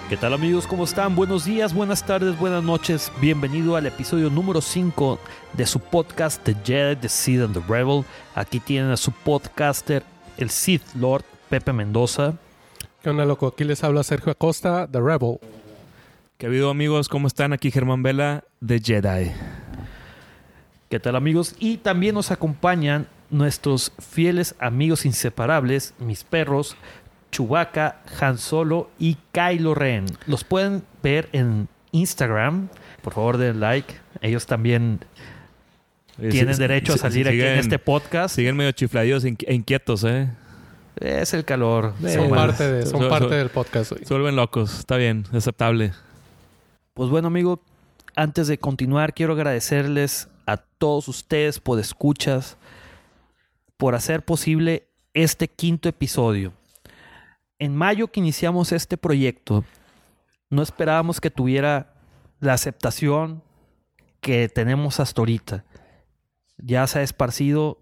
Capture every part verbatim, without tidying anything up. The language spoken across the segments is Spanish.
¿Qué tal amigos? ¿Cómo están? Buenos días, buenas tardes, buenas noches. Bienvenido al episodio número cinco de su podcast The Jedi, The Sith and the Rebel. Aquí tienen a su podcaster, el Sith Lord, Pepe Mendoza. ¿Qué onda, loco? Aquí les habla Sergio Acosta, The Rebel. ¿Qué ha habido, amigos? ¿Cómo están? Aquí Germán Vela, The Jedi. ¿Qué tal amigos? Y también nos acompañan nuestros fieles amigos inseparables, mis perros, Chewbacca, Han Solo y Kylo Ren. Los pueden ver en Instagram. Por favor, den like. Ellos también Oye, tienen sí, derecho sí, a salir sí, aquí siguen, en este podcast. Siguen medio chifladillos e inquietos, ¿eh? Es el calor. Son, parte, de, son so, parte so, del podcast hoy. Se vuelven locos. Está bien, aceptable. Pues bueno, amigo, antes de continuar, quiero agradecerles a todos ustedes por escuchas, por hacer posible este quinto episodio. En mayo que iniciamos este proyecto, no esperábamos que tuviera la aceptación que tenemos hasta ahorita. Ya se ha esparcido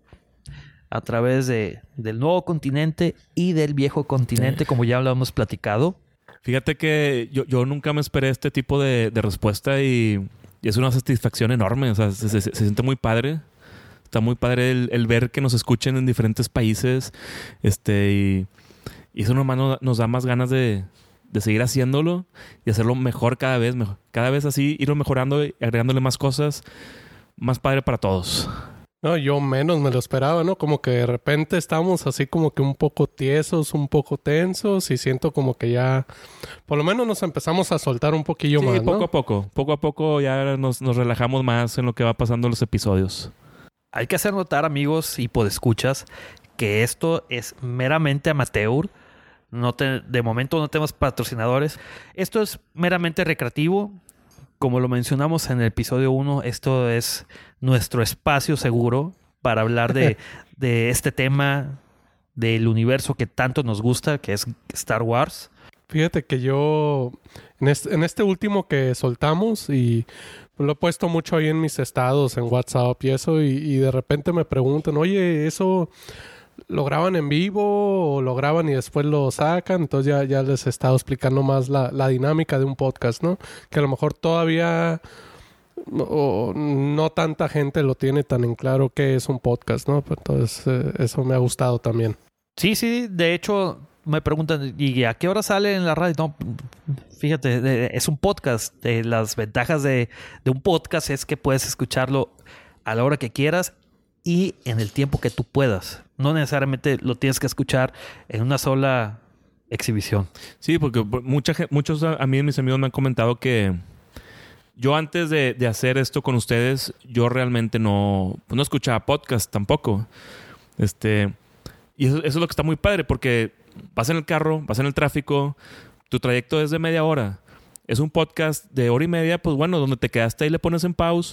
a través de, del nuevo continente y del viejo continente, como ya lo hemos platicado. Fíjate que yo, yo nunca me esperé este tipo de, de respuesta y, y es una satisfacción enorme. O sea, se, se, se siente muy padre. Está muy padre el, el ver que nos escuchen en diferentes países. Este, y, y eso nomás nos, nos da más ganas de, de seguir haciéndolo y hacerlo mejor cada vez. Mejor. Cada vez así, irlo mejorando y agregándole más cosas. Más padre para todos. No, yo menos me lo esperaba, ¿no? Como que de repente estamos así como que un poco tiesos, un poco tensos y siento como que ya, por lo menos nos empezamos a soltar un poquillo sí, más, poco ¿no? a poco. Poco a poco ya nos, nos relajamos más en lo que va pasando en los episodios. Hay que hacer notar, amigos y podescuchas, que esto es meramente amateur. No te, de momento no tenemos patrocinadores. Esto es meramente recreativo. Como lo mencionamos en el episodio uno, esto es nuestro espacio seguro para hablar de, de este tema del universo que tanto nos gusta, que es Star Wars. Fíjate que yo, en este, en este último que soltamos, y lo he puesto mucho ahí en mis estados, en WhatsApp y eso, y, y de repente me preguntan, oye, ¿eso lo graban en vivo o lo graban y después lo sacan? Entonces ya, ya les he estado explicando más la, la dinámica de un podcast, ¿no? Que a lo mejor todavía no, no tanta gente lo tiene tan en claro qué es un podcast, ¿no? Entonces eh, eso me ha gustado también. Sí, sí, de hecho me preguntan, ¿y a qué hora sale en la radio? No, fíjate, es un podcast. Eh, las ventajas de, de un podcast es que puedes escucharlo a la hora que quieras y en el tiempo que tú puedas. No necesariamente lo tienes que escuchar en una sola exhibición. Sí, porque mucha, muchos a mí y mis amigos me han comentado que yo antes de, de hacer esto con ustedes, yo realmente no, pues no escuchaba podcast tampoco. Este, y eso, eso es lo que está muy padre, porque vas en el carro, vas en el tráfico, tu trayecto es de media hora. Es un podcast de hora y media, pues bueno, donde te quedaste ahí le pones en pause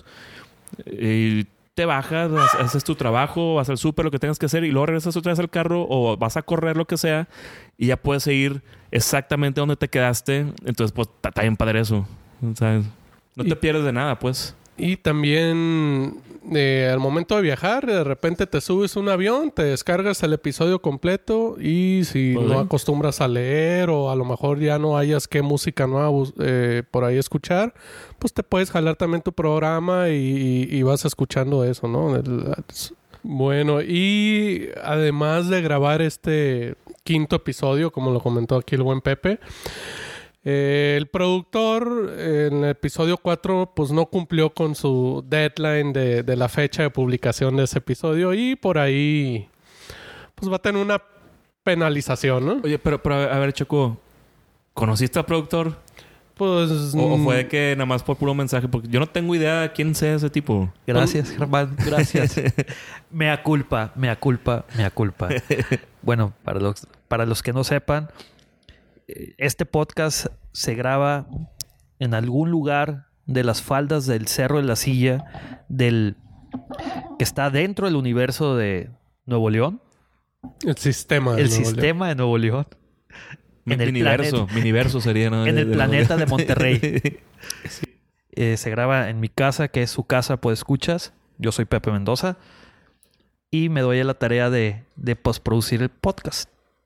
y te bajas, haces tu trabajo, vas al súper, lo que tengas que hacer y luego regresas otra vez al carro o vas a correr, lo que sea, y ya puedes seguir exactamente donde te quedaste. Entonces, pues, está bien padre eso. ¿Sabes? No te y, pierdes de nada, pues. Y también, eh, al momento de viajar, de repente te subes a un avión, te descargas el episodio completo y si pues, no ¿eh? acostumbras a leer o a lo mejor ya no hayas qué música nueva eh, por ahí escuchar, pues te puedes jalar también tu programa y, y, y vas escuchando eso, ¿no? El, bueno, y además de grabar este quinto episodio, como lo comentó aquí el buen Pepe, Eh, el productor eh, en el episodio cuatro pues no cumplió con su deadline de, de la fecha de publicación de ese episodio y por ahí pues va a tener una penalización, ¿no? Oye, pero, pero a ver, Choco, ¿conociste al productor? Pues... ¿O, o fue que nada más por puro mensaje? Porque yo no tengo idea de quién sea ese tipo. Gracias, Germán. Gracias. Mea culpa, mea culpa, mea culpa. Bueno, para los, para los que no sepan, este podcast se graba en algún lugar de las faldas del Cerro de la Silla, del que está dentro del universo de Nuevo León. El sistema de El Nuevo sistema León. de Nuevo León. En el universo, mi universo sería, ¿no? En el de, planeta de, de Monterrey. Sí. eh, se graba en mi casa, que es su casa, pues escuchas. Yo soy Pepe Mendoza y me doy a la tarea de, de postproducir el podcast.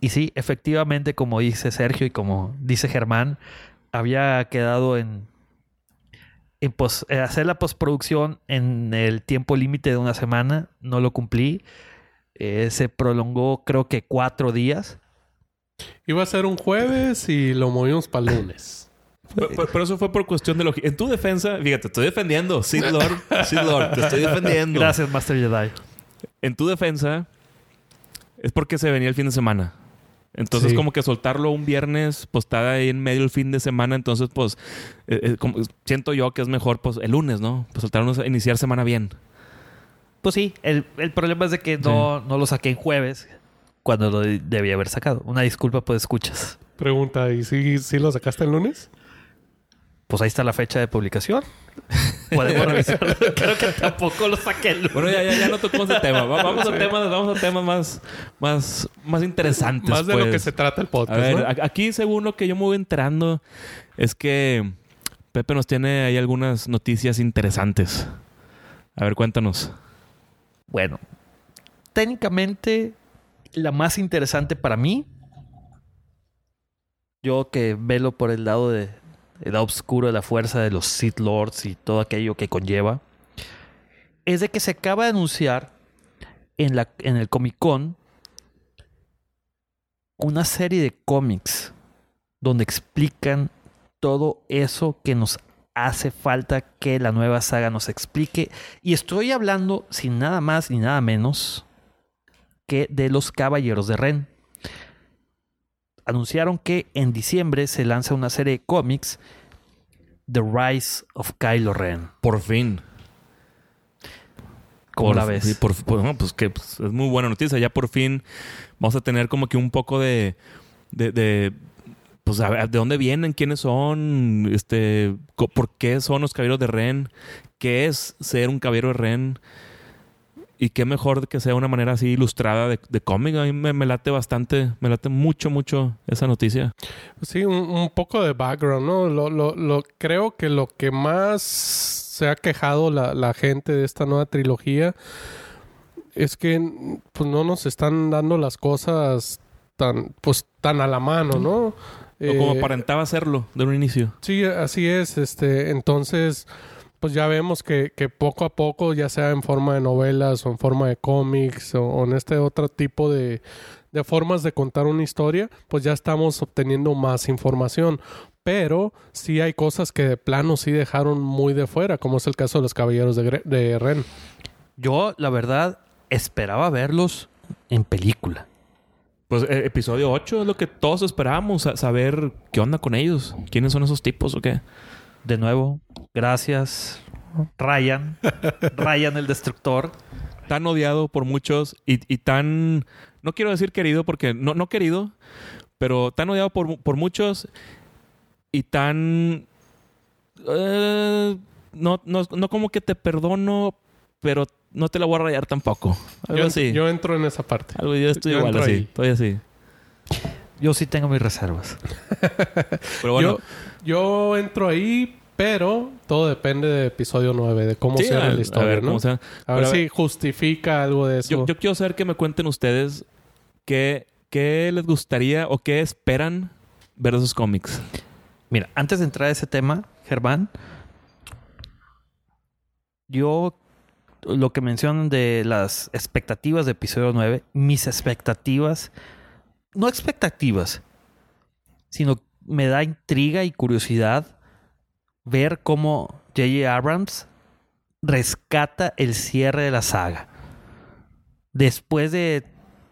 Y sí, efectivamente, como dice Sergio y como dice Germán, había quedado en, en pos, eh, hacer la postproducción en el tiempo límite de una semana. No lo cumplí. Eh, se prolongó creo que cuatro días. Iba a ser un jueves y lo movimos para el lunes. Pero, pero eso fue por cuestión de logística. En tu defensa, fíjate, te estoy defendiendo. Sith Lord, Sith Lord, te estoy defendiendo. Gracias, Master Jedi. En tu defensa, es porque se venía el fin de semana. Entonces, sí. como que soltarlo un viernes, pues está ahí en medio del fin de semana. Entonces, pues, eh, eh, como, siento yo que es mejor, pues, el lunes, ¿no? Pues soltarnos a iniciar semana bien. Pues sí, el, el problema es de que no, sí. no lo saqué en jueves, cuando lo debía haber sacado. Una disculpa, pues, escuchas. Pregunta, ¿y si, si lo sacaste el lunes? Pues ahí está la fecha de publicación. Podemos revisarlo. Creo que tampoco lo saqué el lunes. Bueno, ya, ya, ya no tocamos el tema. Vamos a temas, vamos a temas más, más, más interesantes. Más de pues. lo que se trata el podcast. A ver, ¿no? Aquí, según lo que yo me voy enterando, es que Pepe nos tiene ahí algunas noticias interesantes. A ver, cuéntanos. Bueno, técnicamente, la más interesante para mí, yo que velo por el lado de el lado oscuro de la fuerza de los Sith Lords y todo aquello que conlleva, es de que se acaba de anunciar en, la, en el Comic Con una serie de cómics donde explican todo eso que nos hace falta que la nueva saga nos explique. Y estoy hablando sin nada más ni nada menos que de los Caballeros de Ren. Anunciaron que en diciembre se lanza una serie de cómics, The Rise of Kylo Ren. Por fin. ¿Cómo por, la ves? Sí, por, por, no, pues que pues, es muy buena noticia. Ya por fin vamos a tener como que un poco de... de, de pues a ver, ¿de dónde vienen? ¿Quiénes son? Este, ¿por qué son los Caballeros de Ren? ¿Qué es ser un Caballero de Ren? Y qué mejor que sea una manera así ilustrada de, de cómic. A mí me, me late bastante, me late mucho, mucho esa noticia. Sí, un, un poco de background, ¿no? Lo, lo, lo, creo que lo que más se ha quejado la, la gente de esta nueva trilogía es que pues no nos están dando las cosas tan, pues, tan a la mano, ¿no? O eh, como aparentaba hacerlo de un inicio. Sí, así es. Este, entonces... pues ya vemos que, que poco a poco, ya sea en forma de novelas o en forma de cómics o, o en este otro tipo de, de formas de contar una historia, pues ya estamos obteniendo más información. Pero sí hay cosas que de plano sí dejaron muy de fuera, como es el caso de los Caballeros de, de Ren. Yo, la verdad, esperaba verlos en película. Pues eh, episodio ocho es lo que todos esperábamos, a saber qué onda con ellos. ¿Quiénes son esos tipos o qué? De nuevo, gracias, Ryan. Ryan el Destructor. Tan odiado por muchos y, y tan... No quiero decir querido porque... No, no querido, pero tan odiado por, por muchos y tan... Uh, no, no, no como que te perdono, pero no te la voy a rayar tampoco. Algo yo, así. Yo entro en esa parte. Algo, yo estoy yo igual así. Ahí. Estoy así. Yo sí tengo mis reservas. Pero bueno... Yo, yo entro ahí, pero todo depende de episodio nueve, de cómo sí, sea la historia, a ver, ¿no? Cómo sea. A ver si justifica algo de eso. Yo, yo quiero saber que me cuenten ustedes qué, qué les gustaría o qué esperan ver de esos cómics. Mira, antes de entrar a ese tema, Germán, yo lo que mencionan de las expectativas de episodio nueve, mis expectativas, no expectativas, sino me da intriga y curiosidad ver cómo J J Abrams rescata el cierre de la saga. Después de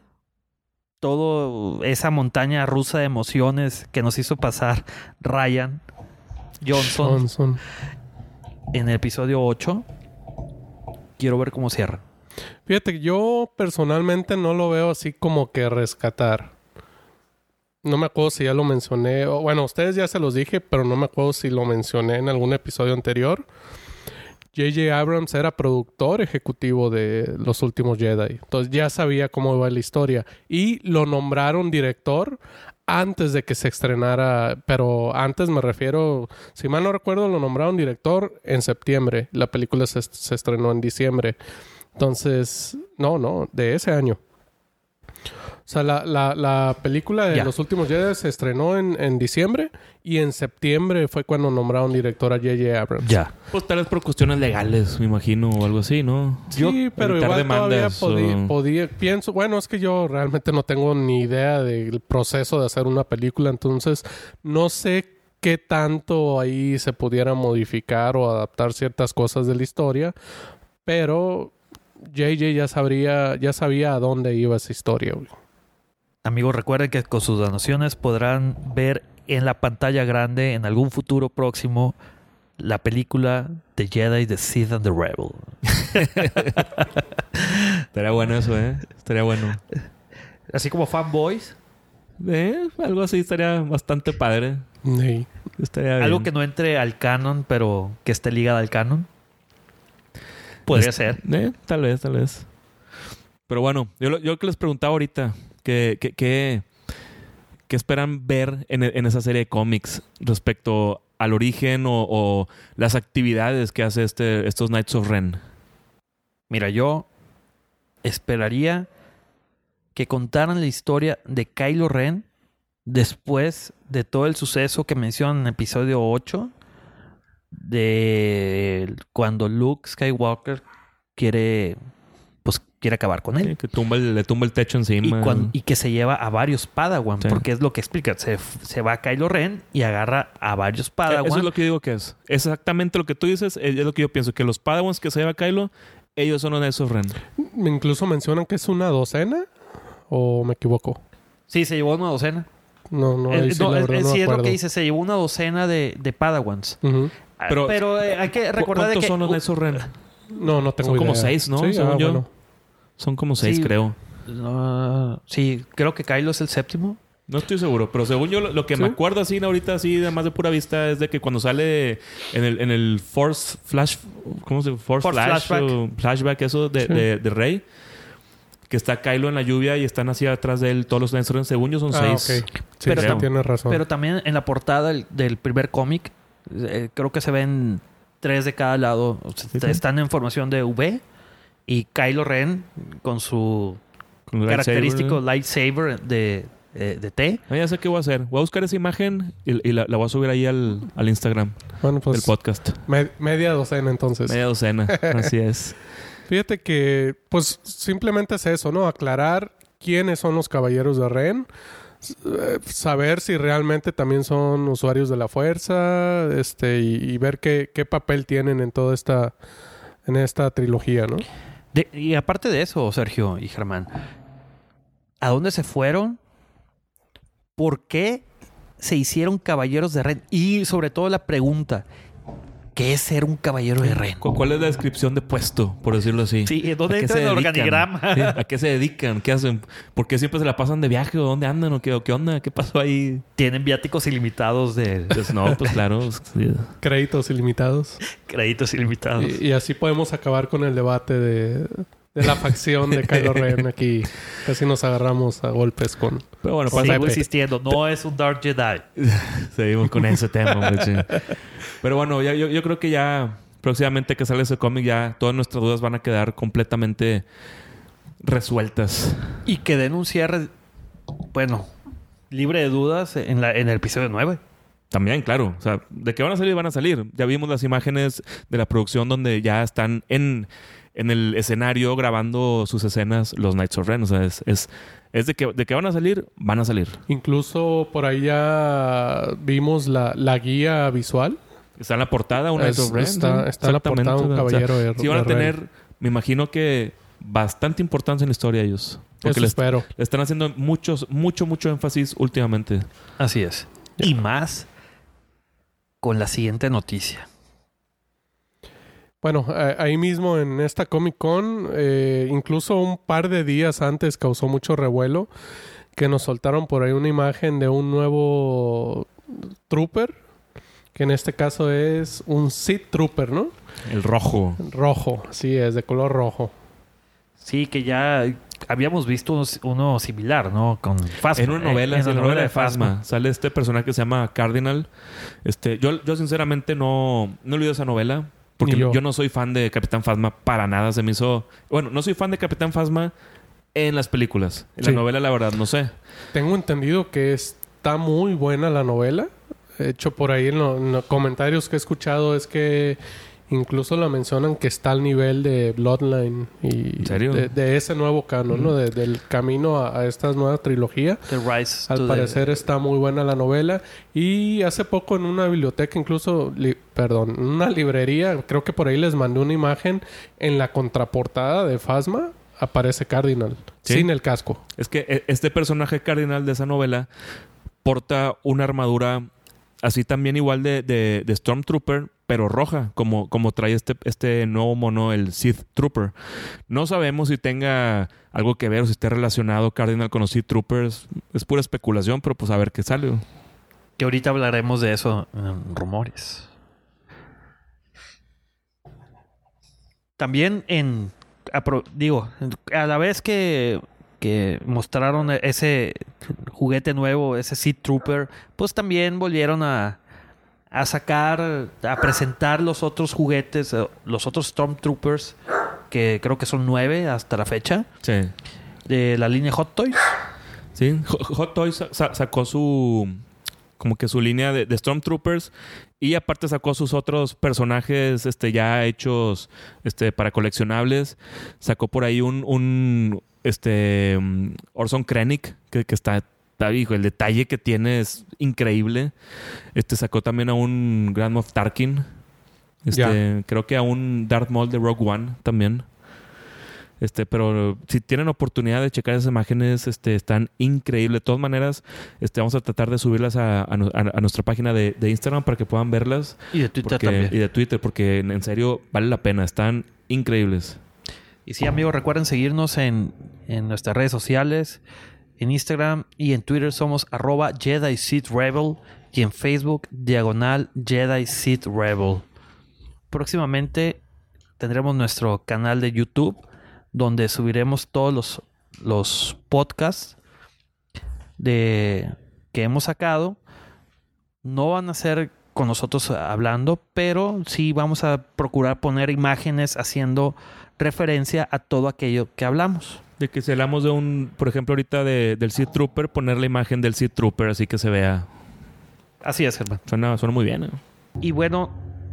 toda esa montaña rusa de emociones que nos hizo pasar Ryan Johnson, Johnson. en el episodio ocho, quiero ver cómo cierra. Fíjate, yo personalmente no lo veo así como que rescatar. No me acuerdo si ya lo mencioné. O, bueno, a ustedes ya se los dije, pero no me acuerdo si lo mencioné en algún episodio anterior. J J Abrams era productor ejecutivo de Los Últimos Jedi. Entonces ya sabía cómo iba la historia. Y lo nombraron director antes de que se estrenara. Pero antes me refiero... Si mal no recuerdo, lo nombraron director en septiembre. La película se, se estrenó en diciembre. Entonces... No, no. De ese año. O sea, la, la, la película de Ya. Los Últimos Jedi se estrenó en, en diciembre y en septiembre fue cuando nombraron director a J J Abrams. Ya. Pues tal vez por cuestiones legales, me imagino, o algo así, ¿no? Sí, Yo- pero evitar igual todavía demandas podía, o- podía... Pienso... Bueno, es que yo realmente no tengo ni idea del proceso de hacer una película. Entonces, no sé qué tanto ahí se pudiera modificar o adaptar ciertas cosas de la historia. Pero J J ya sabría... Ya sabía a dónde iba esa historia, güey. Amigos, recuerden que con sus donaciones podrán ver en la pantalla grande en algún futuro próximo la película The Jedi, The Sith and the Rebel. Estaría bueno eso, ¿eh? Estaría bueno. Así como Fanboys. Eh, algo así estaría bastante padre. Sí. Estaría bien. Algo que no entre al canon, pero que esté ligada al canon. Podría Es- ser. Eh, tal vez, tal vez. Pero bueno, yo, lo- yo que les preguntaba ahorita, ¿qué, qué, qué, qué esperan ver en, en esa serie de cómics respecto al origen o, o las actividades que hace este, estos Knights of Ren? Mira, yo esperaría que contaran la historia de Kylo Ren después de todo el suceso que mencionan en el episodio ocho, de cuando Luke Skywalker quiere, pues, quiere acabar con él. Sí, que tumba el- le tumba el techo encima. Y, cuan- y que se lleva a varios Padawan, Sí. porque es lo que explica. Se, se va a Kylo Ren y agarra a varios Padawan. Eso es lo que digo que es. Exactamente lo que tú dices es es lo que yo pienso. Que los Padawans que se lleva Kylo, ellos son los Knights of Ren. Incluso mencionan que es una docena. ¿O me equivoco? Sí, se llevó una docena. No, no, ahí Eh, sí, no, la es- verdad es- no sí me es lo acuerdo. que dice, se llevó una docena de, de Padawans. Ujú. Ah, Pero- Pero, eh, hay que recordar de ¿Cuántos que... son los Knights of Ren? No, no tengo Son idea. como seis, ¿no? Sí, Según ah, yo. bueno. Son como seis, Sí. creo. No, sí, creo que Kylo es el séptimo. No estoy seguro, pero según yo lo, lo que me ¿Sí? acuerdo así ahorita, así además de pura vista, es de que cuando sale en el, en el Force Flash, ¿cómo se llama? Force, Force Flash flashback. o flashback, eso de, Sí. de, de Rey, que está Kylo en la lluvia y están así atrás de él todos los Knights of Ren. Según yo son Ah, seis. ok. Sí, Pero sí, tam- tienes razón. Pero también en la portada del, del primer cómic, eh, creo que se ven tres de cada lado. O sea, Sí, sí. están en formación de V. Y Kylo Ren con su Con el característico lightsaber. lightsaber de, eh, de T. Ah, ya sé qué voy a hacer. Voy a buscar esa imagen y, y la, la voy a subir ahí al, al Instagram Bueno, del pues podcast. me- media docena entonces. Media docena. Así es. Fíjate que, pues, simplemente es eso, ¿no? Aclarar quiénes son los caballeros de Ren. S- eh, Saber si realmente también son usuarios de la fuerza. Este, y, y ver qué, qué papel tienen en toda esta... En esta trilogía, ¿no? De- y aparte de eso, Sergio y Germán, ¿a dónde se fueron? ¿Por qué se hicieron caballeros de Ren? Y sobre todo la pregunta, ¿qué es ser un caballero de Ren? ¿Cu- ¿Cuál es la descripción de puesto, por decirlo así? Sí, ¿A ¿dónde qué entra se el dedican? organigrama? Sí, ¿a qué se dedican? ¿Qué hacen? ¿Por qué siempre se la pasan de viaje? ¿O dónde andan? ¿O qué, o qué onda? ¿Qué pasó ahí? Tienen viáticos ilimitados de Pues no, pues claro. Sí. Créditos ilimitados. créditos ilimitados. Y, y así podemos acabar con el debate de, de la facción de Kylo Ren aquí. Casi nos agarramos a golpes con... Pero bueno, Con pasa- Sigo Pepe. insistiendo, no es un Dark Jedi. seguimos con ese tema, hombre, sí. Pero bueno, ya- yo, yo creo que ya próximamente que sale ese cómic, ya todas nuestras dudas van a quedar completamente resueltas. Y que den un cierre, bueno, libre de dudas en, la, en el episodio nueve. También, claro. O sea, de que van a salir, van a salir. Ya vimos las imágenes de la producción donde ya están en, en el escenario grabando sus escenas los Knights of Ren. O sea, es, es, es de, que, de que van a salir, van a salir. Incluso por ahí ya vimos la, la guía visual. Está en la portada un Knights Es- of Ren. está- ¿sí? está en la portada un Exactamente. caballero de- sí van a de Ren. tener, me imagino que bastante importancia en la historia ellos. Porque Eso les, espero. le están haciendo muchos, mucho, mucho énfasis últimamente. Así es. Y más con la siguiente noticia. Bueno, eh, ahí mismo en esta Comic Con, eh, incluso un par de días antes causó mucho revuelo, que nos soltaron por ahí una imagen de un nuevo Trooper, que en este caso es un Sith Trooper, ¿no? El rojo. Rojo, sí, es de color rojo. Sí, que ya habíamos visto uno, uno similar, ¿no? Con Phasma. En una novela, Eh, sí, en la novela de Phasma, sale este personaje que se llama Cardinal. Este, yo, yo sinceramente no, no he leído esa novela. Porque Ni yo. yo. no soy fan de Capitán Phasma para nada. Se me hizo... Bueno, no soy fan de Capitán Phasma en las películas. En Sí. la novela, la verdad, no sé. Tengo entendido que está muy buena la novela. De hecho, por ahí en, lo- en los comentarios que he escuchado es que incluso la mencionan que está al nivel de Bloodline y ¿En serio? De, de ese nuevo canon, ¿no? De- del camino a, a esta nueva trilogía. The Rise to Al the- parecer está muy buena la novela. Y hace poco en una biblioteca, incluso, li- perdón, en una librería, creo que por ahí les mandé una imagen. En la contraportada de Phasma aparece Cardinal, ¿Sí? sin el casco. Es que eh, este personaje cardinal de esa novela porta una armadura así también igual de, de, de Stormtrooper, pero roja, como, como trae este, este nuevo mono, el Sith Trooper. No sabemos si tenga algo que ver o si esté relacionado Cardinal con los Sith Troopers. Es pura especulación, pero pues a ver qué sale. Que ahorita hablaremos de eso en rumores. También en... apro- digo, a la vez que, que mostraron ese juguete nuevo, ese Sith Trooper, pues también volvieron a, a sacar, a presentar los otros juguetes, eh, los otros Stormtroopers, que creo que son nueve hasta la fecha, Sí. de la línea Hot Toys. Sí. Hot Hot Toys sa- sa- sacó su... como que su línea de, de Stormtroopers y aparte sacó sus otros personajes este, ya hechos este, para coleccionables. Sacó por ahí un, un este, um, Orson Krennic que, que está, está, hijo, el detalle que tiene es increíble. Este sacó también a un Grand Moff Tarkin. Este, creo que a un Darth Maul de Rogue One también. Este, pero si tienen oportunidad de checar esas imágenes, este, están increíbles. De todas maneras, este, vamos a tratar de subirlas a, a, nu- a- a nuestra página de, de Instagram para que puedan verlas. Y de Twitter Porque- también. Y de Twitter, porque en, en serio vale la pena. Están increíbles. Y sí, amigos, recuerden seguirnos en, en nuestras redes sociales. En Instagram y en Twitter somos arroba Jedi Sith Rebel. Y en Facebook, diagonal Jedi Sith Rebel. Próximamente tendremos nuestro canal de YouTube, donde subiremos todos los, los podcasts de, que hemos sacado. No van a ser con nosotros hablando, pero sí vamos a procurar poner imágenes haciendo referencia a todo aquello que hablamos. De que si hablamos de un, por ejemplo, ahorita de, del Sith Trooper, poner la imagen del Sith Trooper así que se vea. Así es, Germán. Suena, suena muy bien. ¿eh? Y bueno,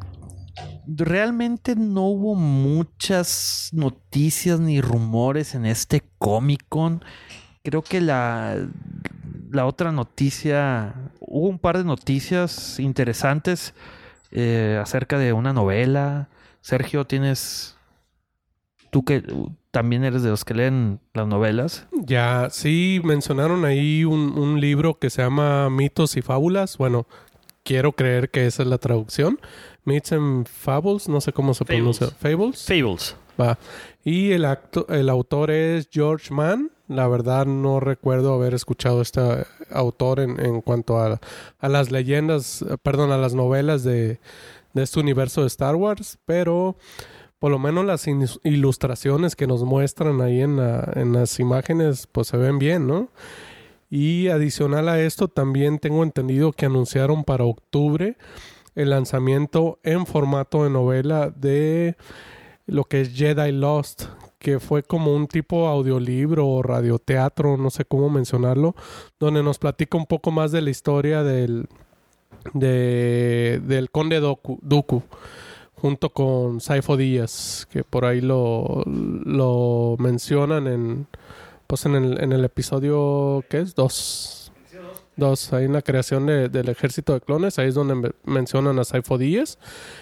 realmente no hubo muchas noticias ni rumores en este Comic Con. Creo que la, la otra noticia, hubo un par de noticias interesantes eh, acerca de una novela. Sergio, tienes, tú que uh, también eres de los que leen las novelas. Ya, sí, mencionaron ahí un, un libro que se llama Mitos y Fábulas. Bueno, quiero creer que esa es la traducción. Myths and Fables, no sé cómo se Fables. pronuncia. Fables. Fables. Va. Y el, acto, el autor es George Mann. La verdad no recuerdo haber escuchado a este autor en, en cuanto a, a las leyendas, perdón, a las novelas de, de este universo de Star Wars, pero por lo menos las in- ilustraciones que nos muestran ahí en, la, en las imágenes pues se ven bien, ¿no? Y adicional a esto también tengo entendido que anunciaron para octubre el lanzamiento en formato de novela de lo que es Jedi Lost, que fue como un tipo audiolibro o radioteatro, no sé cómo mencionarlo, donde nos platica un poco más de la historia del, de, del Conde Dooku, Dooku, junto con Saifo Díaz, que por ahí lo, lo mencionan en, pues en el, en el episodio, ¿qué es? Dos. Dos, ahí en la creación de, del ejército de clones, ahí es donde me- mencionan a Saifo Díaz.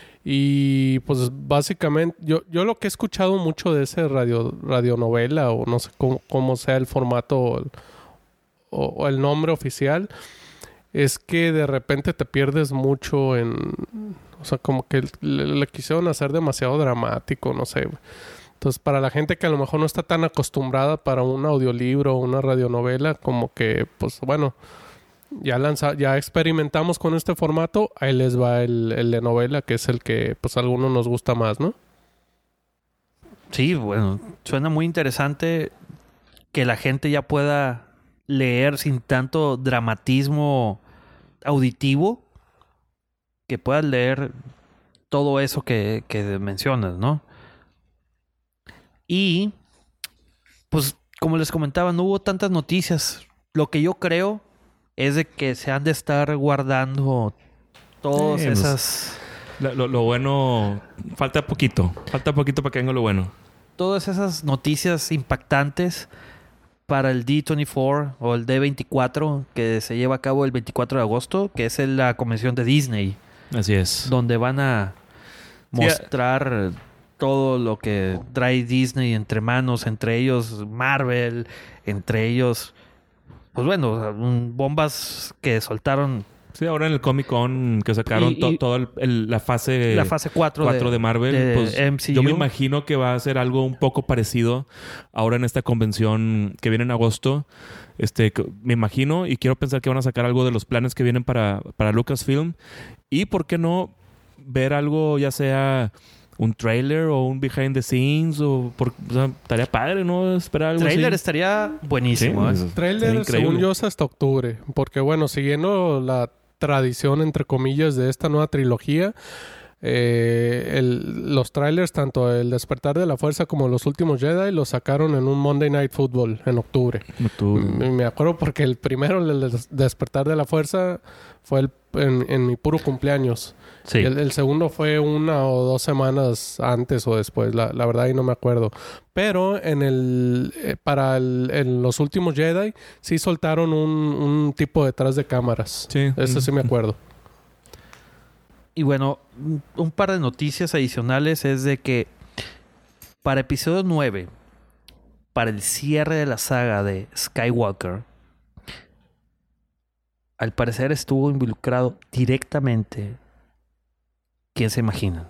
Y pues básicamente, yo, yo lo que he escuchado mucho de ese radio, radionovela, o no sé cómo, cómo sea el formato o el, o- o el nombre oficial, es que de repente te pierdes mucho en... O sea, como que le, le quisieron hacer demasiado dramático, no sé. güey. Entonces, para la gente que a lo mejor no está tan acostumbrada para un audiolibro o una radionovela, como que, pues bueno... Ya lanza, ya experimentamos con este formato, ahí les va el, el de novela, que es el que pues a algunos nos gusta más, ¿no? Sí, bueno, suena muy interesante que la gente ya pueda leer sin tanto dramatismo auditivo, que puedas leer todo eso que, que mencionas, ¿no? Y, pues, como les comentaba, no hubo tantas noticias. Lo que yo creo es de que se han de estar guardando todas Sí, esas... Lo, lo- lo bueno... Falta poquito. Falta poquito para que venga lo bueno. Todas esas noticias impactantes para el D veinticuatro o el D veinticuatro que se lleva a cabo el veinticuatro de agosto, que es en la convención de Disney, Así es. donde van a Sí, mostrar todo lo que trae Disney entre manos, entre ellos Marvel, entre ellos, pues bueno, un- bombas que soltaron Sí, ahora en el Comic Con que sacaron Y- to- y- toda la fase... la fase cuatro, cuatro de, de, Marvel, de pues M C U. yo me imagino que va a ser algo un poco parecido ahora en esta convención que viene en agosto. Este, que- me imagino y quiero pensar que van a sacar algo de los planes que vienen para, para Lucasfilm. Y por qué no ver algo, ya sea un trailer o un behind the scenes, o, por, o sea, estaría padre, ¿no? Esperar algo Trailer así. estaría buenísimo. Sí, ¿eh? pues, Trailer, estaría increíble. según yo, es hasta octubre. Porque, bueno, siguiendo la tradición, entre comillas, de esta nueva trilogía, eh, el- los trailers, tanto El Despertar de la Fuerza como Los Últimos Jedi, los sacaron en un Monday Night Football en octubre. Tú- M- Me acuerdo porque el primero, el Des- Despertar de la Fuerza, fue el- en, en mi puro cumpleaños. Sí. Y El, el segundo fue una o dos semanas antes o después, la, la verdad, y no me acuerdo. Pero en el eh, para el, en Los Últimos Jedi sí soltaron un, un tipo detrás de cámaras. Sí. Eso sí me acuerdo. Y bueno, un- un par de noticias adicionales es de que para episodio nueve, para el cierre de la saga de Skywalker, al parecer estuvo involucrado directamente. ¿Quién se imagina?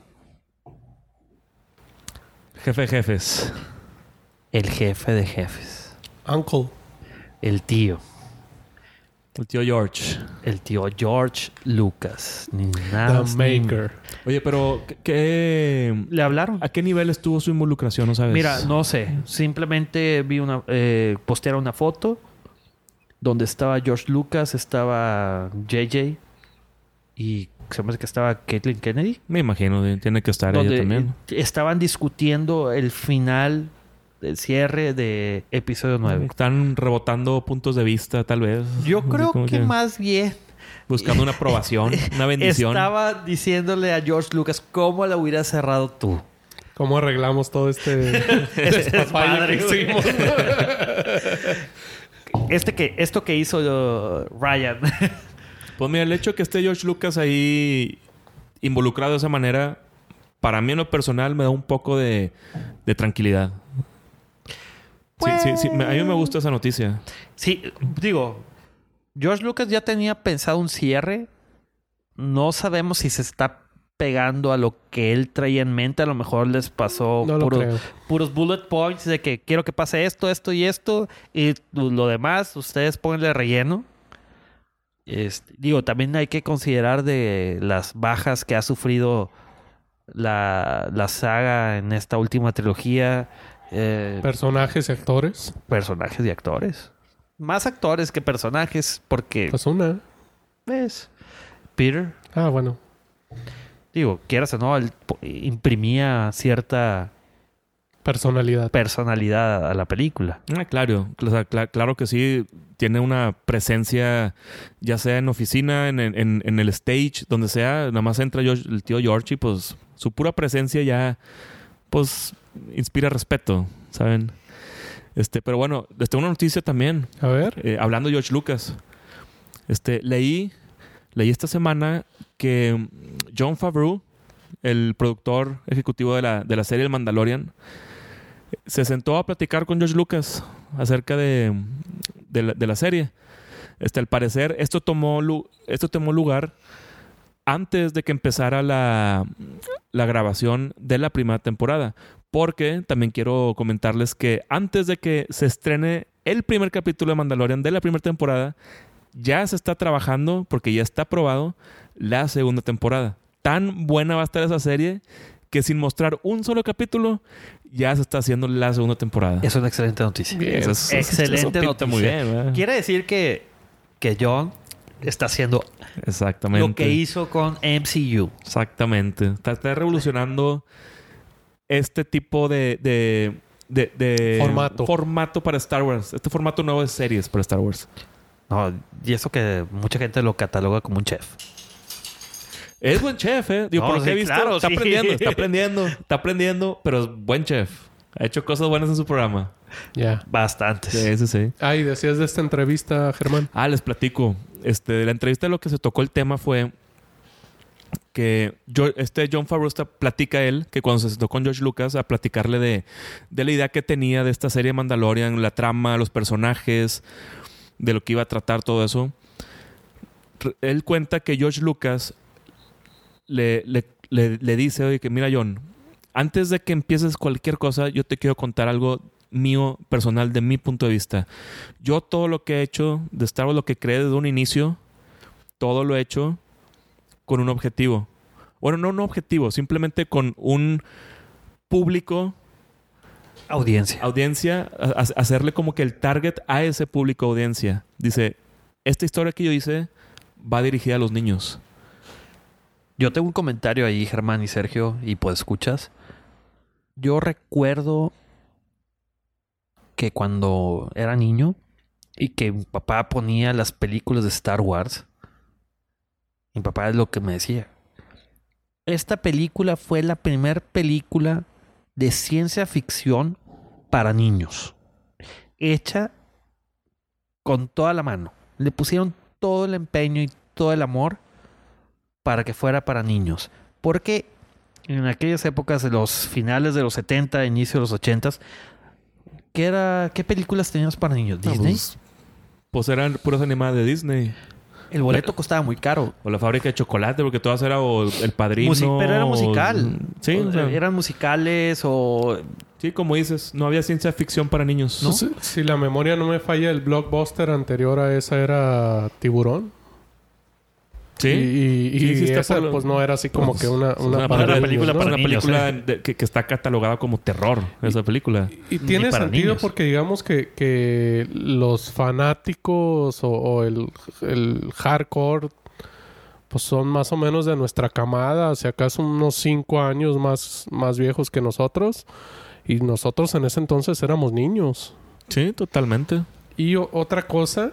Jefe de jefes. El jefe de jefes. Uncle. El tío. El tío George. El tío George Lucas. Ni The más ni- Maker. Oye, pero ¿qué, qué- ¿Le hablaron? ¿a qué nivel estuvo su involucración? ¿No sabes? Mira, no sé. Simplemente vi una... Eh, postearon una foto donde estaba George Lucas, estaba J J y se me hace que estaba Caitlyn Kennedy. Me imagino, eh, tiene que estar ella Donde también. estaban discutiendo el final, el cierre de episodio nueve. Están rebotando puntos de vista, tal vez. Yo Así creo como que más bien Buscando una aprobación, una bendición. estaba diciéndole a George Lucas cómo la hubieras cerrado tú. ¿Cómo arreglamos todo este despapalle Padre, que güey. hicimos? Este que, esto que hizo uh, Ryan. Pues mira, el hecho de que esté George Lucas ahí involucrado de esa manera, para mí en lo personal me da un poco de, de tranquilidad. Sí, sí, sí. me- A mí me gusta esa noticia. Sí, digo, George Lucas ya tenía pensado un cierre. No sabemos si se está pegando a lo que él traía en mente. A lo mejor les pasó No lo puro- creo. puros bullet points de que quiero que pase esto, esto y esto. Y lo demás, ustedes pónganle relleno. Este, digo, también hay que considerar de las bajas que ha sufrido la, la saga en esta última trilogía. Eh, Personajes y actores. personajes y actores. Más actores que personajes, porque Pues una. ves, Peter, Ah, bueno. digo, quieras o no, él po- imprimía cierta Personalidad. personalidad a la película. Ah, claro, o sea, cla- claro que sí. Tiene una presencia, ya sea en oficina, en, en- en el stage, donde sea. Nada más entra George- el tío George y pues su pura presencia ya, pues, inspira respeto, ¿saben? Este, pero bueno, les tengo una noticia también. A ver. Eh, hablando de George Lucas. Este, leí, leí esta semana que Jon Favreau, el productor ejecutivo de la, de la serie El Mandalorian, se sentó a platicar con George Lucas acerca de, de, la, de la serie. Este, al parecer, esto tomó, lu- esto tomó lugar antes de que empezara la, la grabación de la primera temporada. Porque también quiero comentarles que antes de que se estrene el primer capítulo de Mandalorian de la primera temporada, ya se está trabajando, porque ya está aprobado, la segunda temporada. Tan buena va a estar esa serie que sin mostrar un solo capítulo, ya se está haciendo la segunda temporada. Es una excelente noticia. Bien. Eso es- Excelente eso pinta noticia. muy bien, ¿verdad? Quiere decir que, que John está haciendo Exactamente. lo que hizo con M C U. Exactamente. Está, está revolucionando este tipo de, de, de, de formato. formato para Star Wars. Este formato nuevo de series para Star Wars. No, y eso que mucha gente lo cataloga como un chef. Es buen chef, ¿eh? Digo, No, por lo que sí, he visto, claro, está sí. aprendiendo, está aprendiendo, está aprendiendo, pero es buen chef. Ha hecho cosas buenas en su programa. Ya. Bastantes. Sí, sí, sí. Ah, y decías de esta entrevista, Germán. Ah, les platico. Este, de la entrevista lo que se tocó el tema fue que yo, este Jon Favreau está, platica él que cuando se sentó con George Lucas a platicarle de, de la idea que tenía de esta serie Mandalorian, la trama, los personajes, de lo que iba a tratar todo eso. Él cuenta que George Lucas le, le, le, le dice, oye, que mira, John, antes de que empieces cualquier cosa, yo te quiero contar algo mío, personal, de mi punto de vista. Yo todo lo que he hecho de Star Wars, lo que creé desde un inicio, todo lo he hecho con un objetivo. Bueno, no un objetivo, simplemente con un público... Audiencia. Audiencia, a, a hacerle como que el target a ese público audiencia. Dice, esta historia que yo hice va dirigida a los niños. Yo tengo un comentario ahí, Germán y Sergio, y pues escuchas. Yo recuerdo que cuando era niño y que mi papá ponía las películas de Star Wars, mi papá es lo que me decía. Esta película fue la primera película de ciencia ficción para niños. Hecha con toda la mano. Le pusieron todo el empeño y todo el amor para que fuera para niños. Porque en aquellas épocas de los finales de los setenta, inicio de los ochenta, ¿qué era, qué películas teníamos para niños? Ah, ¿Disney? pues, pues eran puras animadas de Disney. El boleto costaba muy caro. O la fábrica de chocolate, porque todas eran o El Padrino. Musi- pero era o- musical. Sí, O- o sea, eran musicales o... sí, como dices, no había ciencia ficción para niños. ¿No? Si, si la memoria no me falla, el blockbuster anterior a esa era Tiburón. Sí. Y, y, Sí, y sí está esa, por lo- pues no era así como Pues, que una, es una, una para película niños, ¿no? para una niños, película ¿eh? de- que, que está catalogada como terror, esa película. Y tiene Ni para sentido niños. porque digamos que, que los fanáticos o, o el, el hardcore pues son más o menos de nuestra camada, si acaso unos cinco años más, más viejos que nosotros. Y nosotros en ese entonces éramos niños. Sí, totalmente. Y o- otra cosa,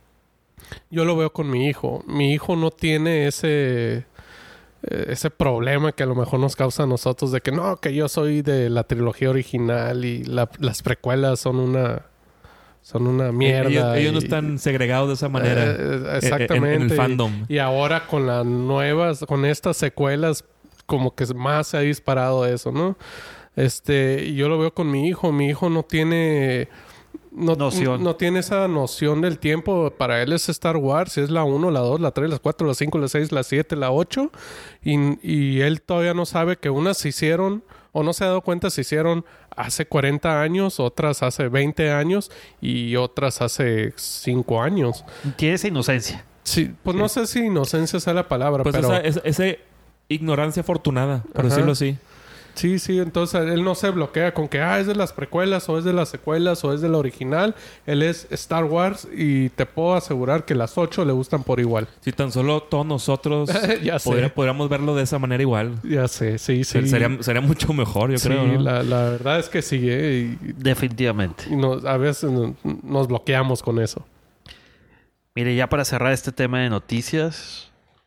yo lo veo con mi hijo. Mi hijo no tiene ese... eh, ese problema que a lo mejor nos causa a nosotros de que no, que yo soy de la trilogía original y la- las precuelas son una son una mierda. Ellos, ellos no y- están segregados de esa manera. Eh, eh, exactamente. En, en el Y- fandom. Y, ahora con las nuevas, con estas secuelas, como que más se ha disparado eso, ¿no? Este, y yo lo veo con mi hijo. Mi hijo no tiene... No, Noción. no tiene esa noción del tiempo. Para él es Star Wars. Es la uno, la dos, la tres, la cuatro, la cinco, la seis, la siete, la ocho. Y, y él todavía no sabe que unas se hicieron... O no se ha dado cuenta se hicieron hace cuarenta años, otras hace veinte años y otras hace cinco años. Tiene esa inocencia. Sí, pues no sé si inocencia sea la palabra, Pues pero... esa, esa, esa ignorancia afortunada, por Ajá. decirlo así. Sí, sí, entonces él no se bloquea con que, ah, es de las precuelas o es de las secuelas o es de la original. Él es Star Wars y te puedo asegurar que las ocho le gustan por igual. Si tan solo todos nosotros Ya sé. podría- podríamos verlo de esa manera igual. Ya sé, sí, sí. Ser- Sería, sería mucho mejor, yo sí, creo. ¿no? la, la verdad es que sí, ¿eh? Y, Definitivamente. y nos- a veces nos, nos bloqueamos con eso. Mire, ya para cerrar este tema de noticias...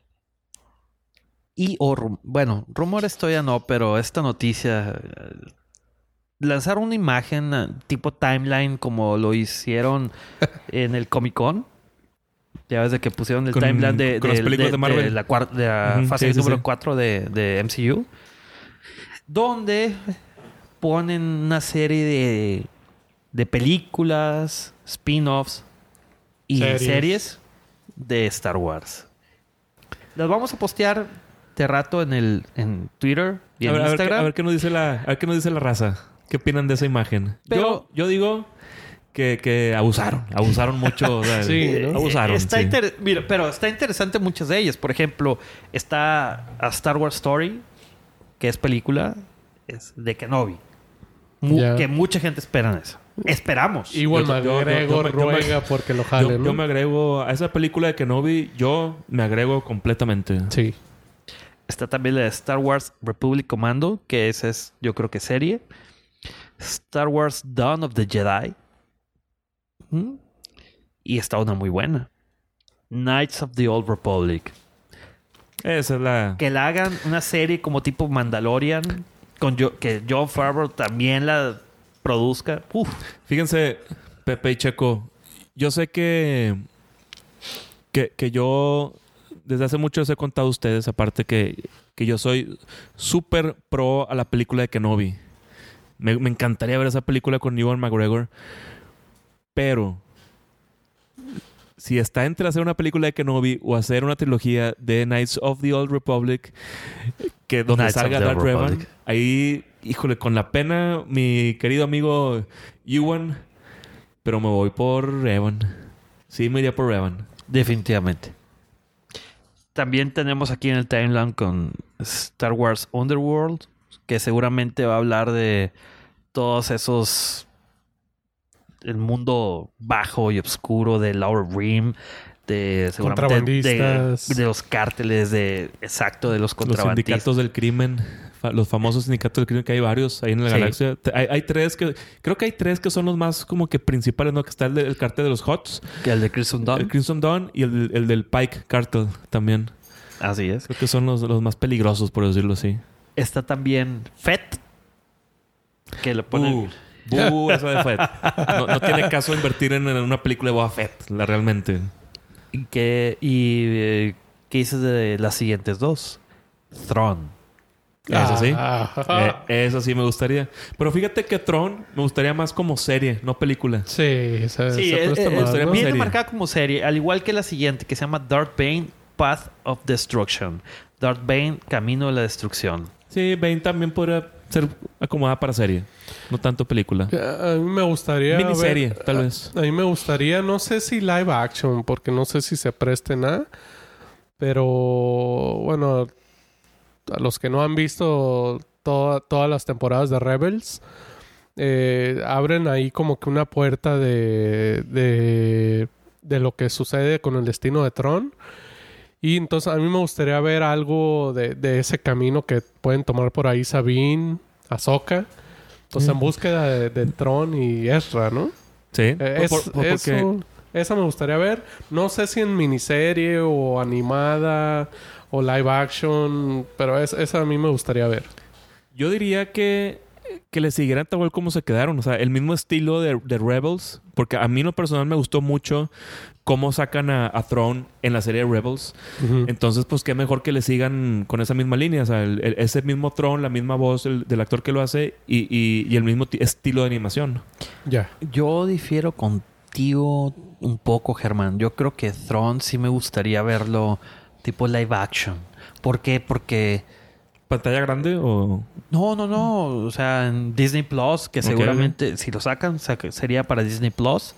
Y, o, rum- bueno, rumores todavía no, pero esta noticia... eh, lanzaron una imagen eh, tipo timeline como lo hicieron en el Comic Con. Ya ves de que pusieron el Con- timeline de, con las de- películas de- de Marvel. de la, cuar- de la Ujú, fase sí, sí, número sí. cuatro de, de M C U. Donde ponen una serie de, de películas, spin-offs y Series. series. de Star Wars. Las vamos a postear de rato en el en Twitter y A en ver, a, ver, qué- Instagram. a ver qué nos dice la, a ver qué nos dice la raza. ¿Qué opinan de esa imagen? Pero- yo, yo digo que, que abusaron. Abusaron mucho. O sea, Sí, ¿no? Abusaron. Está sí. inter- Mira, pero está interesante muchas de ellas. Por ejemplo, está a Star Wars Story, que es película, es de Kenobi. Mu- Ya. Que mucha gente espera en eso. Esperamos. Igual Yo- yo- yo- McGregor yo me- yo me- ruega porque lo jale, Yo, ¿no? yo me agrego a esa película de Kenobi. Yo me agrego completamente. Sí. Está también la de Star Wars Republic Commando, que esa es, yo creo que serie. Star Wars Dawn of the Jedi. ¿Mm? Y está una muy buena. Knights of the Old Republic. Esa es la... Que la hagan una serie como tipo Mandalorian, con yo, que Jon Favreau también la produzca. Uf. Fíjense, Pepe y Checo, yo sé que, que, que yo desde hace mucho les he contado a ustedes, aparte que, que yo soy súper pro a la película de Kenobi. Me, me encantaría ver esa película con Ewan McGregor. Pero si está entre hacer una película de Kenobi o hacer una trilogía de Knights of the Old Republic, que donde Knights salga of the Darth Revan, Republic. ahí, híjole, con la pena, mi querido amigo Ewan, pero me voy por Evan. Sí, me iría por Evan. Definitivamente. También tenemos aquí en el timeline con Star Wars Underworld, que seguramente va a hablar de todos esos... el mundo bajo y oscuro de Laura Rim, de seguramente de, Contrabandistas. de los cárteles, de exacto, de los Los contrabandistas. sindicatos del crimen, fa- los famosos sindicatos del crimen, que hay varios ahí en la Sí. galaxia. Te- Hay, hay tres que, creo que hay tres que son los más como que principales, ¿no? Que está el, de- el cartel de los Hots, Que el de Crimson Dawn. el Crimson Dawn y el, el del Pike Cartel también. Así es. Creo que son los, los más peligrosos, por decirlo así. Está también Fett, que le ponen... Uh, buh, eso de Fett. No, no tiene caso invertir en, en una película de Boba Fett, la, realmente. Y que, y, eh, ¿qué dices de las siguientes dos? Thrawn. Eso sí. Ah, Eh, eso sí me gustaría. Pero fíjate que Tron me gustaría más como serie, no película. sí, se, Sí, se eh, presta eh, más, gustaría ¿no? más viene serie. marcada como serie, al igual que la siguiente, que se llama Darth Bane, Path of Destruction. Darth Bane, Camino de la Destrucción. Sí, Bane también podría ser acomodada para serie, no tanto película. A mí me gustaría Miniserie, ver- tal vez. A mí me gustaría, no sé si live action, porque no sé si se presten a, pero bueno, a los que no han visto toda- todas las temporadas de Rebels, eh, abren ahí como que una puerta de, de, de lo que sucede con el destino de Tron. Y entonces a mí me gustaría ver algo de, de ese camino que pueden tomar por ahí Sabine, Ahsoka. Entonces en búsqueda de, de Tron y Ezra, ¿no? Sí, Eh, es- por- por- porque eso, esa me gustaría ver. No sé si en miniserie o animada o live action, pero es- esa a mí me gustaría ver. yo diría que, que le siguieran tal cual como se quedaron. O sea, el mismo estilo de, de Rebels. Porque a mí en lo personal me gustó mucho cómo sacan a, a Thrawn en la serie Rebels. Entonces, pues qué mejor que le sigan con esa misma línea. O sea, el- el- ese mismo Thrawn, la misma voz el- del actor que lo hace y, y- y el mismo ti- estilo de animación. Ya. Yo difiero contigo un poco, Germán. Yo creo que Thrawn sí me gustaría verlo tipo live action. ¿Por qué? Porque... ¿Pantalla grande o...? No, no, no. O sea, en Disney Plus, que Ok, seguramente si lo sacan, saca- sería para Disney Plus.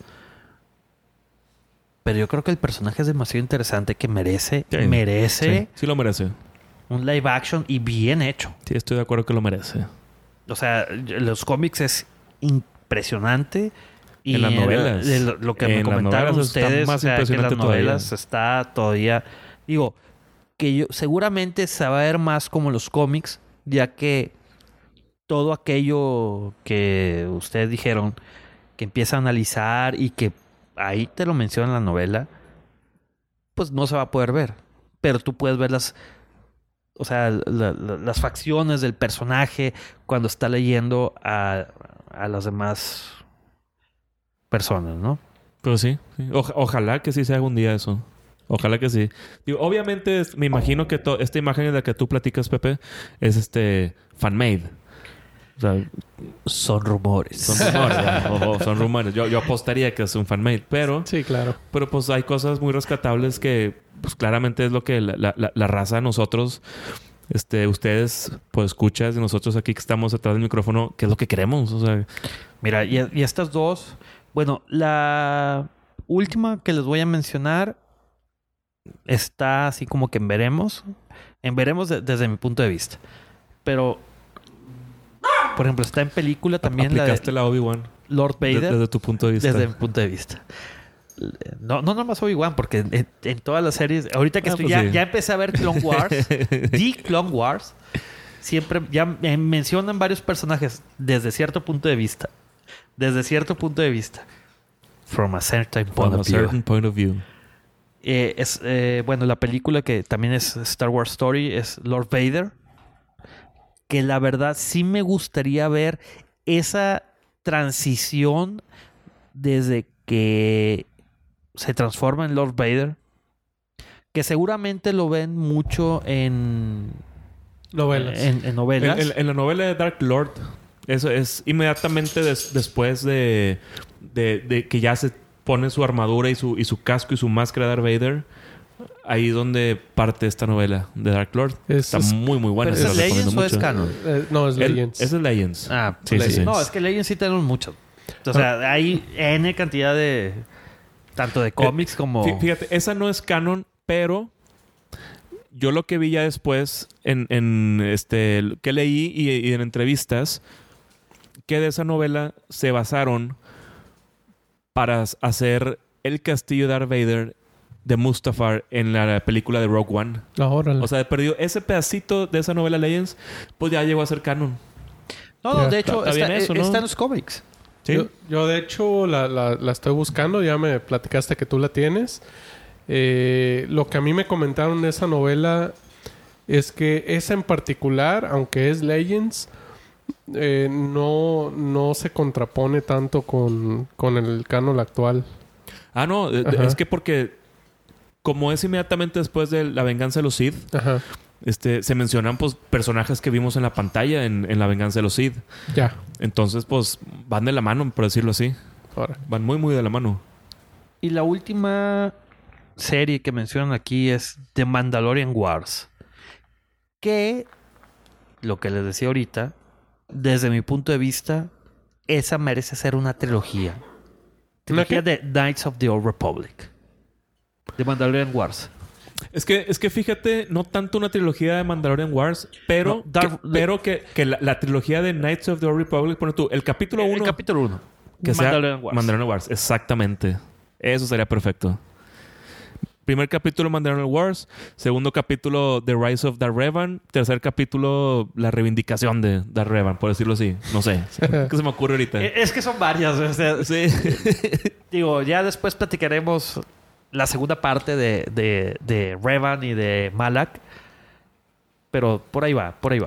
Pero yo creo que el personaje es demasiado interesante que merece, Sí. merece Sí, sí lo merece. un live action y bien hecho. Sí, estoy de acuerdo que lo merece. O sea, los cómics es impresionante. Y En las novelas. de lo, lo que En me las comentaron novelas está ustedes, más o sea, que en las impresionante todavía. novelas está todavía... Digo, que yo seguramente se va a ver más como los cómics, ya que todo aquello que ustedes dijeron, que empieza a analizar y que ahí te lo menciona en la novela, pues no se va a poder ver. Pero tú puedes ver las... O sea, la- la- las facciones del personaje cuando está leyendo a, a las demás personas, ¿no? Pero sí. sí. Oja- ojalá que sí se haga un día eso. Ojalá que sí. Digo, obviamente, es- me imagino que to- esta imagen de la que tú platicas, Pepe, es este fan-made. O sea, Son rumores. son rumores. ¿verdad? o, o son rumores. Yo, yo apostaría que es un fan-made. Pero, Sí, claro. pero pues hay cosas muy rescatables que pues claramente es lo que la, la- la- la raza, nosotros, este, ustedes, pues escuchas, y nosotros aquí que estamos atrás del micrófono, ¿qué es lo que queremos? O sea, Mira, y, y estas dos... Bueno, la última que les voy a mencionar está así como que en veremos. En veremos de- desde mi punto de vista. Pero, por ejemplo, está en película también la aplicaste de la Obi-Wan Lord de- Vader. desde tu punto de vista. Desde mi punto de vista. No, no nomás Obi-Wan, porque en, en todas las series... Ahorita que Ah, estoy... pues ya, sí. ya empecé a ver Clone Wars. The Clone Wars. siempre ya mencionan varios personajes desde cierto punto de vista. Desde cierto punto de vista. From a certain point, From a of, view. certain point of view. Eh, es, eh, bueno, la película que también es Star Wars Story es Lord Vader. Que la verdad sí me gustaría ver esa transición desde que se transforma en Lord Vader. Que seguramente lo ven mucho en novelas. En, en novelas. En, en, en la novela de Dark Lord, eso es inmediatamente des, después de, de, de que ya se pone su armadura y su, y su casco y su máscara de Darth Vader. Ahí donde parte esta novela de Dark Lord. Es, Está es, muy, muy buena. ¿Pero es Legends o es canon? Eh, no, es Legends. Ese es Legends. Ah, sí, Legends. sí, sí. No, es que Legends sí tenemos mucho. O sea, ah. hay N cantidad de... Tanto de cómics eh, como... Fíjate, esa no es canon, pero... Yo lo que vi ya después en, en este... Que leí y, y en entrevistas... Que de esa novela se basaron... Para hacer el castillo de Darth Vader... de Mustafar en la película de Rogue One. Oh, o sea, perdió ese pedacito de esa novela Legends, pues ya llegó a ser canon. No, no, de hecho, está, está, eso, ¿no? está en los cómics. ¿Sí? Yo, yo, de hecho, la, la, la estoy buscando. Ya me platicaste que tú la tienes. Eh, lo que a mí me comentaron de esa novela es que esa en particular, aunque es Legends, eh, no, no se contrapone tanto con, con el canon actual. Ah, no. Ajá. Es que porque... Como es inmediatamente después de La Venganza de los Sith, Ajá. este, se mencionan pues personajes que vimos en la pantalla en, en La Venganza de los Sith. Ya. Entonces, pues, van de la mano, por decirlo así. Ahora. Van muy, muy de la mano. Y la última serie que mencionan aquí es The Mandalorian Wars. Que, lo que les decía ahorita, desde mi punto de vista, esa merece ser una trilogía. Trilogía de Knights of the Old Republic. De Mandalorian Wars. Es que, es que fíjate, no tanto una trilogía de Mandalorian Wars, pero, no, Darth, que, pero que, que la, la trilogía de Knights of the Old Republic, pone tú, el capítulo uno. El capítulo uno. Que Mandalorian sea Wars. Mandalorian Wars, exactamente. Eso sería perfecto. Primer capítulo Mandalorian Wars. Segundo capítulo The Rise of Darth Revan. Tercer capítulo la reivindicación de Darth Revan, por decirlo así. No sé. ¿Qué se me ocurre ahorita? Es que son varias. O sea, sí. Digo, ya después platicaremos... La segunda parte de, de, de Revan y de Malak. Pero por ahí va, por ahí va.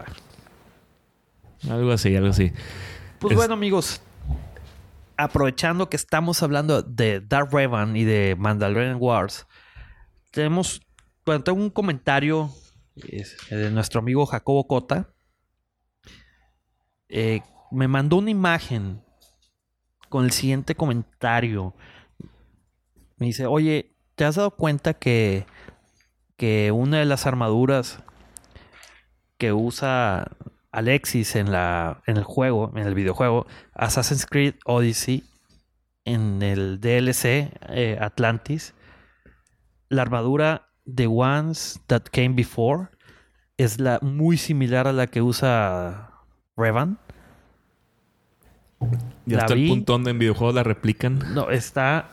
Algo así, algo así. Pues es... bueno, amigos. Aprovechando que estamos hablando de Darth Revan y de Mandalorian Wars. Tenemos... Bueno, tengo un comentario de nuestro amigo Jacobo Cota. Eh, me mandó una imagen con el siguiente comentario. Me dice, oye... ¿Te has dado cuenta que, que una de las armaduras que usa Alexis en, la, en el juego, en el videojuego Assassin's Creed Odyssey, en el D L C eh, Atlantis, la armadura The Ones That Came Before es la, muy similar a la que usa Revan? Y hasta el punto donde en videojuegos la replican. No, está...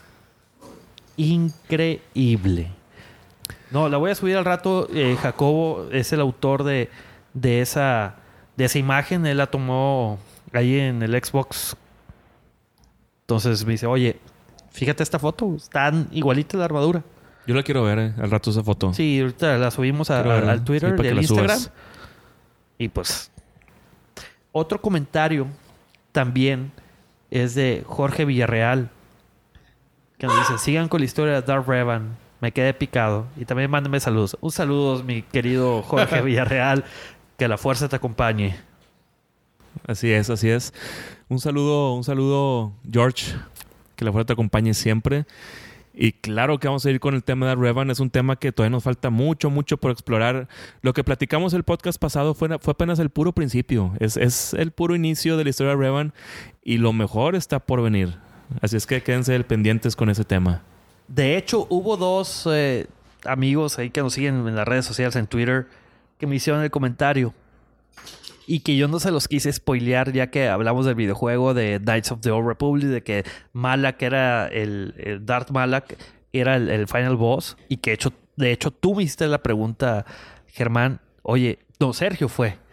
increíble. No, la voy a subir al rato. Eh, Jacobo es el autor de, de, esa, de esa imagen. Él la tomó ahí en el Xbox. Entonces me dice, oye, fíjate esta foto. Están igualita la armadura. Yo la quiero ver, eh, al rato esa foto. Sí, ahorita la subimos a, a, al Twitter, sí, al Instagram. Subas. Y pues... Otro comentario también es de Jorge Villarreal. Que nos dice, sigan con la historia de Darth Revan. Me quedé picado. Y también mándame saludos. Un saludo, mi querido Jorge Villarreal. Que la fuerza te acompañe. Así es, así es. Un saludo, un saludo, George. Que la fuerza te acompañe siempre. Y claro que vamos a ir con el tema de Darth Revan. Es un tema que todavía nos falta mucho, mucho por explorar. Lo que platicamos el podcast pasado fue, fue apenas el puro principio. Es, es el puro inicio de la historia de Revan. Y lo mejor está por venir. Así es que quédense pendientes con ese tema. De hecho, hubo dos eh, amigos ahí que nos siguen en las redes sociales, en Twitter, que me hicieron el comentario. Y que yo no se los quise spoilear, ya que hablamos del videojuego de Knights of the Old Republic, de que Malak era el, el Darth Malak, era el, el final boss. Y que hecho, de hecho tú me hiciste la pregunta, Germán. Oye, no, Sergio fue.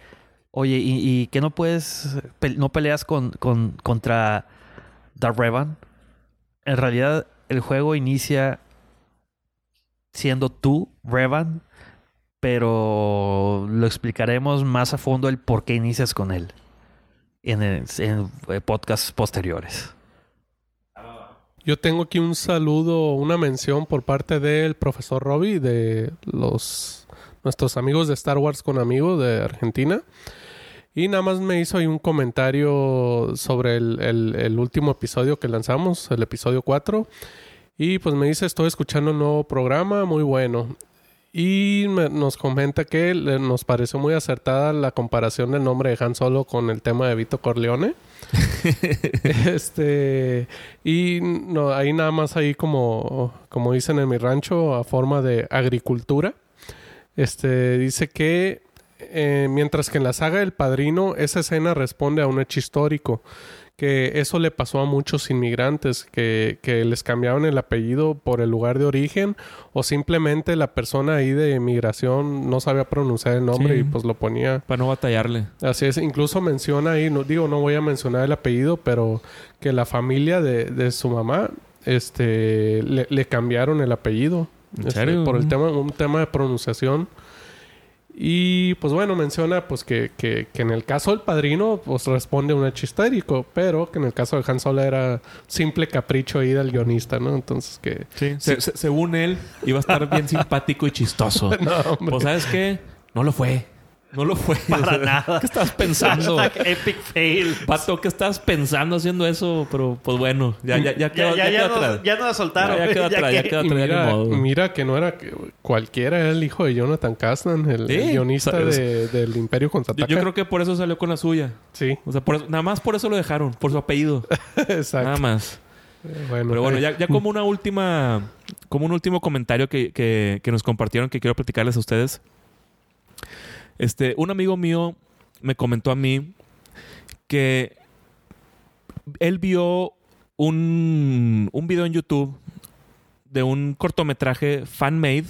Oye, ¿y, y que no puedes... Pe no peleas con, con, contra Darth Revan? En realidad, el juego inicia siendo tú, Revan, pero lo explicaremos más a fondo el por qué inicias con él en, el, en podcasts posteriores. Yo tengo aquí un saludo, una mención por parte del profesor Robbie, de los nuestros amigos de Star Wars con Amigos de Argentina. Y nada más me hizo ahí un comentario sobre el, el, el último episodio que lanzamos, el episodio cuatro. Y pues me dice, estoy escuchando un nuevo programa, muy bueno. Y me, nos comenta que le, nos pareció muy acertada la comparación del nombre de Han Solo con el tema de Vito Corleone. este y no, ahí nada más ahí como, como dicen en mi rancho, a forma de agricultura. Este dice que eh, mientras que en la saga del Padrino esa escena responde a un hecho histórico, que eso le pasó a muchos inmigrantes que, que les cambiaban el apellido por el lugar de origen, o simplemente la persona ahí de inmigración no sabía pronunciar el nombre, sí, y pues lo ponía para no batallarle. Así es, incluso menciona ahí, no digo, no voy a mencionar el apellido, pero que la familia de, de su mamá este le, le cambiaron el apellido. ¿En este, serio? por el tema, un tema de pronunciación. Y pues bueno, menciona pues que, que, que en el caso del Padrino pues responde a un hecho histórico, pero que en el caso de Han Solo era simple capricho ahí del guionista, ¿no? Entonces que... Sí, se, se, según él iba a estar bien simpático y chistoso. No, hombre. Pues ¿sabes qué? No lo fue. No lo fue. Para nada. ¿Qué estás pensando? Epic fail. Pato, ¿qué estás pensando haciendo eso? Pero pues bueno, ya, ya, ya quedó, ya, ya, ya ya, quedó atrás. nos, ya nos la soltaron. Ya, ya quedó atrás, ya que... quedó atrás. Mira, ya ni modo. mira que no era que cualquiera, era el hijo de Jonathan Kasdan, el, Sí, el guionista ¿sabes? de, del Imperio Yo, Contraataca. yo creo que por eso salió con la suya. Sí. O sea, por eso, nada más por eso lo dejaron, por su apellido. Exacto. Nada más. Eh, bueno, Pero bueno, eh, ya, ya como una última, como un último comentario que, que, que nos compartieron que quiero platicarles a ustedes. Este, un amigo mío me comentó a mí que él vio un, un video en YouTube de un cortometraje fan-made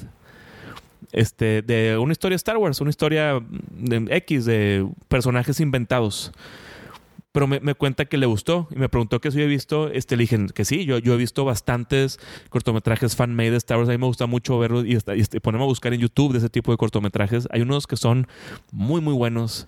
este, de una historia de Star Wars, una historia de X, de personajes inventados. Pero me, me cuenta que le gustó y me preguntó que si yo he visto. Este, le dije que sí, yo, yo he visto bastantes cortometrajes fan-made de Star Wars. A mí me gusta mucho verlos y, y, y ponerme a buscar en YouTube de ese tipo de cortometrajes. Hay unos que son muy, muy buenos.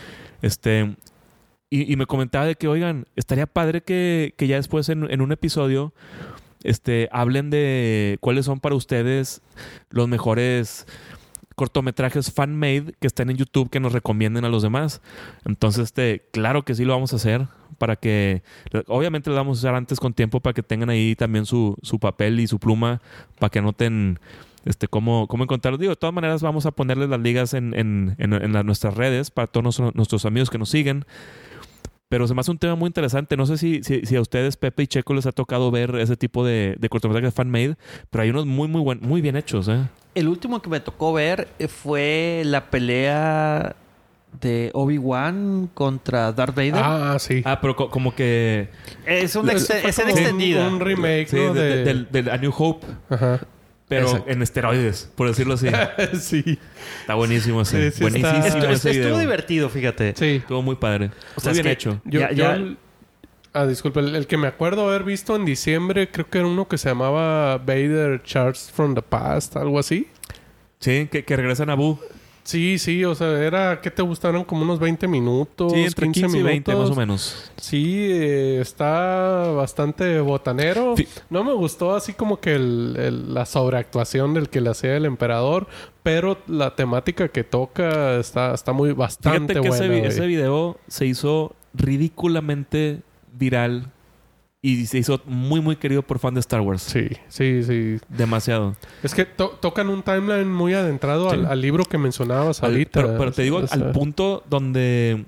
Este, y, y me comentaba de que, oigan, estaría padre que, que ya después en, en un episodio este, hablen de cuáles son para ustedes los mejores cortometrajes fan-made que estén en YouTube que nos recomienden a los demás. Entonces, este, claro que sí lo vamos a hacer para que... Obviamente lo vamos a usar antes con tiempo para que tengan ahí también su, su papel y su pluma para que anoten este, cómo, cómo encontrarlos. Digo, de todas maneras vamos a ponerles las ligas en, en, en, en las, nuestras redes para todos nuestros, nuestros amigos que nos siguen. Pero se me hace un tema muy interesante. No sé si, si, si a ustedes, Pepe y Checo, les ha tocado ver ese tipo de, de cortometrajes fan-made, pero hay unos muy, muy, buen, muy bien hechos, ¿eh? El último que me tocó ver fue la pelea de Obi-Wan contra Darth Vader. Ah, sí. Ah, pero co como que... Es una Es, ex es como extendida. Un, un remake, sí, ¿no? de, De... de, del, del A New Hope. Ajá. Pero Exacto. en esteroides, por decirlo así. Sí. Está buenísimo ese. Sí, sí, Buenísimo está- ese Estu- video. Estuvo divertido, fíjate. Sí. Estuvo muy padre. O sea, muy es bien que- hecho. Yo, Ya- yo ya- el- Ah, disculpe. El, el que me acuerdo haber visto en diciembre, creo que era uno que se llamaba Vader Charts from the Past, algo así. Sí, que, que regresan a Boo. Sí, sí. O sea, era... ¿Qué te gustaron? Como unos veinte minutos, Sí, entre quince quince y veinte minutos. más o menos. Sí, eh, está bastante botanero. Fi- No me gustó así como que el, el- la sobreactuación del que le hacía el emperador, pero la temática que toca está, está muy bastante Fíjate que buena. ese, vi- güey. ese video se hizo ridículamente viral y se hizo muy, muy querido por fan de Star Wars. Sí, sí, sí. Demasiado. Es que to- tocan un timeline muy adentrado Sí. al, al libro que mencionabas Al- ahorita. pero, pero te digo, O sea, al punto donde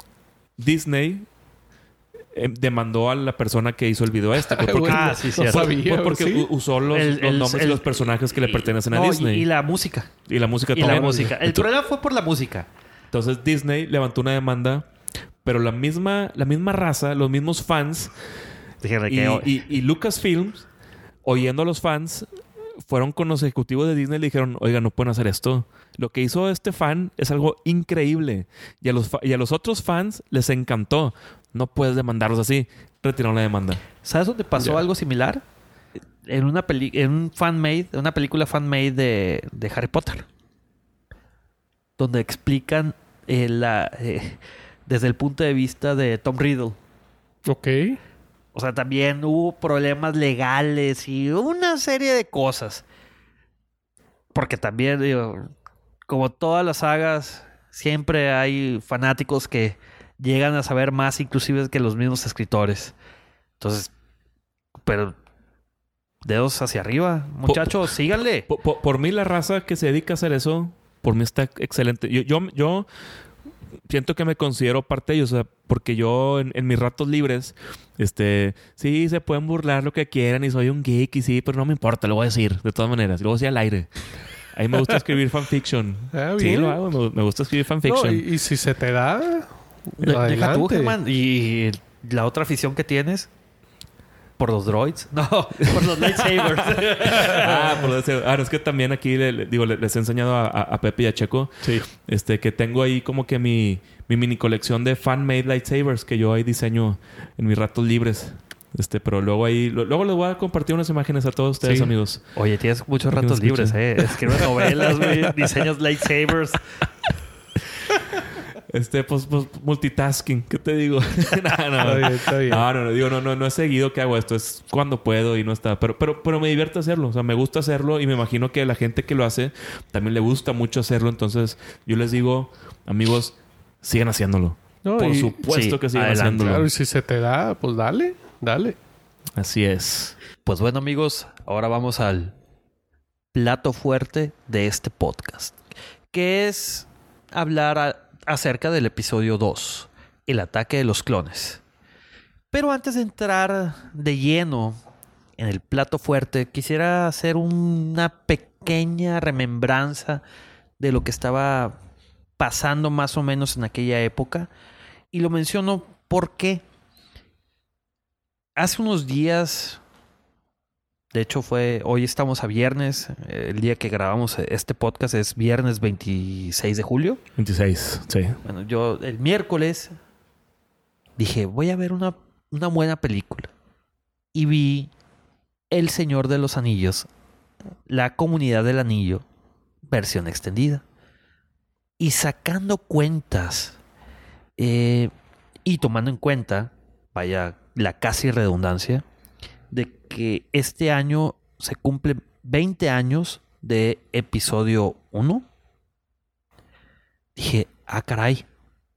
Disney eh, demandó a la persona que hizo el video este. Pues, porque, Ah, sí, no cierto. sabía, pues, porque sí. u- usó los, El- los el- nombres el- y los personajes que le pertenecen a No, y- Disney. Y, la música. Y la música Y la también. música. El Entonces, problema fue por la música. entonces Disney levantó una demanda, pero la misma, la misma raza, los mismos fans Dije, y, y, y Lucasfilms, oyendo a los fans, fueron con los ejecutivos de Disney y le dijeron, oiga, no pueden hacer esto. Lo que hizo este fan es algo increíble. Y a los, fa- y a los otros fans les encantó. No puedes demandarlos así. Retiraron la demanda. ¿Sabes dónde pasó Ya. algo similar? En una peli en un fan-made, una película fan-made de, de Harry Potter. Donde explican eh, la, eh, desde el punto de vista de Tom Riddle. Ok. O sea, también hubo problemas legales y una serie de cosas. Porque también, digo, como todas las sagas, siempre hay fanáticos que llegan a saber más inclusive que los mismos escritores. Entonces, pero dedos hacia arriba. Muchachos, síganle. Por, por- por mí, la raza que se dedica a hacer eso, por mí está excelente. Yo, yo, yo siento que me considero parte de ellos, o sea, porque yo en, en mis ratos libres, este, sí, se pueden burlar lo que quieran y soy un geek y sí, pero no me importa, lo voy a decir de todas maneras. Lo voy a decir al aire. A mí me gusta escribir fanfiction. Ah, Sí, bien. lo hago. Me, me gusta escribir No, fanfiction. y, y si se te da, De- Deja tú, adelante. Germán. Y la otra afición que tienes por los droids. No, por los lightsabers. Ah, por decir, ah, no, es que también aquí le- le- digo, le- les he enseñado a, a- a Pepe y a Checo Sí. este, que tengo ahí como que mi, mi mini colección de fan-made lightsabers que yo ahí diseño en mis ratos libres. Este, pero luego ahí... lo- luego les voy a compartir unas imágenes a todos ustedes, Sí. amigos. Oye, tienes muchos Para que ratos me escuchen. libres, ¿eh? Escribes novelas, güey. Diseñas lightsabers. Este, pues, pues multitasking. ¿Qué te digo? no, Está no. bien, está bien. No, no, no. Digo, no, no, no es seguido que hago esto. Es cuando puedo y no está. Pero, pero, pero me divierte hacerlo. O sea, me gusta hacerlo y me imagino que a la gente que lo hace también le gusta mucho hacerlo. Entonces, yo les digo, amigos, sigan haciéndolo. No, Por y- supuesto sí, que sigan adelante. haciéndolo. Claro, y si se te da, pues dale, dale. Así es. Pues bueno, amigos, ahora vamos al plato fuerte de este podcast, que es hablar a- acerca del episodio dos, el ataque de los clones. Pero antes de entrar de lleno en el plato fuerte, quisiera hacer una pequeña remembranza de lo que estaba pasando más o menos en aquella época. Y lo menciono porque hace unos días, de hecho fue, hoy estamos a viernes, eh, el día que grabamos este podcast es viernes veintiséis de julio. veintiséis, sí. Bueno, yo el miércoles dije, voy a ver una, una buena película. Y vi El Señor de los Anillos, La Comunidad del Anillo, versión extendida. Y sacando cuentas eh, y tomando en cuenta, vaya, la casi redundancia, de que este año se cumplen veinte años de episodio uno. Dije, ah, caray.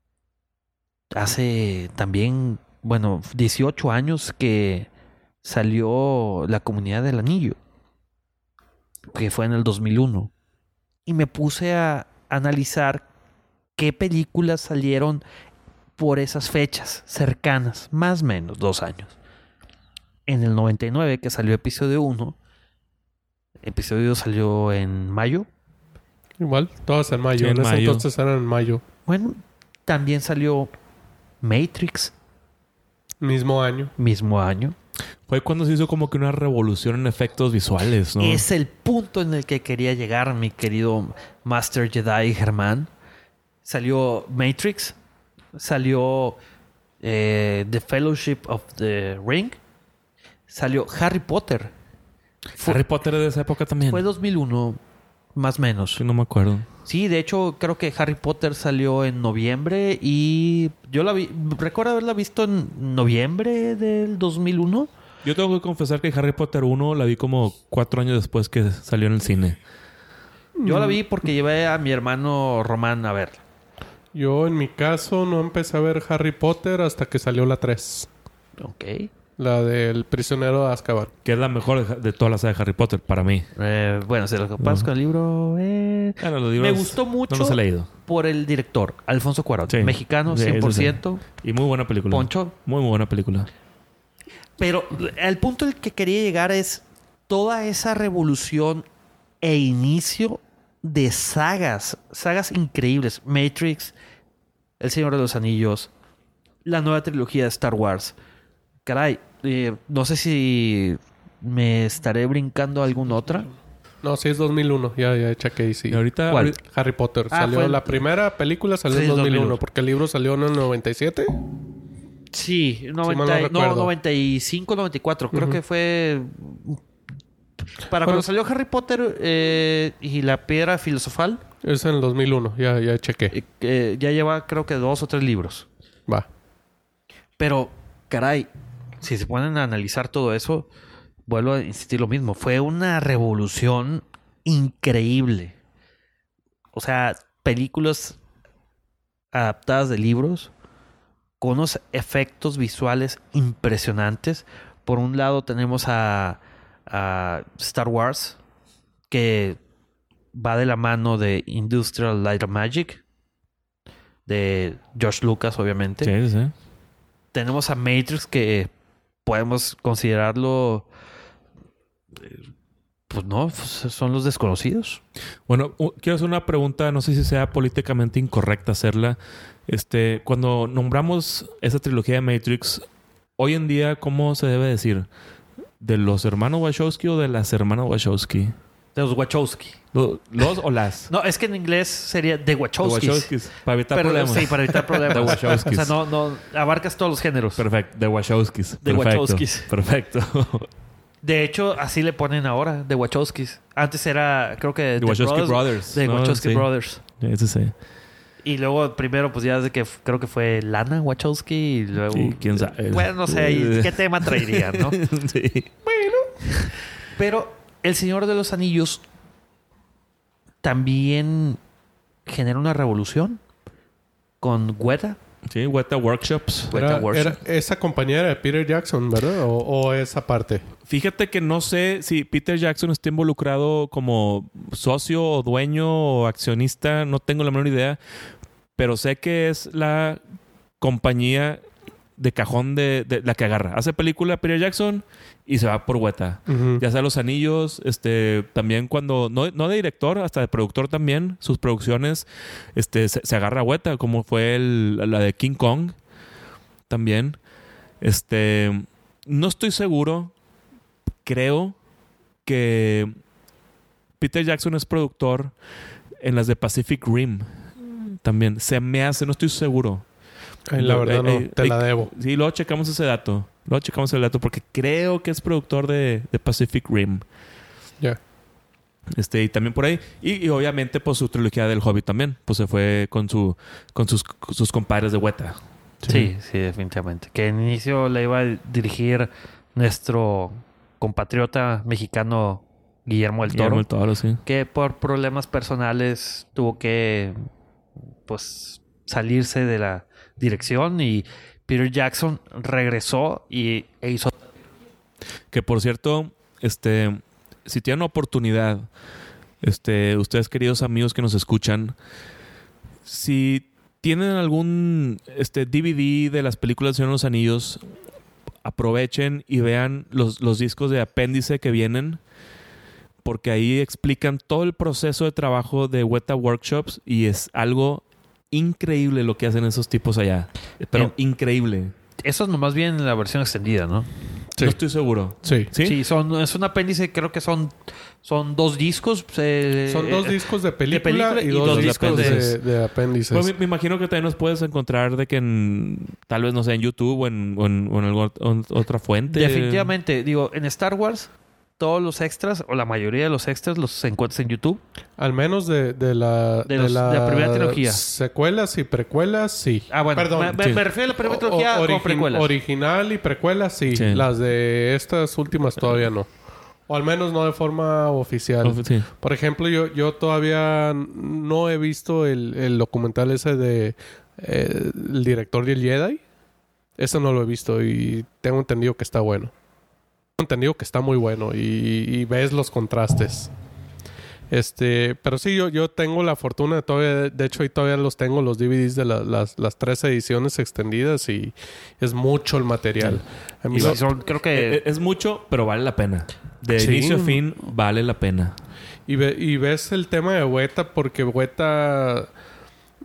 Hace también, bueno, dieciocho años que salió La Comunidad del Anillo, que fue en el dos mil uno. Y me puse a analizar qué películas salieron por esas fechas cercanas, más o menos dos años. En el noventa y nueve, que salió episodio uno, episodio dos salió en mayo. Igual, todas en mayo. Sí, en en ese mayo. entonces eran en mayo. Bueno, también salió Matrix, Mismo año. mismo año. Fue cuando se hizo como que una revolución en efectos visuales, ¿no? Es el punto en el que quería llegar, mi querido Master Jedi Germán. Salió Matrix, salió eh, The Fellowship of the Ring, salió Harry Potter. Fue, Harry Potter de esa época también. fue dos mil uno, más o menos. Sí, no me acuerdo. Sí, de hecho, creo que Harry Potter salió en noviembre y yo la vi, recuerdo haberla visto en noviembre del dos mil uno. Yo tengo que confesar que Harry Potter uno la vi como cuatro años después que salió en el cine. Yo la vi porque llevé a mi hermano Román a verla. Yo, en mi caso, no empecé a ver Harry Potter hasta que salió la tres. Ok. La del prisionero de Azkaban. Que es la mejor de, de toda la saga de Harry Potter para mí. Eh, bueno, si lo que pasa con el libro... eh, Bueno, los libros me gustó mucho No los he leído. por el director, Alfonso Cuarón. Sí. Mexicano, Sí, cien por sí, sí. ciento. Y muy buena película. Poncho. Muy, muy buena película. Pero el punto al que quería llegar es toda esa revolución e inicio de sagas. Sagas increíbles. Matrix, El Señor de los Anillos, la nueva trilogía de Star Wars. Caray, eh, no sé si me estaré brincando alguna otra. No, sí es dos mil uno. Ya, ya chequé y sí. Y ahorita... ¿Cuál? ahorita- Harry Potter. Ah, salió fue el- la primera película salió Sí, en dos mil uno, dos mil uno. porque el libro salió en el noventa y siete. Sí, mal no noventa, no, recuerdo. noventa y cinco, noventa y cuatro. Creo Ujú. que fue... Para Bueno. cuando salió Harry Potter eh, y la piedra filosofal, Es en el dos mil uno. Ya, ya chequé. eh, eh, ya lleva creo que dos o tres libros. Va. Pero, caray, si se ponen a analizar todo eso, vuelvo a insistir lo mismo. Fue una revolución increíble. O sea, películas adaptadas de libros con unos efectos visuales impresionantes. Por un lado tenemos a, a Star Wars, que va de la mano de Industrial Light and Magic, de George Lucas, obviamente. Sí, sí. Tenemos a Matrix, que podemos considerarlo... eh, Pues no, pues son los desconocidos. Bueno, u- quiero hacer una pregunta, no sé si sea políticamente incorrecta hacerla. Este, cuando nombramos esa trilogía de Matrix, hoy en día, ¿cómo se debe decir? ¿De los hermanos Wachowski o de las hermanas Wachowski? De los Wachowski. ¿Lo- ¿Los o las? No, es que en inglés sería The De Wachowskis. Wachowskis. Para evitar Pero, problemas. sí, para evitar problemas. The Wachowskis. O sea, no, no abarcas todos los géneros. Perfecto. De Wachowskis. The Perfecto. Wachowskis. Perfecto. De hecho, así le ponen ahora, The Wachowskis. Antes era, creo que... The Wachowski Brothers. The ¿no? Wachowski Sí. Brothers. Ese sí. Y luego primero, pues ya desde que f- creo que fue Lana Wachowski y luego... Sí, quién sabe. Bueno, no sé, ahí qué tema traerían, ¿no? Sí. Pero El Señor de los Anillos también genera una revolución con Weta. Sí, Weta Workshops. Weta Era, Workshop. era- esa compañía era de Peter Jackson, ¿verdad? O, o esa parte. Fíjate que no sé si Peter Jackson está involucrado como socio o dueño o accionista, no tengo la menor idea, pero sé que es la compañía de cajón de, de la que agarra. Hace película Peter Jackson y se va por Weta. Ujú. Ya sea Los Anillos, este, también cuando, no, no de director, hasta de productor también, sus producciones, este, se, se agarra a Weta, como fue el- la de King Kong también. Este, no estoy seguro, creo que Peter Jackson es productor en las de Pacific Rim también. Se me hace, no estoy seguro. Ay, la Lo- verdad, no. eh, te eh, la debo. Sí, luego checamos ese dato. Luego checamos el dato porque creo que es productor de, de Pacific Rim. Ya. Este, y también por ahí. Y, y obviamente, pues su trilogía del Hobbit también. Pues se fue con su, con sus, con sus compadres de Weta. Sí, sí, definitivamente. Que en inicio le iba a dirigir nuestro compatriota mexicano Guillermo del Toro. Guillermo del Toro, sí. Que por problemas personales tuvo que pues salirse de la dirección y Peter Jackson regresó y e hizo... Que por cierto, este, si tienen oportunidad, este, ustedes queridos amigos que nos escuchan, si tienen algún este, D V D de las películas de Señor de los Anillos, aprovechen y vean los, los discos de apéndice que vienen, porque ahí explican todo el proceso de trabajo de Weta Workshops y es algo increíble lo que hacen esos tipos allá. Pero Bien. increíble. Eso es nomás bien en la versión extendida, ¿no? Sí. No estoy seguro. Sí. ¿Sí? Sí, son, es un apéndice, creo que son, son dos discos. eh, Son dos eh, discos de película, película y, y dos, dos discos de, apéndices. de apéndices. Pues me, me imagino que también nos puedes encontrar de que en, tal vez, no sé, en YouTube o en, o en, o en alguna ot- otra fuente. Definitivamente, digo, en Star Wars, todos los extras, o la mayoría de los extras, los encuentras en YouTube. Al menos de, de la... De los- de la primera trilogía. Secuelas y precuelas, sí. Ah, bueno, Perdón. me, me- sí. me refiero a la primera O- trilogía o- como origi- precuelas. Original y precuelas, sí. Sí. Las de estas últimas todavía no. O al menos no de forma oficial. Oh, sí. Por ejemplo, yo, yo todavía no he visto el, el documental ese de eh, el director del Jedi. Ese no lo he visto y tengo entendido que está bueno. Tengo entendido que está muy bueno y, y ves los contrastes. Este, pero sí, yo, yo tengo la fortuna de todavía, de hecho, ahí todavía los tengo, los D V Ds de la- las, las tres ediciones extendidas y es mucho el material. A mí Y lo- son, creo Eh, que... eh, Es mucho, pero vale la pena. De Sí. inicio a fin, vale la pena. Y, ve- y ves el tema de Weta porque Weta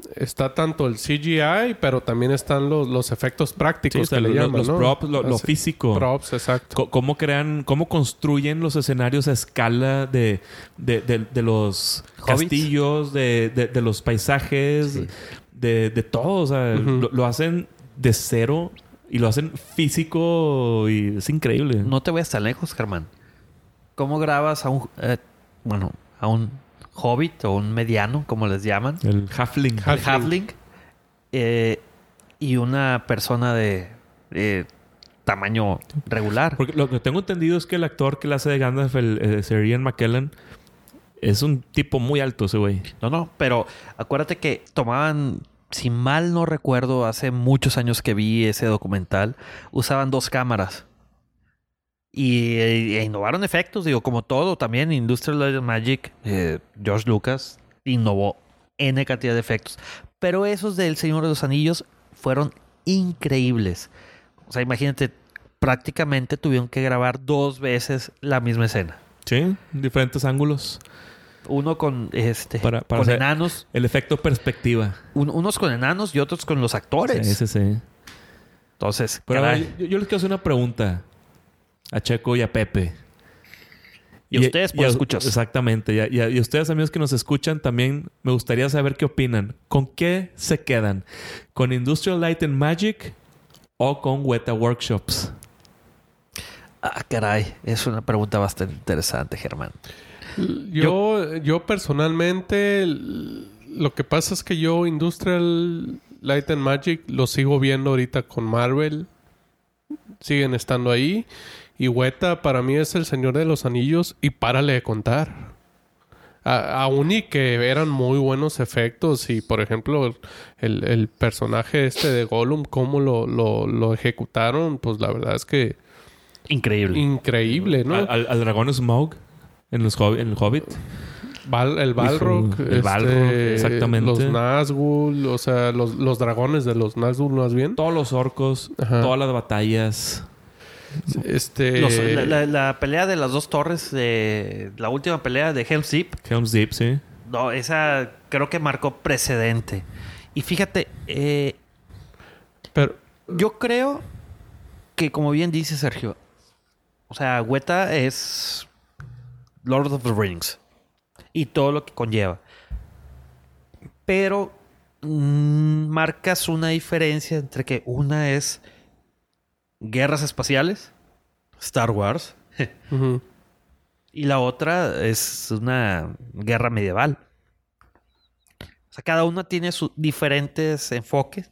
está tanto el C G I, pero también están los, los efectos prácticos sí, que lo, le llaman, los ¿no? props, lo, lo Así, físico. Props, exacto. C- cómo crean, cómo construyen los escenarios a escala de, de, de, de los Hobbits. castillos, de, de, de los paisajes, Sí. de, de todo. O sea, Uh-huh. lo, lo hacen de cero y lo hacen físico y es increíble. No te vayas tan lejos, Germán. ¿Cómo grabas a un... eh, bueno, a un hobbit o un mediano, como les llaman? El halfling. Ha- El halfling. eh, y una persona de eh, tamaño regular. Porque lo que tengo entendido es que el actor que le hace de Gandalf, el eh, Sir Ian McKellen, es un tipo muy alto ese güey. No, no, pero acuérdate que tomaban, si mal no recuerdo, hace muchos años que vi ese documental, usaban dos cámaras. Y eh, e innovaron efectos, digo, como todo también, Industrial Light and Magic, eh, George Lucas innovó N cantidad de efectos. Pero esos del Señor de los Anillos fueron increíbles. O sea, imagínate, prácticamente tuvieron que grabar dos veces la misma escena. Sí, diferentes ángulos. Uno con este Para- para con hacer- enanos, El efecto perspectiva. un- unos con enanos y otros con los actores. Sí, sí, sí. Entonces, Pero a caray. ver, yo, yo les quiero hacer una pregunta a Checo y a Pepe. Y a ustedes, por a- escuchas. Exactamente. Y a, y a- y a ustedes, amigos que nos escuchan, también me gustaría saber qué opinan. ¿Con qué se quedan? ¿Con Industrial Light and Magic o con Weta Workshops? Ah, caray. Es una pregunta bastante interesante, Germán. Yo, yo personalmente, l- lo que pasa es que yo Industrial Light and Magic lo sigo viendo ahorita con Marvel. Siguen estando ahí. Y Weta para mí es el Señor de los Anillos y párale de contar. A- aún y que eran muy buenos efectos y, por ejemplo, el, el personaje este de Gollum, cómo lo, lo, lo ejecutaron, pues la verdad es que Increíble. increíble, ¿no? Al, al- al dragón Smaug en, los Hob- en el Hobbit. Val- el Balrog, el este, Balrog, exactamente. los Nazgûl, o sea, los, los dragones de los Nazgûl más bien. Todos los orcos, Ajá. todas las batallas. Este, Los- la, la- la pelea de las dos torres, de la última pelea de Helm's Deep, Helm's Deep, sí. no, esa creo que marcó precedente. Y fíjate, eh, pero yo creo que, como bien dice Sergio, o sea, Weta es Lord of the Rings y todo lo que conlleva. Pero mm, marcas una diferencia entre que una es guerras espaciales, Star Wars, ujú. y la otra es una guerra medieval. O sea, cada una tiene sus diferentes enfoques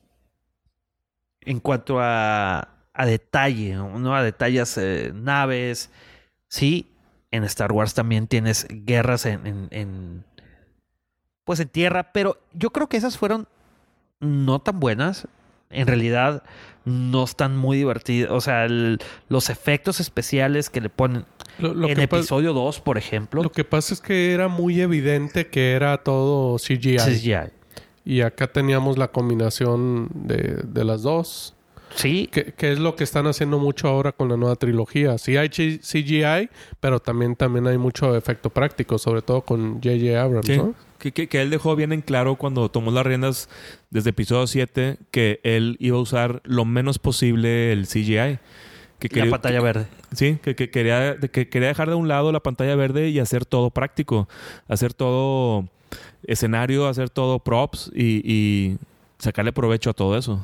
en cuanto a, a detalle, ¿no? A detalles, eh, naves. Sí, en Star Wars también tienes guerras en, en, en, pues en tierra, pero yo creo que esas fueron no tan buenas. En realidad no están muy divertidas. O sea, el- los efectos especiales que le ponen Lo, lo en que pa- episodio dos, por ejemplo, lo que pasa es que era muy evidente que era todo C G I. C G I. Y acá teníamos la combinación de, de las dos. Sí, Que, que es lo que están haciendo mucho ahora con la nueva trilogía. Sí hay C G I, pero también, también hay mucho efecto práctico, sobre todo con J J Abrams, Sí. ¿no? Que, que, que él dejó bien en claro cuando tomó las riendas desde episodio siete que él iba a usar lo menos posible el C G I. Que la quería- pantalla verde. Sí, que, que quería, de- que quería dejar de un lado la pantalla verde y hacer todo práctico. Hacer todo escenario, hacer todo props y, y sacarle provecho a todo eso.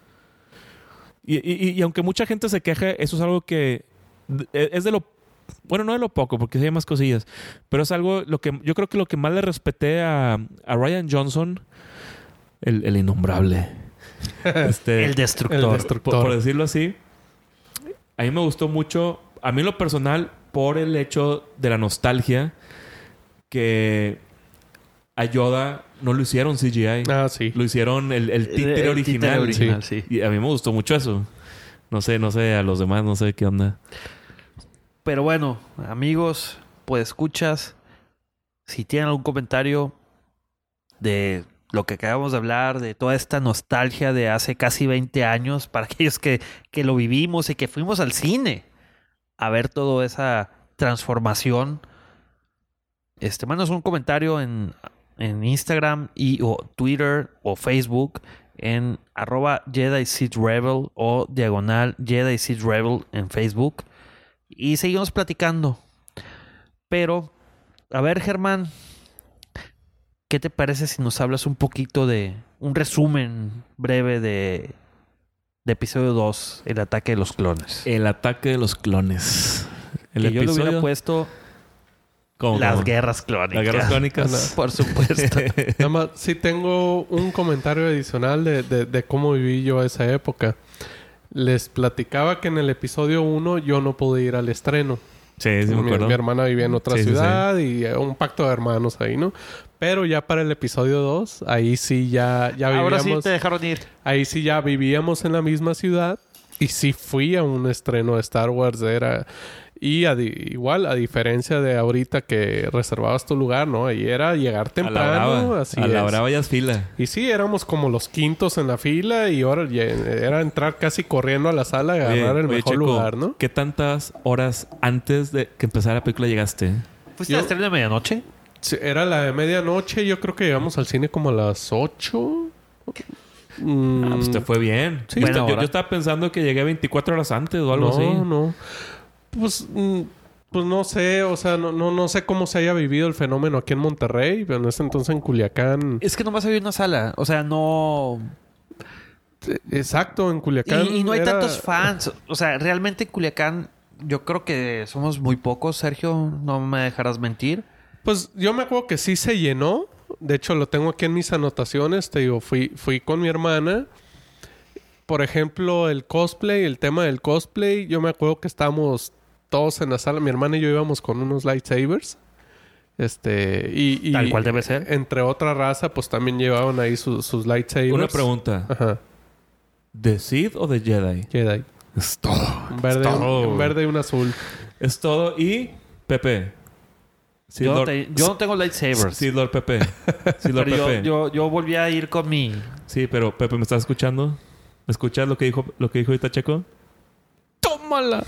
Y, y- y aunque mucha gente se queje, eso es algo que e- es de lo... Bueno, no de lo poco, porque sí hay más cosillas. Pero es algo... lo que Yo creo que lo que más le respeté a, a Rian Johnson, el, el innombrable. este, El destructor. el destructor. por, por decirlo así, a mí me gustó mucho, a mí en lo personal, por el hecho de la nostalgia, que a Yoda no lo hicieron C G I. Ah, sí. Lo hicieron el, el títere El original. títere original, sí. Y a mí me gustó mucho eso. No sé, no sé, a los demás no sé qué onda. Pero bueno, amigos, pues escuchas. Si tienen algún comentario de lo que acabamos de hablar, de toda esta nostalgia de hace casi veinte años, para aquellos que, que lo vivimos y que fuimos al cine a ver toda esa transformación, este, mándanos un comentario en en Instagram y o Twitter o Facebook en arroba Jedi Sith Rebel o diagonal Jedi Sith Rebel en Facebook. Y seguimos platicando. Pero, a ver, Germán, ¿qué te parece si nos hablas un poquito de un resumen breve de, de episodio dos, el ataque de los clones? El ataque de los clones. El que yo le episodio... hubiera puesto ¿Cómo, las cómo? guerras clónicas. Las guerras clónicas. Por supuesto. Nada más, sí tengo un comentario adicional de, de, de cómo viví yo esa época. Les platicaba que en el episodio uno yo no pude ir al estreno. Sí, sí me mi, acuerdo. mi hermana vivía en otra Sí, sí, ciudad y eh, un pacto de hermanos ahí, ¿no? Pero ya para el episodio dos, ahí sí ya, ya vivíamos... Ahora sí te dejaron ir. Ahí sí ya vivíamos en la misma ciudad y sí fui a un estreno de Star Wars. Era... Y a di- igual, a diferencia de ahorita que reservabas tu lugar, ¿no? Ahí era llegar A la temprano. brava. Así A la es. brava ya es fila. Y sí, éramos como los quintos en la fila y ahora ya era entrar casi corriendo a la sala y agarrar Oye, el oye, mejor Checo, lugar, ¿no? ¿qué tantas horas antes de que empezara la película llegaste? ¿Fuiste Yo- al estreno de medianoche? Sí, era la de medianoche. Yo creo que llegamos al cine como a las ocho. Mm, Ah, pues te fue bien. Sí, yo, buena esta- yo- hora. yo estaba pensando que llegué veinticuatro horas antes o algo no, así. no. Pues, mm, pues no sé. O sea, no, no, no sé cómo se haya vivido el fenómeno aquí en Monterrey. Pero en ese entonces en Culiacán... Es que nomás había una sala. O sea, no... Exacto, en Culiacán. Y, y no hay era- tantos fans. O sea, realmente en Culiacán yo creo que somos muy pocos, Sergio. No me dejarás mentir. Pues yo me acuerdo que sí se llenó. De hecho, lo tengo aquí en mis anotaciones. Te digo, fui, fui con mi hermana. Por ejemplo, el cosplay, el tema del cosplay. Yo me acuerdo que estábamos todos en la sala. Mi hermana y yo íbamos con unos lightsabers. Este, y, y Tal cual debe ser. entre otra raza, pues también llevaban ahí sus, sus lightsabers. Una pregunta. Ajá. ¿De Sith o de Jedi? Jedi. Es todo. Un verde, Es todo. un verde y un azul. Es todo. Y Pepe. Sith Yo no, Lord- te- yo no tengo lightsabers. Sith Lord Pepe. Sith Lord pero yo, Pepe. yo, yo volví a ir con mi... Sí, pero Pepe, ¿me estás escuchando? ¿Me escuchas lo que dijo, lo que dijo ahorita Checo? ¡Tómala!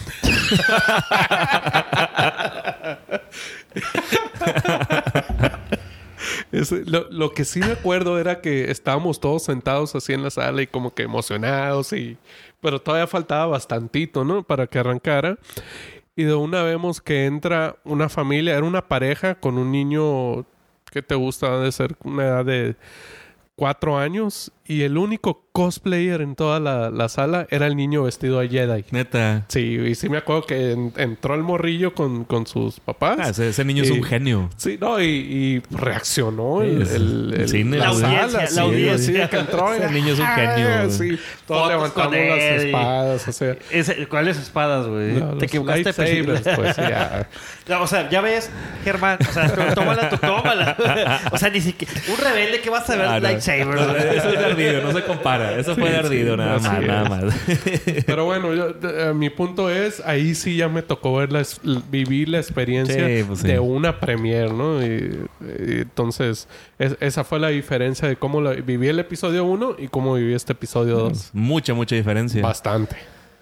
Es- lo, lo que sí me acuerdo era que estábamos todos sentados así en la sala y como que emocionados y... Pero todavía faltaba bastantito, ¿no? Para que arrancara. Y de una vemos que entra una familia, era una pareja con un niño que te gusta de ser una edad de cuatro años. Y el único cosplayer en toda la, la sala era el niño vestido de Jedi. Neta. Sí, y sí me acuerdo que en- entró el morrillo con, con sus papás. Ah, ese, ese niño es Y- un genio. Sí, no, y, y reaccionó el, Sí, el, el- cine, la la sala, audiencia, sí, la audiencia. sí, que entró y- Ese niño es un genio, Ah, güey. sí, todos Fotos levantamos con las él y- espadas, o sea, Ese- ¿Cuáles espadas, güey? no, Te los equivocaste. lightsabers, pero- pues ya. No, o sea, ya ves, Germán. O sea, tú- tómala, tú tómala. O sea, ni siquiera... Un rebelde que va a saber Ah, no. lightsabers. No, eso es de ardido, no se compara. Eso fue Sí, de ardido, sí, nada así más, es. nada más. Pero bueno, yo- eh, mi punto es, ahí sí ya me tocó ver la, es- vivir la experiencia Sí, pues sí. de una premiere, ¿no? Y, y entonces, es- esa fue la diferencia de cómo la- viví el episodio uno y cómo viví este episodio dos. Mucha, mucha diferencia. Bastante.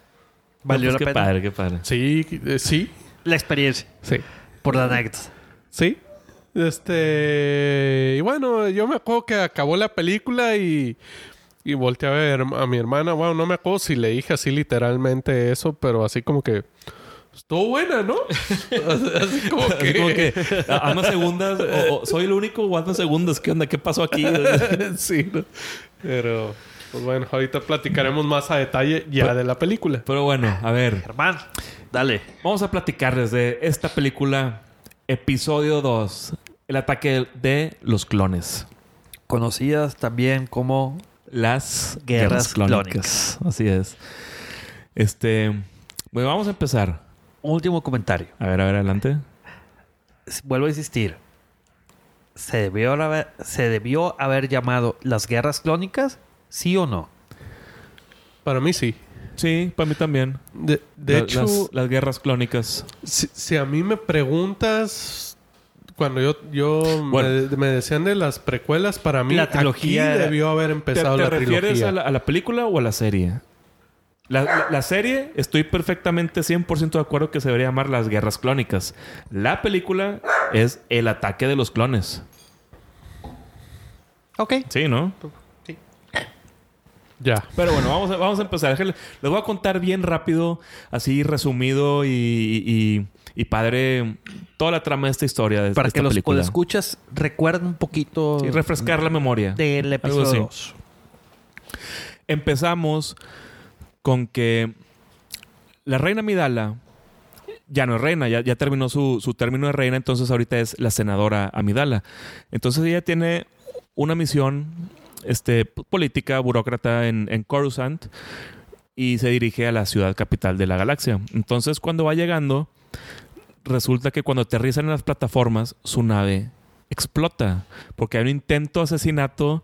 Valió Pues la qué pena. padre, qué padre. Sí, eh, sí, La experiencia. sí. Por la anécdota. Sí. Este... Y bueno, yo me acuerdo que acabó la película y... Y volteé a ver a mi hermana. Bueno, no me acuerdo si le dije así literalmente eso, pero así como que... Estuvo buena, ¿no? Así como que... Así como que a- ando segundas, o, o soy el único o ando segundas. ¿Qué onda? ¿Qué pasó aquí? sí, ¿no? Pero... Pues bueno, ahorita platicaremos más a detalle ya de la película. Pero bueno, a ver. Germán, dale. Vamos a platicarles de esta película, episodio dos. El ataque de los clones. Conocidas también como... Las Guerras guerras, clónicas. Así es. Este... Bueno, vamos a empezar. Último comentario. A ver, a ver, adelante. Vuelvo a insistir. ¿Se debió haber, se debió haber llamado las guerras clónicas? ¿Sí o no? Para mí sí. Sí, para mí también. De, de La- hecho, Las, las guerras clónicas. si, si a mí me preguntas... Cuando yo, yo Bueno. me, me decían de las precuelas, para mí La trilogía aquí era- debió haber ¿Te, empezado te la refieres trilogía. a la, a la película o a la serie? La, la- la serie, estoy perfectamente cien por ciento de acuerdo que se debería llamar Las Guerras Clónicas. La película es El Ataque de los Clones. Ok. Sí, ¿no? Sí. Ya. Pero bueno, vamos a, vamos a empezar. Les voy a contar bien rápido, así resumido y, y, y padre, toda la trama de esta historia. De, Para de esta que los película. podescuchas recuerden un poquito... Y refrescar la memoria. Del episodio dos. Empezamos con que la reina Amidala ya no es reina, ya, ya terminó su, su término de reina, entonces ahorita es la senadora Amidala. Entonces ella tiene una misión este, política, burócrata en, en Coruscant y se dirige a la ciudad capital de la galaxia. Entonces cuando va llegando, resulta que cuando aterrizan en las plataformas, su nave explota porque hay un intento de asesinato.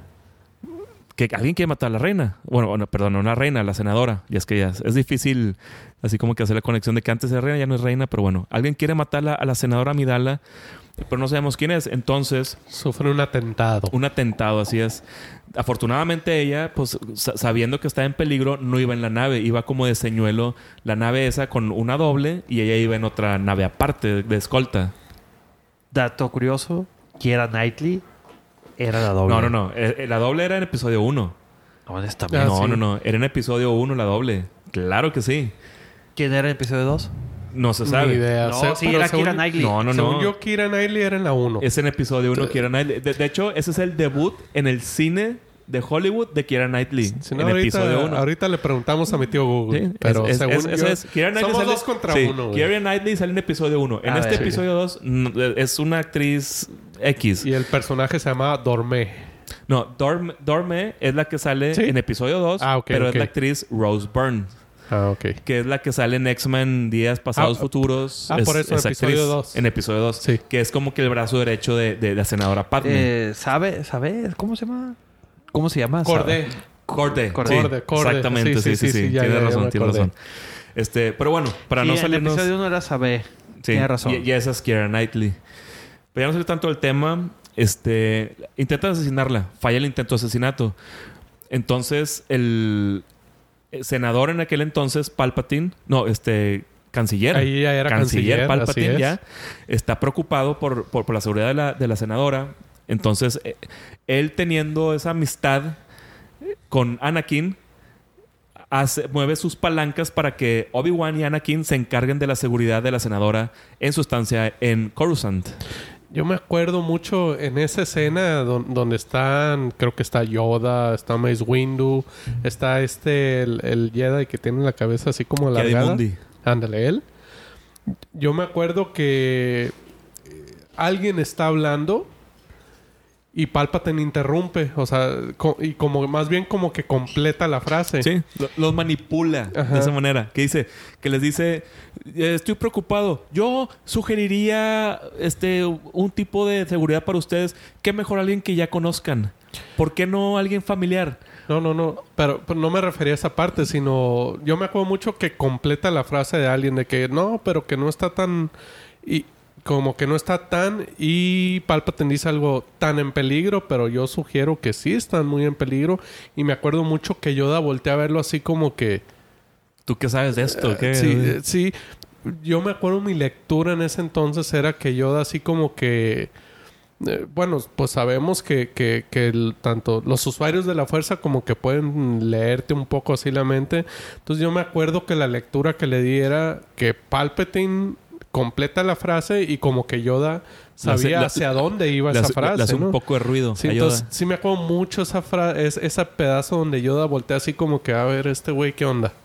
Que alguien quiere matar a la reina. Bueno, bueno, perdón, no la reina, la senadora. Y es que ya es, es difícil así como que hacer la conexión de que antes era reina, ya no es reina. Pero bueno, alguien quiere matar a, a la senadora Amidala, pero no sabemos quién es. Entonces... sufre un atentado. Un atentado, así es. Afortunadamente ella, pues sabiendo que estaba en peligro, no iba en la nave. Iba como de señuelo la nave esa con una doble y ella iba en otra nave aparte de, de escolta. Dato curioso. Keira Knightley era la doble. No, no, no. Eh, la doble era en episodio uno. Honestamente. Ah, no, sí. no, no. Era en episodio uno la doble. Claro que sí. ¿Quién era en episodio dos? No se sabe. Ni idea. No, Se- sí, pero era según- Keira Knightley. No, no, Según no. yo, Keira Knightley era en la uno. Es en episodio uno Keira Knightley. De, de hecho, ese es el debut en el cine de Hollywood de Keira Knightley. Si no, en ahorita, episodio uno. ahahorita le preguntamos a mi tío Google. Sí, pero es, es, según es, yo, eso es. Keira Knightley somos sale- dos contra sí, uno. güey. Keira Knightley sale en episodio uno. En A este ver. episodio dos mm, es una actriz X. Y el personaje se llama Dormé. No, Dorme, Dorme es la que sale ¿Sí? en episodio dos, Ah, ok, pero ok. es la actriz Rose Byrne, Ah, ok. que es la que sale en X-Men Días Pasados Ah, Futuros. ah, Es- por eso, en es episodio actriz dos. En episodio dos. Sí. Que es como que el brazo derecho de, de la senadora Padme. Eh, ¿Sabe? ¿Sabe? ¿Cómo se llama? ¿Cómo se llama? Cordé. Corde. Corde. Sí, Corde, Corde. Exactamente, sí, sí, sí. ya, Tienes ya, ya razón, me tienes acordé. razón. Este, pero bueno, para Sí, no en el salirnos... episodio uno era Sabe. Sí, Tienes razón. Y, y esa es Keira Knightley. Pero ya no salir tanto del tema. Este... Intenta asesinarla. Falla el intento de asesinato. Entonces, el... el senador en aquel entonces, Palpatine... No, este... Canciller. Ahí ya era canciller, Palpatine así es. ya está preocupado por, por, por la seguridad de la, de la senadora. Entonces, eh, él teniendo esa amistad con Anakin, hace, mueve sus palancas para que Obi-Wan y Anakin se encarguen de la seguridad de la senadora en su estancia en Coruscant. Yo me acuerdo mucho en esa escena don- donde están, creo que está Yoda, está Mace Windu, está este, el, el Jedi que tiene la cabeza así como alargada. Mundi. Ándale, él. Yo me acuerdo que eh, alguien está hablando y Palpatine interrumpe. O sea, co- y como más bien como que completa la frase. Sí, lo- los manipula Ajá. de esa manera. Que dice, que les dice, "Eh, estoy preocupado. Yo sugeriría este un tipo de seguridad para ustedes. ¿Qué mejor alguien que ya conozcan? ¿Por qué no alguien familiar? No, no, no. Pero, pero no me refería a esa parte, sino... Yo me acuerdo mucho que completa la frase de alguien de que no, pero que no está tan... Y como que no está tan... Y Palpatine dice algo tan en peligro, pero yo sugiero que sí están muy en peligro. Y me acuerdo mucho que Yoda voltea a verlo así como que... ¿Tú qué sabes de esto? ¿Qué? Sí, eh, sí. Yo me acuerdo mi lectura en ese entonces era que Yoda así como que... eh, bueno, pues sabemos que, que, que el- tanto los usuarios de la fuerza como que pueden leerte un poco así la mente. Entonces yo me acuerdo que la lectura que le di era que Palpatine completa la frase y como que Yoda sabía la- hacia dónde iba Le esa hace, frase, le hace ¿no? un poco de ruido. Sí, a Yoda. entonces sí me acuerdo mucho esa frase, es, ese pedazo donde Yoda voltea así como que a ver este güey qué onda.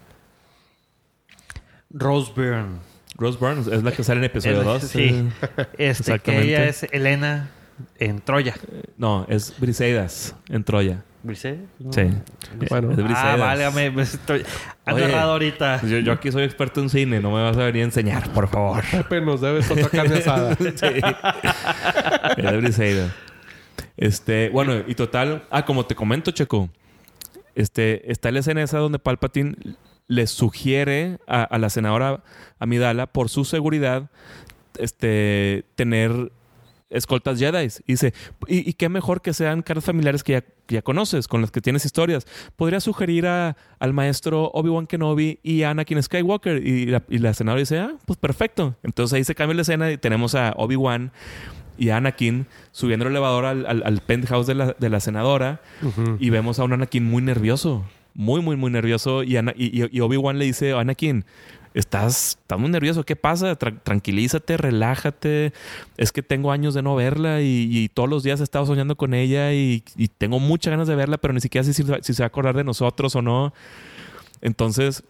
Rose Byrne. Rose Byrne es la que sale en episodio Es- dos. Sí. Este, que Exactamente. ella es Elena en Troya. No, es Briseidas en Troya. ¿Briseida? No. Sí. Bueno. Es de Ah, Briseidas. válgame. me Estoy... Ando Oye. errado ahorita. Yo, yo aquí soy experto en cine. No me vas a venir a enseñar, por favor. Pepe, nos debes otra carne asada. Sí. Es de Briseida. Este, bueno, y total... Ah, como te comento, Checo. Este, está la escena esa donde Palpatine le sugiere a, a la senadora Amidala, por su seguridad, este, tener escoltas Jedi. Y dice, ¿y, y qué mejor que sean caras familiares que ya, que ya conoces, con las que tienes historias? Podría sugerir a, al maestro Obi-Wan Kenobi y a Anakin Skywalker. Y la, y la senadora dice, ah, pues perfecto. Entonces ahí se cambia la escena y tenemos a Obi-Wan y Anakin subiendo el elevador al, al, al penthouse de la, de la senadora. Uh-huh. Y vemos a un Anakin muy nervioso. Muy, muy, muy nervioso. Y, Ana, y, y Obi-Wan le dice, Anakin, estás, estás muy nervioso. ¿Qué pasa? Tra- tranquilízate, relájate. Es que tengo años de no verla y, y todos los días he estado soñando con ella y, y tengo muchas ganas de verla, pero ni siquiera sé si, si se va a acordar de nosotros o no. Entonces,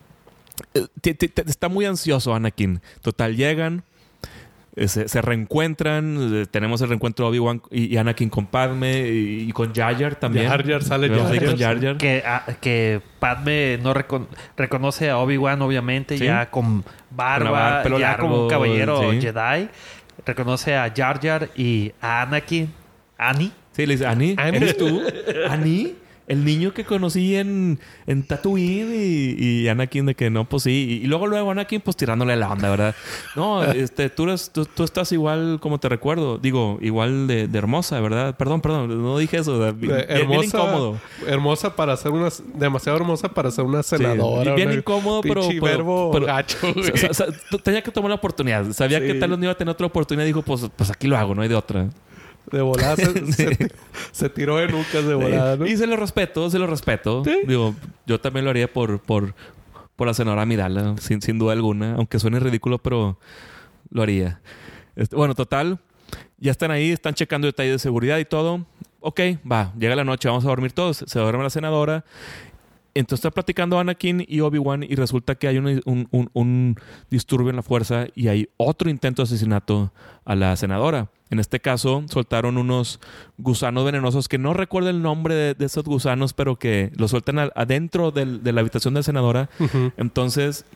t- t- t- está muy ansioso Anakin. Total, llegan... Se, se reencuentran. Tenemos el reencuentro de Obi-Wan y, y Anakin con Padme y, y con Jar Jar también. Jar Jar sale Jar Jar. Con Jar Jar. Que, a, que Padme no recon- reconoce a Obi-Wan, obviamente, ¿sí? Ya con barba, con bar, pelo ya largo, como un caballero ¿sí? Jedi. Reconoce a Jar Jar y a Anakin. ¿Ani? Sí, le dice, ¿Ani? ¿Ani? ¿Eres tú? ¿Ani? El niño que conocí en, en Tatooine y, y Anakin de que no, pues sí. Y, y luego luego Anakin pues tirándole la onda, ¿verdad? No, este, tú, eres, tú, tú estás igual como te recuerdo. Digo, igual de, de hermosa, ¿verdad? Perdón, perdón, no dije eso. Bien, bien, hermosa, bien incómodo. Hermosa para ser una... Demasiado hermosa para ser una senadora. Sí, bien una, incómodo, pero... pero, verbo pero gacho, o sea, o sea, tenía que tomar la oportunidad. Sabía sí. que tal vez no iba a tener otra oportunidad. Dijo, pues, pues aquí lo hago, no hay de otra. De volada se, se, se tiró de nucas de volada, ¿no? Y se lo respeto, se lo respeto. ¿Sí? Digo, yo también lo haría por, por, por la senadora Amidala, sin, sin duda alguna. Aunque suene ridículo, pero lo haría. Este, bueno, total. Ya están ahí, están checando detalles de seguridad y todo. Ok, va, llega la noche, vamos a dormir todos. Se duerme la senadora. Entonces está platicando Anakin y Obi-Wan y resulta que hay un, un, un, un disturbio en la fuerza y hay otro intento de asesinato a la senadora. En este caso, soltaron unos gusanos venenosos que no recuerdo el nombre de, de esos gusanos, pero que los sueltan a, adentro del, de la habitación de la senadora. Uh-huh. Entonces,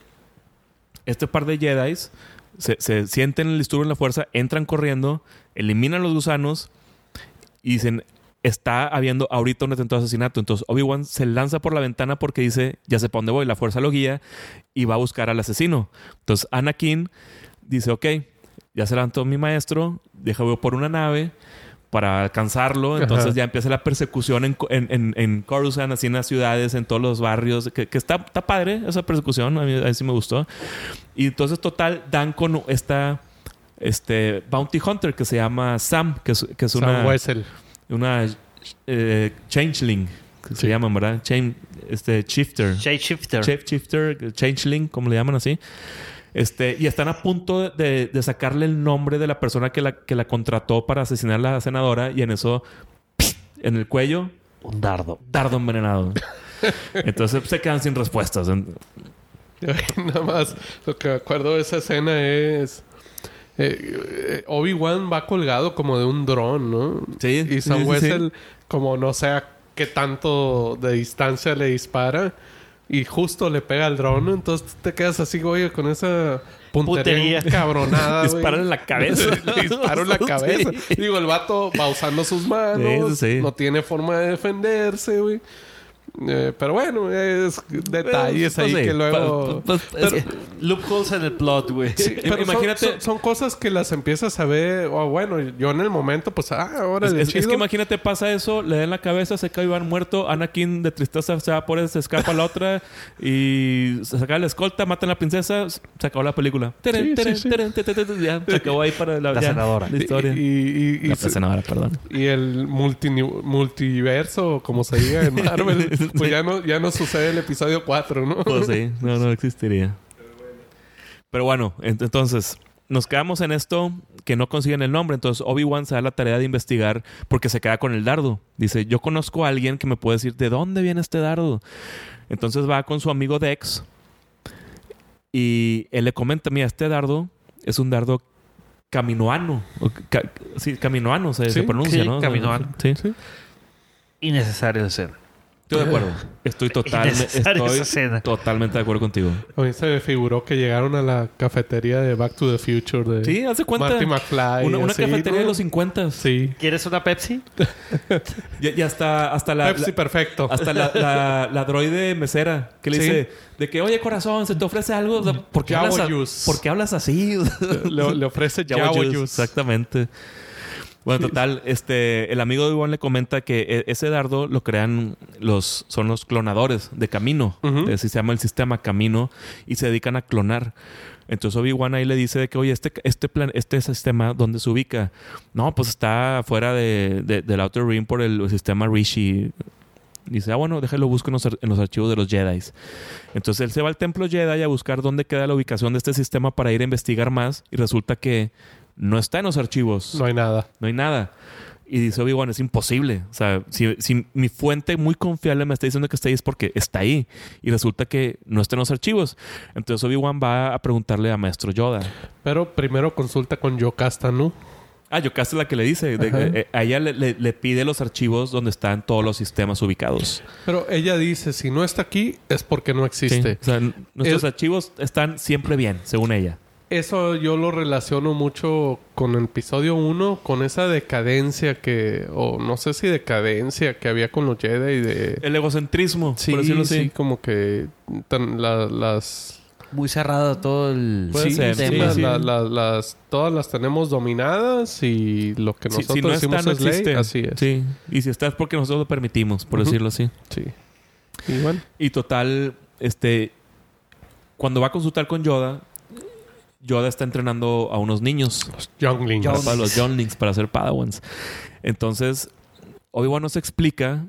este par de Jedis se, se sienten el disturbio en la fuerza, entran corriendo, eliminan los gusanos y dicen... Está habiendo ahorita un atentado de asesinato. Entonces Obi-Wan se lanza por la ventana porque dice, ya sé para dónde voy. La fuerza lo guía y va a buscar al asesino. Entonces Anakin dice, ok, ya se levantó mi maestro, deja voy por una nave para alcanzarlo. Entonces Ajá. ya empieza la persecución en, en, en, en Coruscant, así en las ciudades, en todos los barrios. Que, que está, está padre esa persecución. A mí, a mí sí me gustó. Y entonces total dan con esta este, Bounty Hunter que se llama Sam, que es, que es Sam una... Wessel. Una eh, changeling, que sí. se llaman, ¿verdad? Chain, este, shifter. Shape shifter. Shape shifter, changeling, como le llaman así. Este, y están a punto de, de sacarle el nombre de la persona que la, que la contrató para asesinar a la senadora. Y en eso, en el cuello... Un dardo. Dardo envenenado. Entonces se quedan sin respuestas. Nada más, lo que me acuerdo de esa escena es... Eh, Obi-Wan va colgado como de un dron, ¿no? Sí. Y Sam sí, sí, Wessel, sí. como no sé a qué tanto de distancia le dispara. Y justo le pega al dron, ¿no? Entonces te quedas así, güey, con esa puntería, puntería. cabronada, güey. Dispara en la cabeza. Le disparo en la cabeza. Sí. Digo, el vato va usando sus manos. Sí, sí. No tiene forma de defenderse, güey. Eh, pero bueno, es detalles pues, ahí pues, que sí. luego... Pues, pues, pero, es que loopholes en el plot, güey. Sí, pero imagínate... Son, son, son cosas que las empiezas a ver... O oh, bueno, yo en el momento, pues... Ah, ahora es, es, es, es que imagínate, pasa eso, le da en la cabeza, se cae Iván muerto, Anakin de tristeza se va por eso, se escapa a la otra y se saca la escolta, matan a la princesa, se acabó la película. Sí, sí, sí. Ya, se acabó ahí para la, la ya, senadora. La historia. Y, y, y, la se, senadora, perdón. Y el multi, multiverso, como se diga en Marvel... Pues ya no, ya no sucede el episodio cuatro, ¿no? Pues sí, no, no existiría. Pero bueno, entonces nos quedamos en esto que no consiguen el nombre. Entonces Obi-Wan se da la tarea de investigar porque se queda con el dardo. Dice, yo conozco a alguien que me puede decir de dónde viene este dardo. Entonces va con su amigo Dex y él le comenta, mira, este dardo es un dardo caminoano. Ca sí, caminoano se, ¿Sí? se pronuncia, sí, ¿no? Caminoano. Sí, sí. Innecesaria escena. Estoy de acuerdo. Estoy, total, estoy totalmente de acuerdo contigo. A mí se me figuró que llegaron a la cafetería de Back to the Future de sí, hace cuenta. Marty McFly. Una, una así, cafetería ¿no? de los cincuenta. Sí. ¿Quieres una Pepsi? y, y hasta, hasta la... Pepsi la, perfecto. Hasta la, la, la droide mesera que le sí. dice de que, oye, corazón, ¿se te ofrece algo? ¿Por qué, hablas, a, ¿por qué hablas así? le, le ofrece Java Juice. Exactamente. Bueno, total, este, el amigo de Obi-Wan le comenta que ese dardo lo crean los, son los clonadores de Camino. Uh-huh. Así se llama el sistema Camino y se dedican a clonar. Entonces Obi-Wan ahí le dice de que, oye, este, este plan, este sistema, ¿dónde se ubica? No, pues está fuera de, de, del Outer Rim por el, el sistema Rishi. Dice, ah, bueno, déjalo busco en los, en los archivos de los Jedi. Entonces él se va al templo Jedi a buscar dónde queda la ubicación de este sistema para ir a investigar más. Y resulta que no está en los archivos. No hay nada. No hay nada. Y dice Obi-Wan, es imposible. O sea, si, si mi fuente muy confiable me está diciendo que está ahí es porque está ahí. Y resulta que no está en los archivos. Entonces Obi-Wan va a preguntarle a Maestro Yoda. Pero primero consulta con Yocasta, ¿no? Ah, Yocasta es la que le dice. De, eh, a ella le, le, le pide los archivos donde están todos los sistemas ubicados. Pero ella dice, si no está aquí, es porque no existe. Sí. O sea, nuestros es... archivos están siempre bien, según ella. Eso yo lo relaciono mucho con el episodio uno, con esa decadencia que... O no sé si decadencia que había con los Jedi de... El egocentrismo, sí, por decirlo así. Sí, como que tan, la, las... Muy cerrado todo el sí, sistema. Sí, sí. La, la, las, todas las tenemos dominadas y lo que nosotros si, si no decimos está, no es existe. ley, así es. Sí, y si está es porque nosotros lo permitimos, por uh-huh. decirlo así. Sí. Y bueno. Y total, este... Cuando va a consultar con Yoda... Yoda está entrenando a unos niños. Los younglings. Para, para los younglings, para ser padawans. Entonces, Obi-Wan nos explica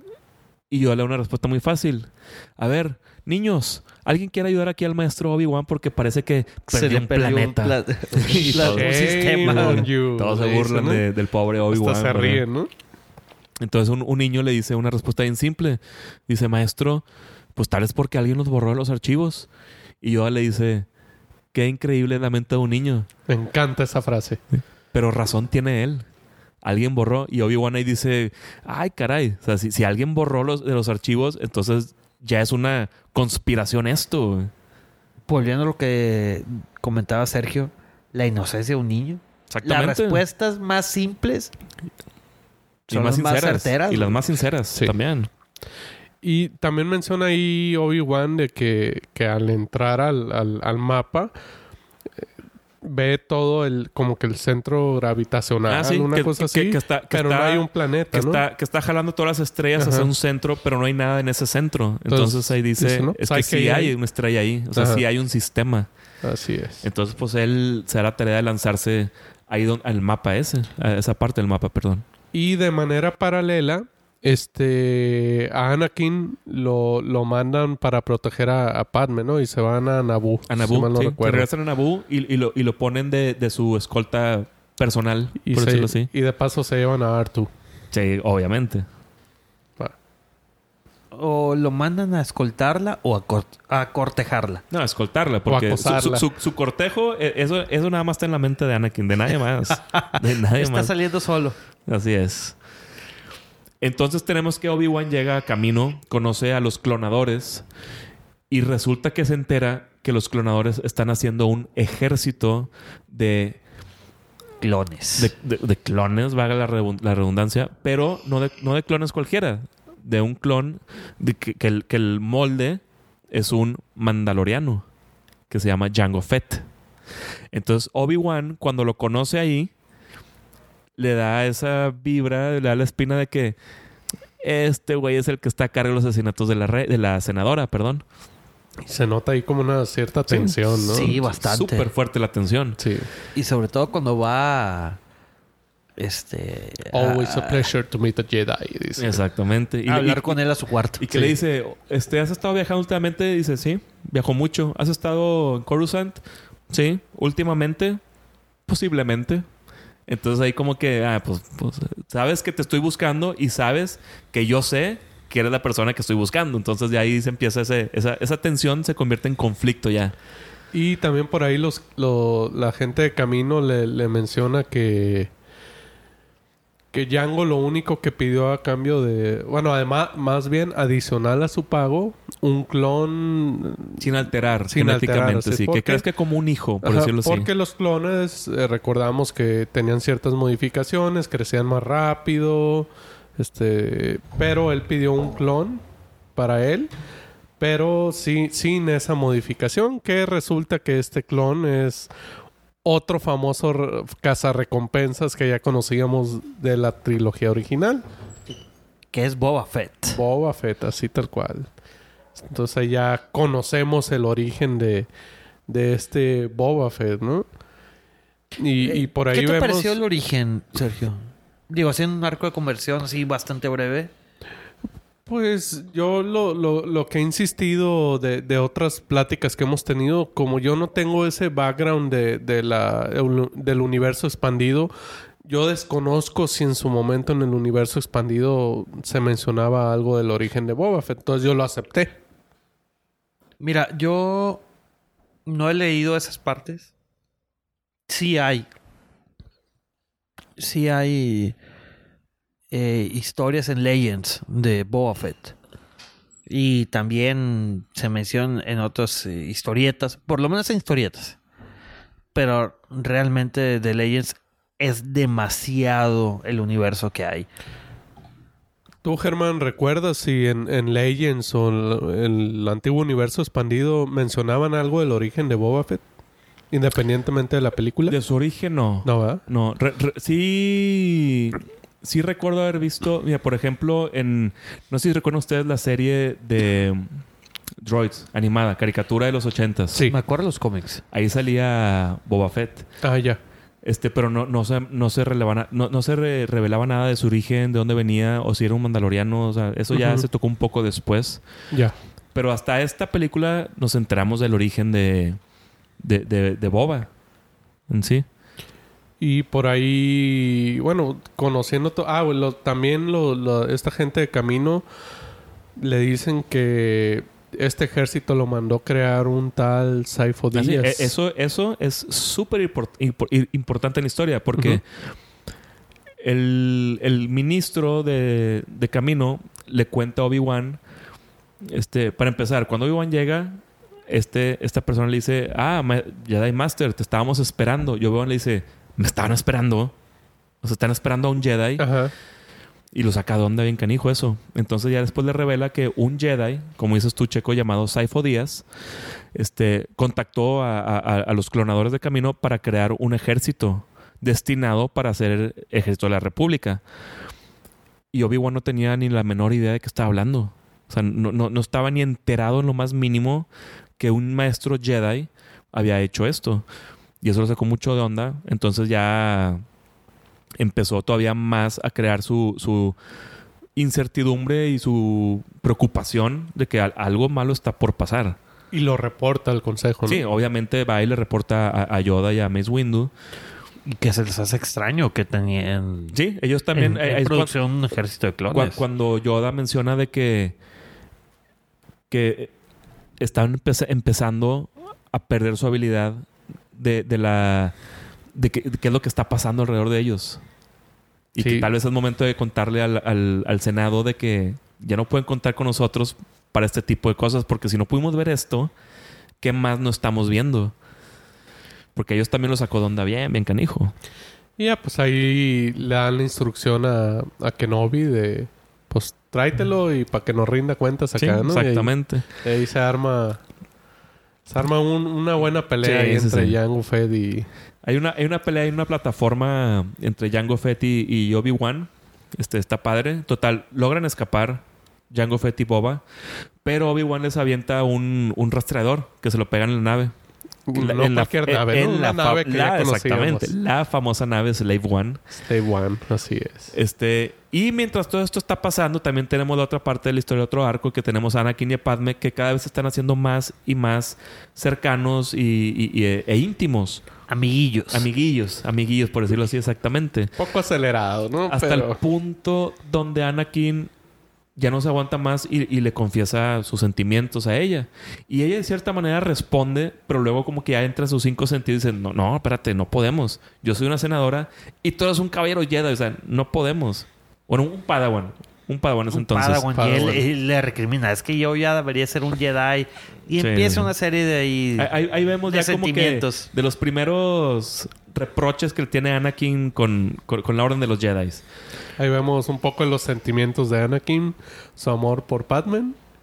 y Yoda le da una respuesta muy fácil. A ver, niños, ¿alguien quiere ayudar aquí al maestro Obi-Wan? Porque parece que perdió un planeta. Un, pla- y todo un sistema. You, Todos se burlan ¿no? de, del pobre Obi-Wan. Hasta se ríen, ¿no? Entonces un, un niño le dice una respuesta bien simple. Dice, maestro, pues tal es porque alguien los borró de los archivos. Y Yoda le dice... Qué increíble la mente de un niño. Me encanta esa frase. Pero razón tiene él. Alguien borró. Y Obi-Wan ahí dice... Ay, caray. O sea, si, si alguien borró los, de los archivos... Entonces ya es una conspiración esto. Volviendo a lo que comentaba Sergio. La inocencia de un niño. Exactamente. Las respuestas más simples... Y son más las sinceras. más certeras. Y las más sinceras sí. también. Y también menciona ahí Obi-Wan de que, que al entrar al, al, al mapa eh, ve todo el como que el centro gravitacional, ah, sí, una que, cosa que, así, que está, que pero está, no hay un planeta, que, ¿no? está, que está jalando todas las estrellas Ajá. hacia un centro, pero no hay nada en ese centro. Entonces, Entonces ahí dice, dice ¿no? es que sí hay una estrella ahí. O sea, Ajá. sí hay un sistema. Así es. Entonces, pues él se da la tarea de lanzarse ahí don, al mapa ese, a esa parte del mapa, perdón. Y de manera paralela... Este... A Anakin lo, lo mandan para proteger a, a Padme, ¿no? Y se van a Naboo. A Naboo, si mal no sí. recuerdo. Se regresan a Naboo y, y, lo, y lo ponen de, de su escolta personal, y por se, decirlo así. Y de paso se llevan a Artu. Sí, obviamente. Ah. O lo mandan a escoltarla o a, cor- a cortejarla. No, a escoltarla. Porque su, su, su, su cortejo, eso, eso nada más está en la mente de Anakin. De nadie más. De nadie está más. Está saliendo solo. Así es. Entonces tenemos que Obi-Wan llega a camino, conoce a los clonadores y resulta que se entera que los clonadores están haciendo un ejército de clones. De, de, de clones, valga la, redund- la redundancia, pero no de, no de clones cualquiera. De un clon de que, que, el, que el molde es un mandaloriano que se llama Jango Fett. Entonces Obi-Wan, cuando lo conoce ahí, le da esa vibra, le da la espina de que este güey es el que está a cargo de los asesinatos de la, re- de la senadora, perdón. Se nota ahí como una cierta sí. tensión, ¿no? Sí, bastante. Súper fuerte la tensión. Sí. Y sobre todo cuando va... Este... Always a, a pleasure to meet a Jedi. Dice. Exactamente. Y, hablar y, con él a su cuarto. Y que sí. le dice, este, ¿has estado viajando últimamente? Dice, sí, viajo mucho. ¿Has estado en Coruscant? Sí, últimamente. Posiblemente. Entonces ahí como que, ah, pues, pues, sabes que te estoy buscando y sabes que yo sé que eres la persona que estoy buscando. Entonces de ahí se empieza ese, esa, esa tensión, se convierte en conflicto ya. Y también por ahí los, lo, la gente de camino le, le menciona que que Jango lo único que pidió a cambio de... Bueno, además, más bien adicional a su pago, un clon... Sin alterar, sin genéticamente, alterar, sí. porque, que crees que como un hijo, por ajá, decirlo así. Porque los clones, eh, recordamos que tenían ciertas modificaciones, crecían más rápido, este... Pero él pidió un clon para él, pero sí, sin esa modificación, que resulta que este clon es otro famoso re- cazarrecompensas que ya conocíamos de la trilogía original. Que es Boba Fett. Boba Fett, así tal cual. Entonces ya conocemos el origen de, de este Boba Fett, ¿no? Y, y por ahí ¿Qué te vemos... pareció el origen, Sergio? Digo, haciendo un arco de conversión así bastante breve. Pues yo lo, lo, lo que he insistido de, de otras pláticas que hemos tenido, como yo no tengo ese background de, de la, del universo expandido, yo desconozco si en su momento en el universo expandido se mencionaba algo del origen de Boba Fett. Entonces yo lo acepté. Mira, yo no he leído esas partes. Sí hay. Sí hay eh, historias en Legends de Boba Fett. Y también se menciona en otras eh, historietas. Por lo menos en historietas. Pero realmente de Legends es demasiado el universo que hay. ¿Tú, Germán, recuerdas si en, en Legends o en el, el antiguo universo expandido mencionaban algo del origen de Boba Fett? Independientemente de la película. De su origen, no. No, ¿verdad? No. Re- re- sí... Sí recuerdo haber visto... Mira, por ejemplo, en... No sé si recuerdan ustedes la serie de Droids, animada, caricatura de los ochentas. Sí. Me acuerdo de los cómics. Ahí salía Boba Fett. Ah, ya. Este, pero no, no se, no se relevaba, no, no se re- revelaba nada de su origen, de dónde venía, o si era un mandaloriano. O sea, eso ya Ujú. se tocó un poco después. Ya. Pero hasta esta película nos enteramos del origen de, de, de, de Boba en sí. Y por ahí, bueno, conociendo... To- ah, lo, también lo, lo- esta gente de Camino le dicen que este ejército lo mandó crear un tal Saifo Así, Díaz. e- eso, eso es súper import- impor- importante en la historia porque Ujú. el, el ministro de, de Camino le cuenta a Obi-Wan, este, para empezar, cuando Obi-Wan llega, este, esta persona le dice, ah, Ma- Jedi Master, te estábamos esperando. Y Obi-Wan le dice, me estaban esperando. O sea, están esperando a un Jedi. Ajá. Y lo saca de onda bien canijo eso. Entonces ya después le revela que un Jedi, como dices tú, Checo, llamado Saifo Díaz, este, contactó a, a- a los clonadores de Camino para crear un ejército destinado para ser el ejército de la República. Y Obi-Wan no tenía ni la menor idea de qué estaba hablando. O sea, no, no, no estaba ni enterado en lo más mínimo que un maestro Jedi había hecho esto. Y eso lo sacó mucho de onda. Entonces ya empezó todavía más a crear su, su incertidumbre y su preocupación de que al- algo malo está por pasar. Y lo reporta al consejo, ¿no? Sí, obviamente va y le reporta a, a Yoda y a Mace Windu. Y que se les hace extraño que tenían Sí, ellos también... en, eh, en es producción un ejército de cuan- clones. cuando Yoda menciona de que... que estaban empe- empezando a perder su habilidad de, de la... de que- de qué es lo que está pasando alrededor de ellos. Y Sí. que tal vez es momento de contarle al, al, al Senado de que ya no pueden contar con nosotros para este tipo de cosas, porque si no pudimos ver esto, ¿qué más no estamos viendo? Porque ellos también lo sacó de onda bien, bien canijo. Y ya, pues ahí le dan la instrucción a, a Kenobi de... Pues tráetelo y para que nos rinda cuentas acá, Sí, ¿no? exactamente. Y ahí, y ahí se arma... Se arma un- una buena pelea Sí, ahí sí, entre sí. Jango Fett y... Hay una, hay una pelea, hay una plataforma entre Jango Fett y, y Obi-Wan. Este, está padre. Total, logran escapar Jango Fett y Boba. Pero Obi-Wan les avienta un, un rastreador que se lo pega en la nave. La- no en la- cualquier en- nave, ¿no? en Una la nave fa- que la- ya conocíamos. Exactamente. La famosa nave Slave One. Stay One, así es. Este, y mientras todo esto está pasando, también tenemos la otra parte de la historia, otro arco, que tenemos a Anakin y a Padme, que cada vez se están haciendo más y más cercanos y, y- y- e íntimos. Amiguillos. Amiguillos, amiguillos, por decirlo así exactamente. Poco acelerado, ¿no? Hasta Pero... el punto donde Anakin ya no se aguanta más y, y le confiesa sus sentimientos a ella. Y ella de cierta manera responde, pero luego como que ya entra en sus cinco sentidos y dice, no, no, espérate, no podemos. Yo soy una senadora y tú eres un caballero Jedi. O sea, no podemos. Bueno, un Padawan. Un Padawan es Un entonces. Padawan, y Padawan. él, él le recrimina. Es que yo ya debería ser un Jedi. Y Sí, empieza sí. una serie de ahí... Ahí, ahí- ahí vemos de ya como que sentimientos. de los primeros reproches que tiene Anakin con, con, con la Orden de los Jedi. Ahí vemos un poco los sentimientos de Anakin. Su amor por Padme.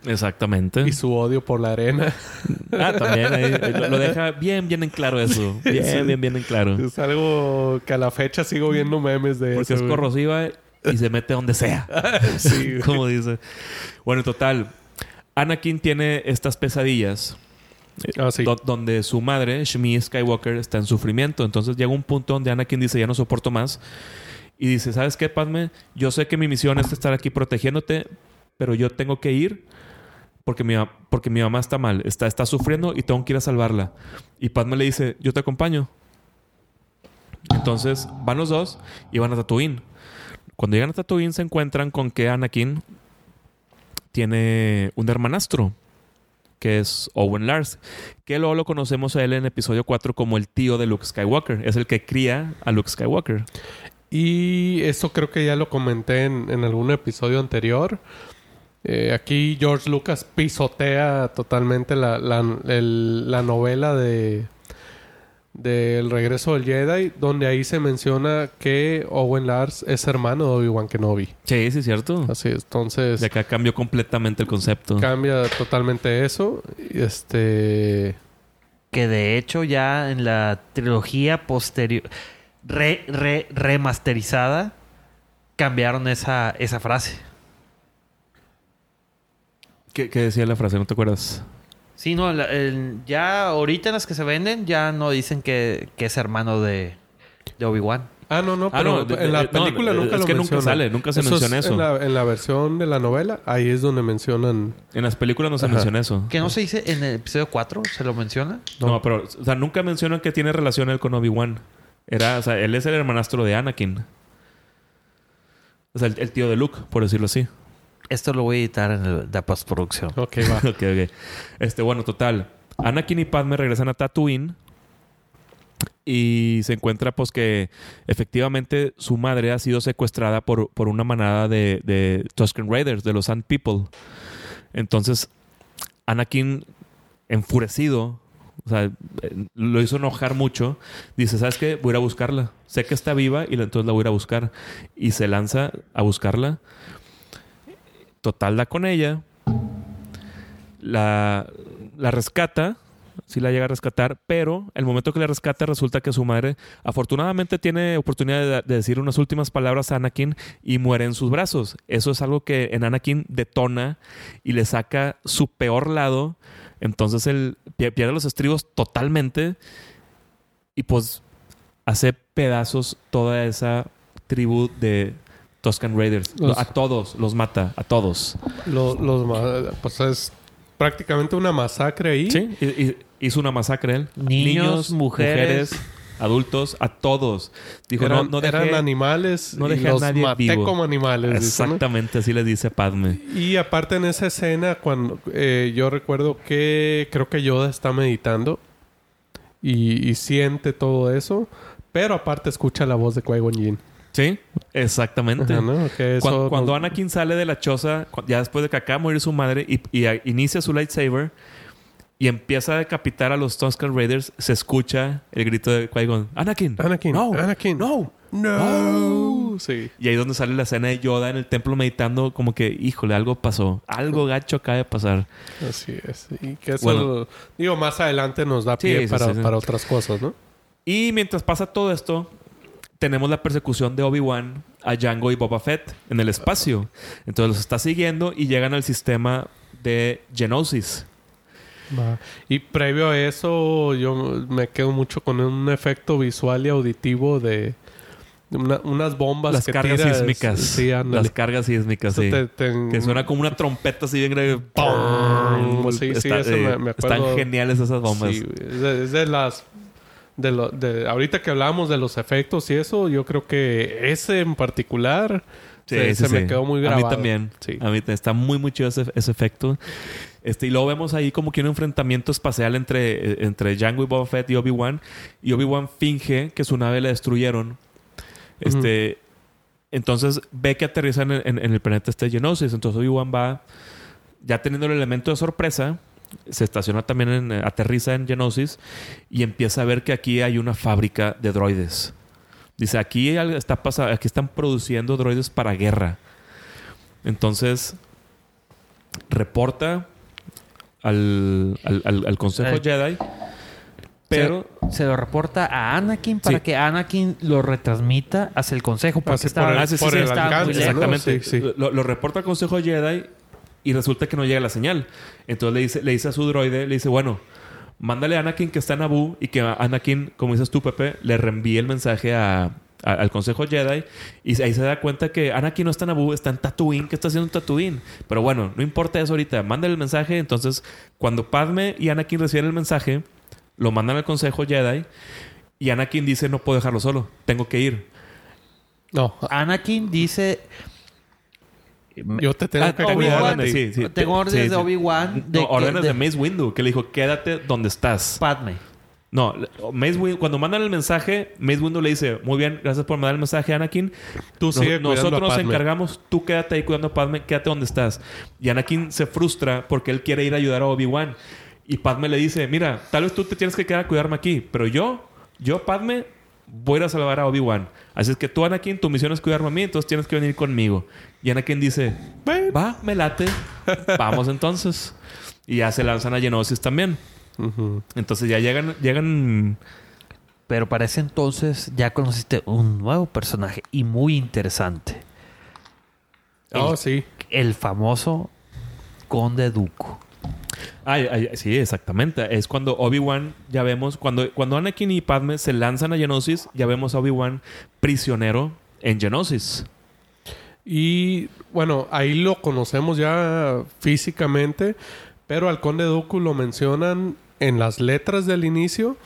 Exactamente. Y su odio por la arena. Ah, también. Ahí, lo, lo deja bien, bien en claro eso. Bien, sí. bien, bien en claro. Es algo que a la fecha sigo viendo memes de Porque eso. Porque es corrosiva y se mete donde sea. Sí. Como dice. Bueno, en total, Anakin tiene estas pesadillas. Ah, sí. do- donde su madre, Shmi Skywalker, está en sufrimiento. Entonces llega un punto donde Anakin dice, ya no soporto más. Y dice, ¿sabes qué, Padme? Yo sé que mi misión es estar aquí protegiéndote, pero yo tengo que ir porque mi, porque mi mamá está mal. Está, está sufriendo y tengo que ir a salvarla. Y Padme le dice, yo te acompaño. Entonces van los dos y van a Tatooine. Cuando llegan a Tatooine se encuentran con que Anakin tiene un hermanastro, que es Owen Lars, que luego lo conocemos a él en episodio cuatro como el tío de Luke Skywalker. Es el que cría a Luke Skywalker. Y eso creo que ya lo comenté en, en algún episodio anterior. Eh, aquí George Lucas pisotea totalmente la, la, el, la novela de del regreso del Jedi, donde ahí se menciona que Owen Lars es hermano de Obi-Wan Kenobi. Sí, sí, es cierto. Así es. Entonces... De acá cambió completamente el concepto. Cambia totalmente eso. Este... Que de hecho ya en la trilogía posterior... Re, re, remasterizada... Cambiaron esa, esa frase. ¿Qué, ¿Qué decía la frase? ¿No te acuerdas? Sí, no, la, el, ya ahorita en las que se venden ya no dicen que, que es hermano de, de Obi-Wan. Ah, no, no, Ah, pero no, de- en la de- película no, nunca es lo que menciona. nunca sale, nunca se Eso menciona es eso. En la, en la versión de la novela, ahí es donde mencionan... En las películas no se Ajá. menciona eso. Que no se dice en el episodio cuatro, ¿se lo menciona? No. no, pero... O sea, nunca mencionan que tiene relación él con Obi-Wan. Era... O sea, él es el hermanastro de Anakin. O sea, el, el tío de Luke, por decirlo así. Esto lo voy a editar en el, la postproducción. Ok, va. ok, ok. Este, bueno, total. Anakin y Padme regresan a Tatooine. Y se encuentra, pues, que efectivamente su madre ha sido secuestrada por, por una manada de, de Tusken Raiders, de los Sand People. Entonces, Anakin, enfurecido, o sea, lo hizo enojar mucho. Dice, ¿sabes qué? Voy a ir a buscarla. Sé que está viva y entonces la voy a ir a buscar. Y se lanza a buscarla. Total, da con ella. La, la rescata. Sí la llega a rescatar, pero el momento que la rescata resulta que su madre afortunadamente tiene oportunidad de, de decir unas últimas palabras a Anakin y muere en sus brazos. Eso es algo que en Anakin detona y le saca su peor lado. Entonces él pierde los estribos totalmente y pues hace pedazos toda esa tribu de Tusken Raiders. Los- A todos los mata, a todos. Los, los, ma- pues es prácticamente una masacre ahí. Sí, y- y- hizo una masacre él. Niños, mujeres. adultos, a todos. Dijo, eran, no, no dejé... eran animales no y dejé a los nadie maté vivo. como animales. dice, ¿no? Exactamente, así le dice Padme. Y aparte en esa escena, cuando eh, yo recuerdo que creo que Yoda está meditando y, y siente todo eso, pero aparte escucha la voz de Qui-Gon Jinn. Sí, exactamente. Ajá, ¿no? Que eso Cuando, cuando nos- Anakin sale de la choza, cu- ya después de que acaba de morir su madre, y, y a- inicia su lightsaber y empieza a decapitar a los Tusken Raiders, se escucha el grito de Qui-Gon. ¡Anakin! Anakin, ¡No! Anakin, ¡No! no, sí. Y ahí es donde sale la escena de Yoda en el templo meditando, como que, híjole, algo pasó. Algo gacho acaba de pasar. Así es. Y que eso, Bueno. digo, más adelante nos da pie Sí, sí, para, sí, sí. para otras cosas, ¿no? Y mientras pasa todo esto, tenemos la persecución de Obi-Wan a Jango y Boba Fett en el espacio. Entonces los está siguiendo y llegan al sistema de Geonosis. Va. Y previo a eso, yo me quedo mucho con un efecto visual y auditivo de una- unas bombas Las que cargas tiras. sísmicas. Sí, ándale. Las cargas sísmicas, Eso sí. te- te- Que suena como una trompeta así bien grave. ¡Pum! Sí, sí, Está- eso me- me acuerdo. Están geniales esas bombas. Sí, es de, es de las... De lo, de, ahorita que hablábamos de los efectos y eso, yo creo que ese en particular Sí, se, sí, se me sí. quedó muy grabado. A mí también. Sí. A mí te- está muy, muy chido ese, ese efecto. Este, y luego vemos ahí como que un enfrentamiento espacial entre, eh, entre Jango y Boba Fett y Obi-Wan. Y Obi-Wan finge que su nave la destruyeron. Este... Entonces ve que aterrizan en, en- en el planeta este Geonosis. Entonces Obi-Wan va... Ya teniendo el elemento de sorpresa... Se estaciona también en... Aterriza en Geonosis. Y empieza a ver que aquí hay una fábrica de droides. Dice, aquí, al- está pasa- aquí están produciendo droides para guerra. Entonces... reporta al, al, al, al Consejo Eh. Jedi, pero... Se, se lo reporta a Anakin para Sí. que Anakin lo retransmita hacia el consejo porque Así estaba, por el- Ah, sí, sí, por sí, el estaba muy alcance, lejos. ¿no? Exactamente. Sí, sí. Lo, lo reporta al Consejo Jedi y resulta que no llega la señal. Entonces le dice, le dice a su droide, le dice, bueno, mándale a Anakin que está en Naboo y que Anakin, como dices tú, Pepe, le reenvíe el mensaje a, a- al Consejo Jedi. Y ahí se da cuenta que Anakin no está en Naboo, está en Tatooine. ¿Qué está haciendo en Tatooine? Pero bueno, no importa eso ahorita. Mándale el mensaje. Entonces, cuando Padme y Anakin reciben el mensaje, lo mandan al Consejo Jedi y Anakin dice, no puedo dejarlo solo. Tengo que ir. No, Anakin dice... yo te tengo Ah, que Obi-Wan, cuidar a órdenes, ti. sí, sí. Tengo órdenes Sí, sí. de Obi-Wan. De No, que- órdenes de, de Mace Windu, que le dijo, quédate donde estás. Padme. No, Mace Windu, cuando mandan el mensaje, Mace Windu le dice, muy bien, gracias por mandar el mensaje, Anakin. Tú Nos- sigue cuidando nosotros a nos Padme. encargamos, tú quédate ahí cuidando a Padme, quédate donde estás. Y Anakin se frustra porque él quiere ir a ayudar a Obi-Wan. Y Padme le dice, mira, tal vez tú te tienes que quedar a cuidarme aquí, pero yo, yo, Padme, voy a ir a salvar a Obi-Wan. Así es que tú, Anakin, tu misión es cuidarme a mí, entonces tienes que venir conmigo. Y Anakin dice, va, me late. Vamos entonces. Y ya se lanzan a Geonosis también. Ujú. Entonces ya llegan, llegan... Pero para ese entonces ya conociste un nuevo personaje y muy interesante. Oh, El- sí. El famoso Conde Dooku. Ay, ay, sí, exactamente. Es cuando Obi-Wan, ya vemos, cuando, cuando Anakin y Padme se lanzan a Geonosis, ya vemos a Obi-Wan prisionero en Geonosis. Y bueno, ahí lo conocemos ya físicamente, pero al Conde Dooku lo mencionan en las letras del inicio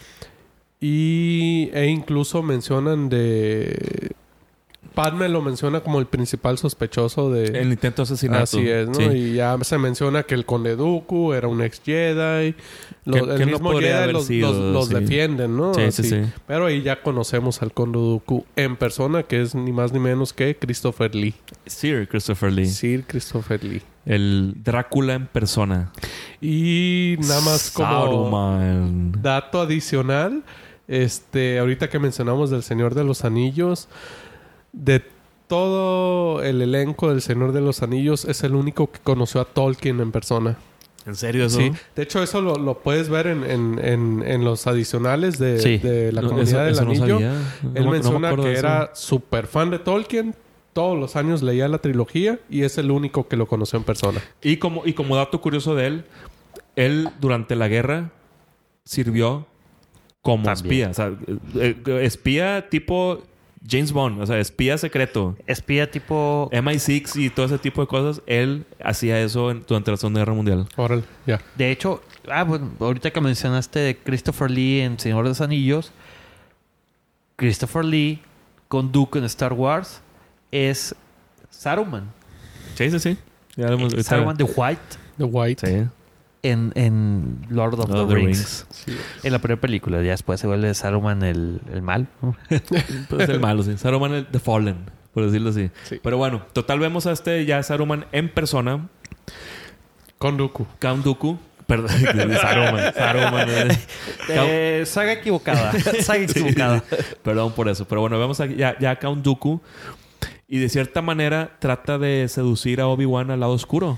y, e incluso mencionan de... Padme lo menciona como el principal sospechoso de... El intento de asesinato. Así es, ¿no? Sí. Y ya se menciona que el Conde Dooku era un ex Jedi. Lo- Que- el que no mismo podría Jedi haber los, sido, los- los sí. defienden, ¿no? Sí, sí, Así. sí. Pero ahí ya conocemos al Conde Dooku en persona, que es ni más ni menos que Christopher Lee. Sir Christopher Lee. Sir Christopher Lee. El Drácula en persona. Y nada más como Saruman. dato adicional, este, ahorita que mencionamos del Señor de los Anillos, de todo el elenco del Señor de los Anillos, es el único que conoció a Tolkien en persona. ¿En serio eso? Sí, de hecho eso lo, lo puedes ver en, en, en, en los adicionales de, Sí. de la No, comunidad eso- del eso no anillo. sabía. No Él me- no me menciona acuerdo de que eso. era súper fan de Tolkien. Todos los años leía la trilogía y es el único que lo conoció en persona. Y como, y como dato curioso de él, él durante la guerra sirvió como También. espía. O sea, eh, eh, espía tipo James Bond. O sea, espía secreto. Espía tipo... M I seis y todo ese tipo de cosas. Él hacía eso en- durante la Segunda Guerra Mundial. Órale, ya. De hecho, ah, bueno, ahorita que mencionaste de Christopher Lee en Señor de los Anillos, Christopher Lee con Dooku en Star Wars es Saruman. Sí, sí, sí. Ya lo hemos- Eh, Saruman the White The White. Sí. en, en Lord of Lord of the the Rings. Sí. En la primera película. Ya después se vuelve Saruman el, el mal, ¿no? Pues el malo, sí. Saruman el The Fallen, por decirlo así. Sí. Pero bueno, total vemos a este ya Saruman en persona. Con Dooku. Count Dooku. Perdón, Saruman. Saruman. eh. Eh, saga equivocada. Saga equivocada. Perdón por eso. Pero bueno, vemos a, ya, ya a Count Dooku. Y de cierta manera trata de seducir a Obi-Wan al lado oscuro.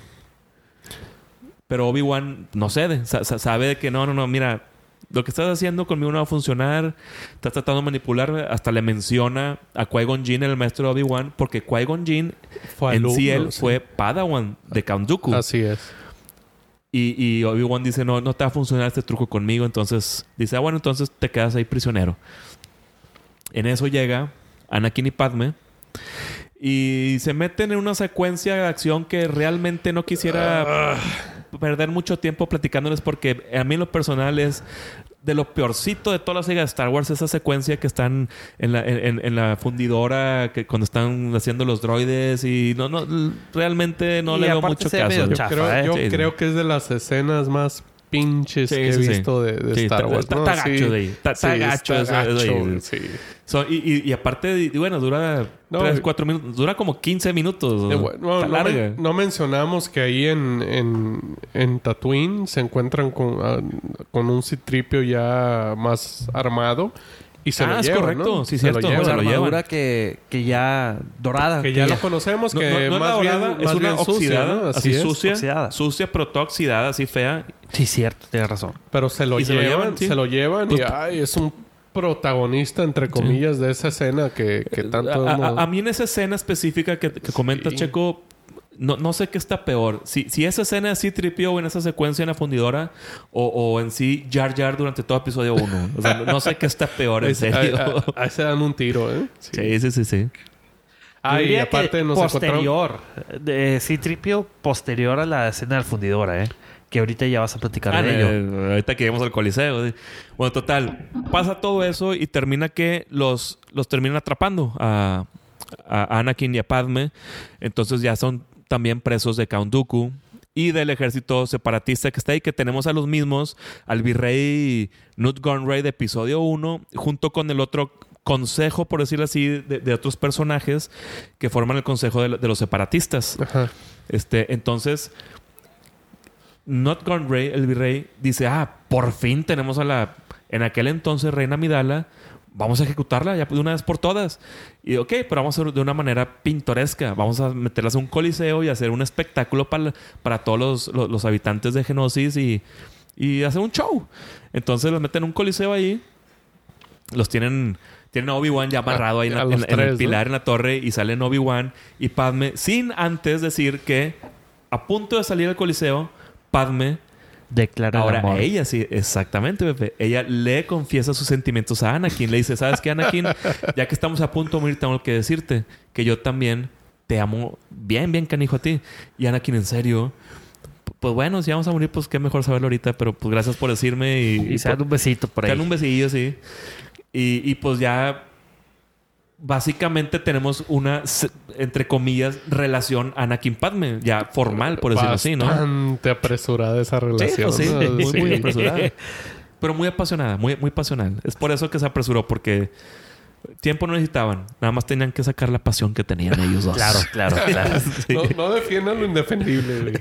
Pero Obi-Wan no cede. Sa- sa- sabe de que no, no, no. Mira, lo que estás haciendo conmigo no va a funcionar. Estás tratando de manipularme. Hasta le menciona a Qui-Gon Jinn, el maestro de Obi-Wan. Porque Qui-Gon Jinn Fue en sí alumno, él sí. fue Padawan de Count Dooku. Así es. Y, y Obi-Wan dice, no, no te va a funcionar este truco conmigo. Entonces dice, ah, bueno, entonces te quedas ahí prisionero. En eso llega Anakin y Padme. Y se meten en una secuencia de acción que realmente no quisiera perder mucho tiempo platicándoles porque a mí en lo personal es de lo peorcito de toda la saga de Star Wars, esa secuencia que están en la, en, en la fundidora, que cuando están haciendo los droides y no, no, realmente no Y le veo aparte mucho se ve caso. medio Yo, chafa, creo, ¿eh? yo Sí, sí. creo que es de las escenas más pinches Sí, que he sí, sí. visto de, de Sí, Star está- Wars. está- ¿no? está gacho de ahí. Está- está Sí, gacho está eso de ahí. gacho, sí. So, y, y, y aparte, y bueno, dura No, tres, eh, cuatro minutos. Dura como quince minutos. Eh, bueno, no, Está no larga. men- no mencionamos que ahí en, en, en Tatooine se encuentran con, ah, con un citripio ya más armado Y se ah, lo es llevan, correcto. ¿no? Sí, se cierto. lo llevan. La Se lo armadura llevan. que, que ya dorada. Que ya lo conocemos, No, que no, no es más la bien, dorada, es más una bien sucia, oxidada, ¿no? así, es. sucia, Oxidada. sucia, pero toda oxidada, así fea. Sí, cierto. Tienes razón. Pero se lo Y se lo llevan, llevan, sí. se lo llevan Pues- y ay, es un protagonista, entre comillas, de esa escena que, que tanto... a, hemos- a- a mí en esa escena específica que, que comentas, Sí. Checo, no, no sé qué está peor. Si, si esa escena es C tres P O en esa secuencia en la fundidora o, o en sí Jar Jar durante todo episodio uno. O sea, no, no sé qué está peor, en Ahí- serio. Ahí, ahí- ahí se dan un tiro, ¿eh? Sí, sí, sí, sí. Ah, Yo y diría aparte que nos encontramos... posterior. De C tres P O posterior a la escena de la fundidora, ¿eh? Que ahorita ya vas a platicar Ah, de ello. eh, ahorita que lleguemos al Coliseo. ¿sí? Bueno, total. Pasa todo eso y termina que los, los terminan atrapando a, a Anakin y a Padme. Entonces ya son también presos de Count Dooku y del ejército separatista que está ahí, que tenemos a los mismos, al virrey Nut Gunray de episodio uno, junto con el otro consejo, por decirlo así, de, de otros personajes que forman el consejo de, de los separatistas. Ajá. Este, entonces, Not Gunray, el virrey, dice, ah, por fin tenemos a la, en aquel entonces, reina Amidala, vamos a ejecutarla ya de una vez por todas. Y ok, pero vamos a hacerlo de una manera pintoresca. Vamos a meterlas en un coliseo y hacer un espectáculo para, para todos los, los, los habitantes de Geonosis y, y hacer un show. Entonces los meten en un coliseo ahí, los tienen... Tienen a Obi-Wan ya amarrado ahí en, la- A los en- en tres, el ¿no? pilar, en la torre, y salen Obi-Wan y Padme, sin antes decir que a punto de salir del coliseo, Padme, Declara el ahora amor. ella sí, exactamente, Pepe, ella le confiesa sus sentimientos a Anakin. Le dice, ¿sabes qué, Anakin? Ya que estamos a punto de morir, tengo que decirte que yo también te amo bien, bien canijo a ti. Y Anakin, en serio... Pues bueno, si vamos a morir, pues qué mejor saberlo ahorita. Pero pues gracias por decirme. Y, Y se dan por- un besito por te ahí. dan un besillo, sí. Y, y pues ya... Básicamente tenemos una, se- entre comillas, relación Anakin-Padme. Ya formal, por decirlo así, ¿no? Bastante apresurada esa Sí, relación. pues sí. ¿no? Muy, Sí. muy apresurada. Pero muy apasionada. Muy, muy pasional. Es por eso que se apresuró. Porque tiempo no necesitaban. Nada más tenían que sacar la pasión que tenían ellos dos. Claro, claro, claro. Sí. No, no defiendan lo indefendible, güey.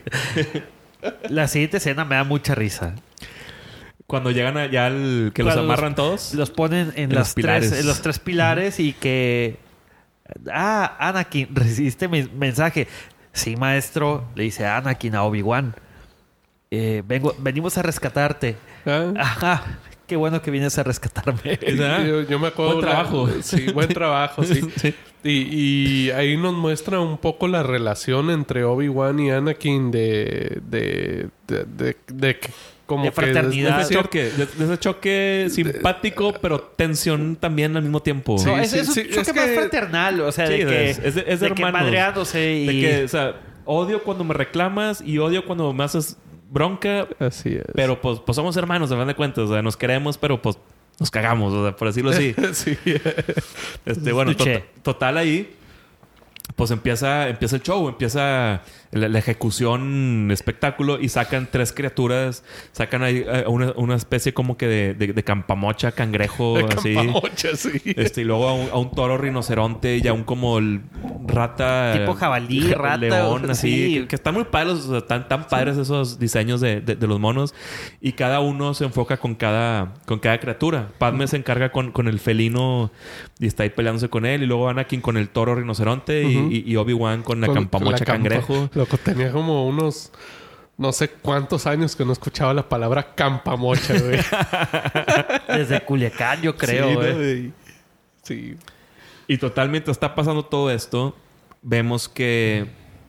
La siguiente escena me da mucha risa. Cuando llegan allá al... Que los Cuando amarran todos. Los ponen en, En las los pilares. tres, en los tres pilares y que... Ah, Anakin, recibiste mi mensaje. Sí, maestro, le dice Anakin a Obi-Wan. Eh, vengo, venimos a rescatarte. Ah. Ajá, qué bueno que vienes a rescatarme. ¿Verdad? Yo, yo me acuerdo... Buen trabajo. la- sí, buen trabajo, sí. Sí. Y, y ahí nos muestra un poco la relación entre Obi-Wan y Anakin de... De... De... de, de que- como De que fraternidad. De es- ese choque. De, de ese choque simpático, pero tensión también al mismo tiempo. Sí, No, es, sí, es un sí, choque es más que- fraternal. O sea, Sí, de que... es- es de- es de que hermanos. madreándose y... De que, o sea, odio cuando me reclamas y odio cuando me haces bronca. Así es. Pero pues, pues somos hermanos, a fin de cuentas. O sea, nos queremos, pero pues nos cagamos, o sea, por decirlo así. sí. Este, bueno, to- Che. total ahí, pues empieza, empieza el show, empieza la, la ejecución, espectáculo, y sacan tres criaturas, sacan ahí eh, una, una especie como que de, de, de campamocha, cangrejo, De así. campamocha, sí. Este, y luego a un, a un toro rinoceronte y a un como el rata. Tipo jabalí, ja- rata, León, o- así. sí. Que, que están muy padres, o sea, tan, tan padres esos diseños de, de- de los monos. Y cada uno se enfoca con cada, con cada criatura. Padme se encarga con, con el felino y está ahí peleándose con él. Y luego Anakin con el toro rinoceronte y- Ujú. y, y Obi-Wan con la Con- campamocha con la campa- cangrejo. Loco, tenía como unos... No sé cuántos años que no escuchaba la palabra campamocha, güey. Desde Culiacán, yo creo. Sí, ¿no, eh. güey? Sí. Y total, mientras está pasando todo esto, vemos que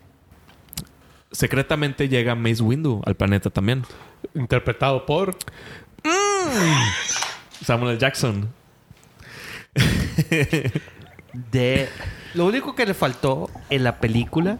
secretamente llega Mace Windu al planeta también. Interpretado por... Samuel L. Jackson. De... Lo único que le faltó en la película...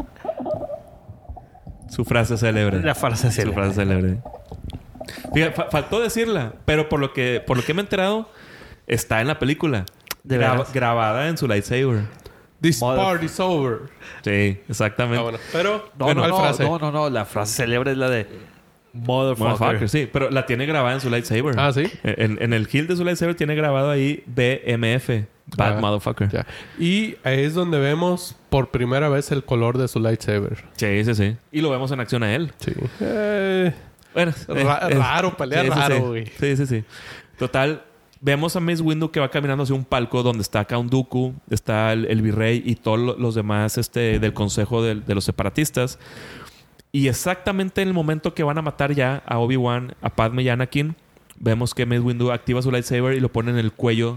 Su frase célebre. La frase Su célebre. frase célebre. Fíjate, fa- faltó decirla, pero por lo que por lo que me he enterado, está en la película. ¿De Graba- veras? grabada en su lightsaber. This Mother- party's over. Sí, exactamente. Ah, bueno. Pero... No, bueno, no, ¿cuál no, frase? no, no, no. La frase célebre es la de... Motherfucker. Motherfucker, sí, pero la tiene grabada en su lightsaber. Ah, ¿sí? En, en el hilt de su lightsaber tiene grabado ahí B M F. Bad Ah, Motherfucker. Ya. Y ahí es donde vemos por primera vez el color de su lightsaber. Sí, sí, sí. Y lo vemos en acción a él. Sí. Eh, Bueno, Ra- raro, pelea sí, sí, raro, sí. güey. Sí, sí, sí. Total, vemos a Mace Windu que va caminando hacia un palco donde está Count Dooku, está el, el virrey y todos los demás este, del consejo de, de los separatistas. Y exactamente en el momento que van a matar ya a Obi-Wan, a Padme y a Anakin, vemos que Mace Windu activa su lightsaber y lo pone en el cuello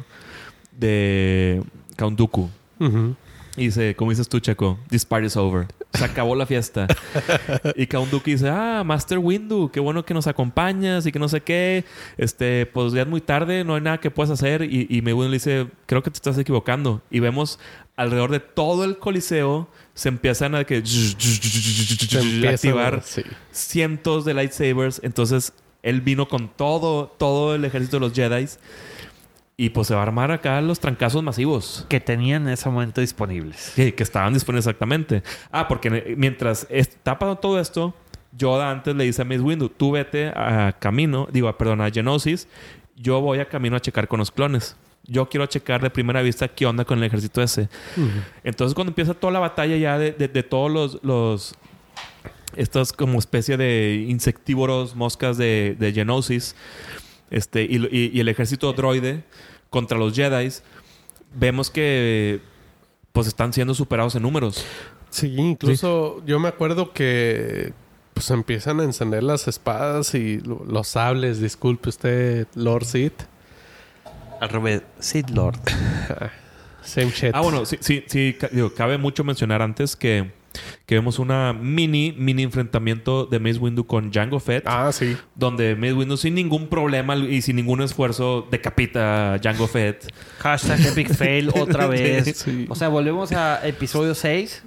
de Count Dooku. Uh-huh. Y dice, como dices tú, Checo, this party is over. Se acabó la fiesta. Y Count Dooku dice, ah, Master Windu, qué bueno que nos acompañas y que no sé qué. Este, pues ya es muy tarde, no hay nada que puedas hacer. Y, y Mace Windu le dice, creo que te estás equivocando. Y vemos alrededor de todo el coliseo se empiezan a que se empiezan, activar sí. cientos de lightsabers. Entonces, él vino con todo, todo el ejército de los Jedi. Y pues se va a armar acá los trancazos masivos. Que tenían en ese momento disponibles. Sí, que estaban disponibles exactamente. Ah, porque mientras está pasando todo esto, Yoda antes le dice a Mace Windu, tú vete a camino, digo, perdón, a Geonosis. Yo voy a camino a checar con los clones. Yo quiero checar de primera vista qué onda con el ejército ese. Uh-huh. Entonces, cuando empieza toda la batalla ya de, de, de todos los... los estas como especie de insectívoros, moscas de, de Geonosis... Este, y, y, y el ejército droide contra los Jedi, vemos que pues están siendo superados en números. Sí, incluso ¿Sí? yo me acuerdo que pues empiezan a encender las espadas y los sables. Disculpe usted, Lord Sith. Al revés, Sith Lord. Same shit. Ah, bueno, sí, sí, sí digo, cabe mucho mencionar antes que que vemos una mini, mini enfrentamiento de Mace Windu con Jango Fett. Ah, sí. Donde Mace Windu sin ningún problema y sin ningún esfuerzo decapita a Jango Fett. Hashtag Epic Fail otra vez. Sí. O sea, volvemos a episodio seis.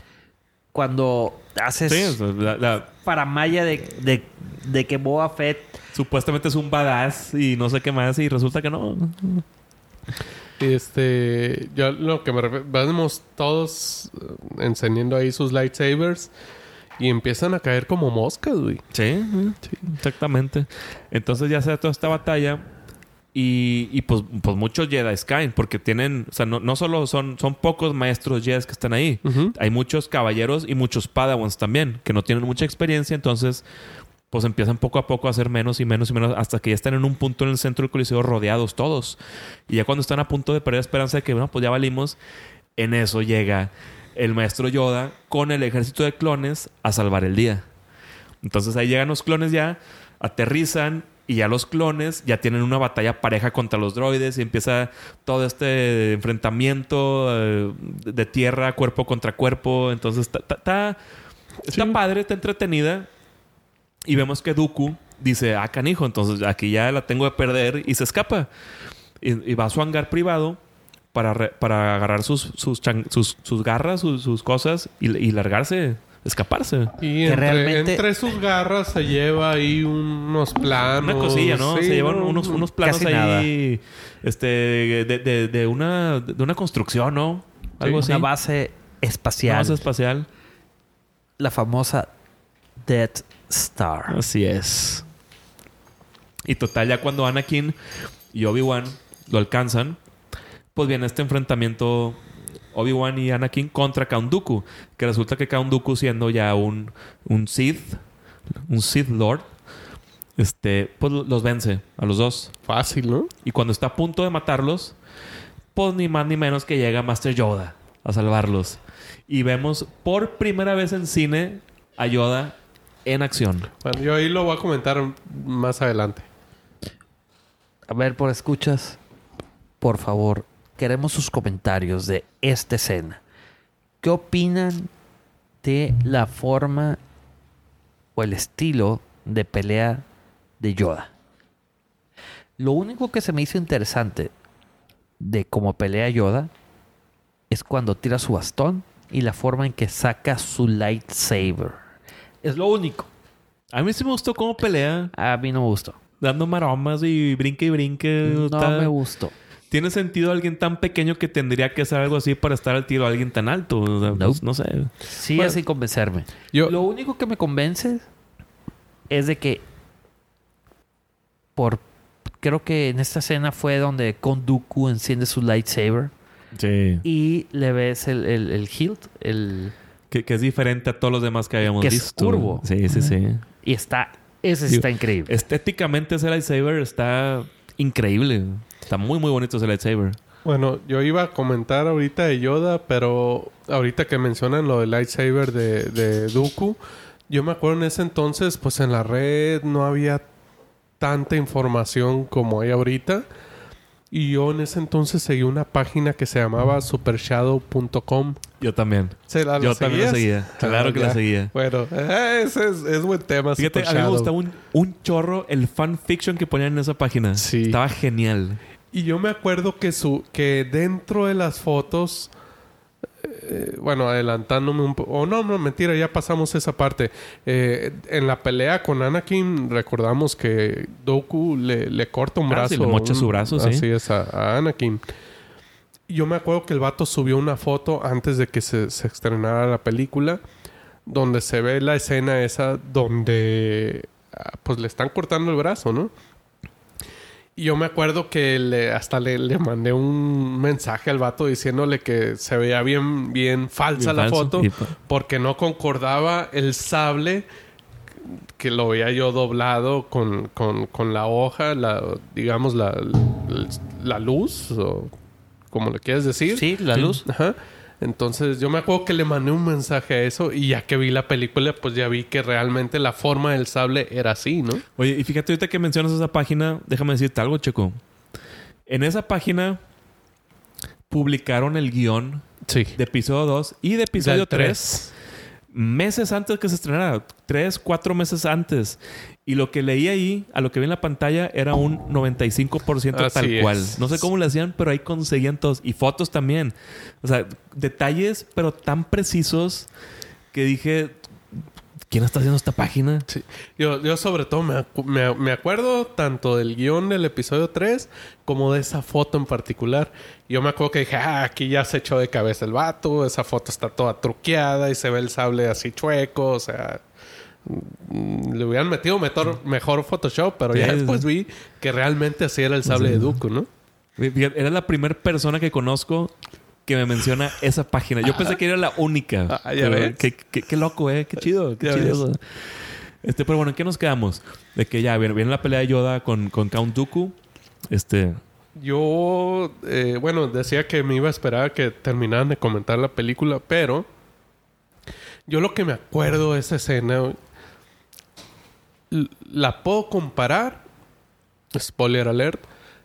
Cuando haces sí, la, la... paramaya de, de, de que Boba Fett supuestamente es un badass y no sé qué más y resulta que no. Este, yo lo que me refiero, vemos todos encendiendo ahí sus lightsabers y empiezan a caer como moscas, güey. Sí, sí, exactamente. Entonces ya se da toda esta batalla y, y pues, pues muchos Jedi caen porque tienen, o sea, no, no solo son, son pocos maestros Jedi que están ahí, uh-huh. Hay muchos caballeros y muchos Padawans también que no tienen mucha experiencia, entonces pues empiezan poco a poco a hacer menos y menos y menos hasta que ya están en un punto en el centro del coliseo rodeados todos. Y ya cuando están a punto de perder esperanza de que, bueno, pues ya valimos, en eso llega el maestro Yoda con el ejército de clones a salvar el día. Entonces ahí llegan los clones ya, aterrizan y ya los clones ya tienen una batalla pareja contra los droides y empieza todo este enfrentamiento eh, de tierra, cuerpo contra cuerpo. Entonces está, está, está sí. padre, está entretenida. Y vemos que Dooku dice, ah, canijo, entonces aquí ya la tengo de perder y se escapa. Y, y va a su hangar privado para, re, para agarrar sus, sus, chan, sus, sus garras, sus, sus cosas y, y largarse, escaparse. Y entre, realmente... entre sus garras se lleva ahí unos planos. Una cosilla, ¿no? Sí, se llevan no, unos, unos planos ahí nada. este de, de, de, una, de una construcción, ¿no? Algo sí, así. Una base espacial. Una base espacial. La famosa Death Star. Así es. Y total, ya cuando Anakin y Obi-Wan lo alcanzan, pues viene este enfrentamiento Obi-Wan y Anakin contra Count Dooku. Que resulta que Count Dooku, siendo ya un, un Sith, un Sith Lord, este, pues los vence a los dos. Fácil, ¿no? Y cuando está a punto de matarlos, pues ni más ni menos que llega Master Yoda a salvarlos. Y vemos por primera vez en cine a Yoda en acción. Bueno, yo ahí lo voy a comentar más adelante. A ver, por escuchas, por favor, queremos sus comentarios de esta escena. ¿Qué opinan de la forma o el estilo de pelea de Yoda? Lo único que se me hizo interesante de cómo pelea Yoda es cuando tira su bastón y la forma en que saca su lightsaber. Es lo único. A mí sí me gustó cómo pelea. A mí no me gustó. Dando maromas y brinque y brinque. No está... me gustó. ¿Tiene sentido alguien tan pequeño que tendría que hacer algo así para estar al tiro a alguien tan alto? O sea, no. Pues, no sé. Sigue bueno, sin convencerme. Yo... Lo único que me convence es de que por... Creo que en esta escena fue donde Count Dooku enciende su lightsaber. Sí. Y le ves el, el, el hilt, el... Que, que es diferente a todos los demás que habíamos que visto. Es curvo. Sí, sí, sí. Y está... Ese sí está increíble. Estéticamente ese lightsaber está increíble. Está muy, muy bonito ese lightsaber. Bueno, yo iba a comentar ahorita de Yoda, pero ahorita que mencionan lo del lightsaber de, de Dooku, yo me acuerdo en ese entonces, pues en la red no había tanta información como hay ahorita. Y yo en ese entonces seguí una página que se llamaba super shadow punto com. Yo también. ¿Se la, yo también la seguías? seguía. Claro Ah, que ya. la seguía. Bueno, eh, ese es, es buen tema. Fíjate, Super a mí me Shadow. gustaba un, un chorro el fanfiction que ponían en esa página. Sí. Estaba genial. Y yo me acuerdo que su que dentro de las fotos, eh, bueno, adelantándome un poco, o no, no, mentira, ya pasamos esa parte. Eh, en la pelea con Anakin, recordamos que Dooku le, le corta un Ah, brazo. sí, le mocha un- su brazo, sí. Así es, a, a Anakin. Y yo me acuerdo que el vato subió una foto antes de que se, se estrenara la película, donde se ve la escena esa donde ah, pues le están cortando el brazo, ¿no? Y yo me acuerdo que le, hasta le, le mandé un mensaje al vato diciéndole que se veía bien, bien falsa Bien la falso. foto Y pa- porque no concordaba el sable que lo veía yo doblado con, con, con la hoja, la, digamos, la, la luz, o como le quieres decir. Sí, la luz. Ajá. Entonces yo me acuerdo que le mandé un mensaje a eso y ya que vi la película, pues ya vi que realmente la forma del sable era así, ¿no? Oye, y fíjate ahorita que mencionas esa página, déjame decirte algo, Checo. En esa página publicaron el guión Sí. de episodio dos y de episodio Del tres meses antes que se estrenara. Tres, cuatro meses antes. Y lo que leí ahí, a lo que vi en la pantalla, era un noventa y cinco por ciento Así tal es. cual. No sé cómo le hacían, pero ahí conseguían todos. Y fotos también. O sea, detalles, pero tan precisos que dije... ¿Quién está haciendo esta página? Sí. Yo, yo sobre todo me, acu- me, me acuerdo tanto del guión del episodio tres como de esa foto en particular. Yo me acuerdo que dije, ah, aquí ya se echó de cabeza el vato, esa foto está toda truqueada y se ve el sable así chueco, o sea... mm, Le hubieran metido mejor, mejor Photoshop, pero Sí, ya sí. después vi que realmente así era el sable Sí. de Dooku, ¿no? Fíjate, era la primera persona que conozco que me menciona esa página. Yo pensé que era la única. Ah, ya Pero ves. Qué, qué- qué loco, eh. Qué chido. Qué Ya chido ves. eso. Este, pero bueno, ¿en qué nos quedamos? De que ya viene, viene la pelea de Yoda con, con Count Dooku. Este... Yo, eh, bueno, decía que me iba a esperar a que terminaran de comentar la película, pero yo lo que me acuerdo de esa escena l- la puedo comparar, spoiler alert,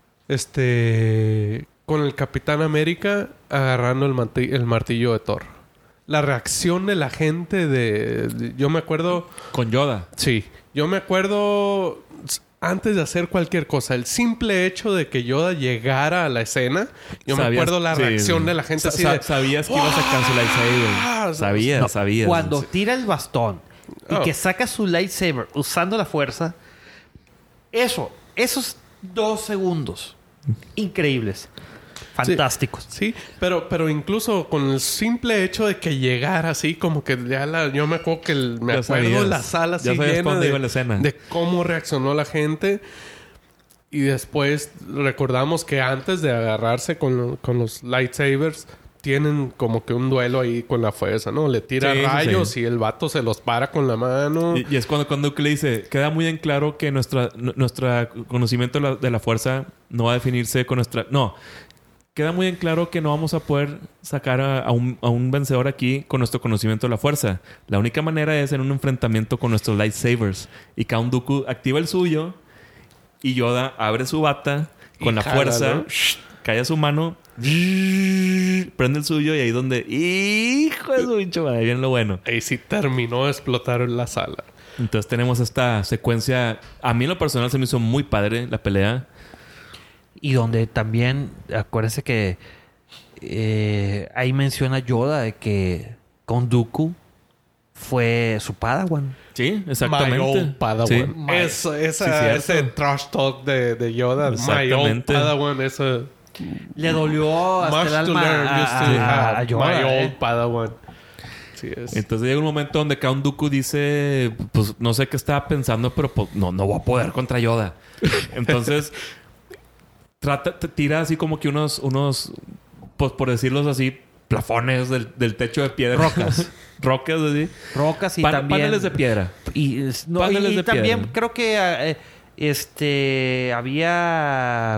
este, con el Capitán América agarrando el, manti- el martillo de Thor. La reacción de la gente de, de- yo me acuerdo. Con Yoda. Sí, yo me acuerdo s- antes de hacer cualquier cosa, el simple hecho de que Yoda llegara a la escena, yo me Sabías- acuerdo la sí, reacción sí. de la gente Sa- así sa- de, Sabías que ibas a cancelar ¡Wow! lightsaber. Sabías, No, sabías. Cuando Sí. tira el bastón y Oh. que saca su lightsaber usando la fuerza, eso, esos dos segundos increíbles, fantásticos. Sí, pero, pero incluso con el simple hecho de que llegara así, como que ya la, yo me acuerdo que el- me Ya acuerdo sabías. la sala así Ya sabías llena pa' dónde de, iba la escena. de cómo reaccionó la gente. Y después recordamos que antes de agarrarse con, lo- con los lightsabers, tienen como que un duelo ahí con la fuerza, ¿no? Le tira Sí, sí, rayos sí. y el vato se los para con la mano. Y, y es cuando, cuando Luke le dice, queda muy en claro que nuestra, n- nuestra conocimiento de la, de la fuerza no va a definirse con nuestra... No, queda muy en claro que no vamos a poder sacar a, a un, a un vencedor aquí con nuestro conocimiento de la fuerza. La única manera es en un enfrentamiento con nuestros lightsabers. Y Count Dooku activa el suyo y Yoda abre su bata con Y la jala, fuerza, ¿no? cae a su mano, prende el suyo y ahí donde... ¡Hijo de su bicho! Ahí viene lo bueno. Ahí sí terminó de explotar la sala. Entonces tenemos esta secuencia. A mí en lo personal se me hizo muy padre la pelea. Y donde también, acuérdense que eh, ahí menciona Yoda de que con Dooku fue su Padawan. Sí, My exactamente. old Padawan. Sí. Eso, esa, Sí, cierto. ese trash talk de, de Yoda. My old Exactamente. Padawan. Eso. Le dolió hasta Much el to alma learn. a, You still a- have a Yoda, my eh. old Padawan. Sí es. Entonces llega un momento donde Count Dooku dice, pues no sé qué estaba pensando, pero pues, no, no voy a poder contra Yoda. Entonces trata, te tira así como que unos, unos, pues por decirlos así, plafones del, del techo de piedra. Rocas. Rocas así. Rocas y Pan- también... Paneles de piedra. Y, es- no, Paneles y de también piedra. creo que eh, Este, había...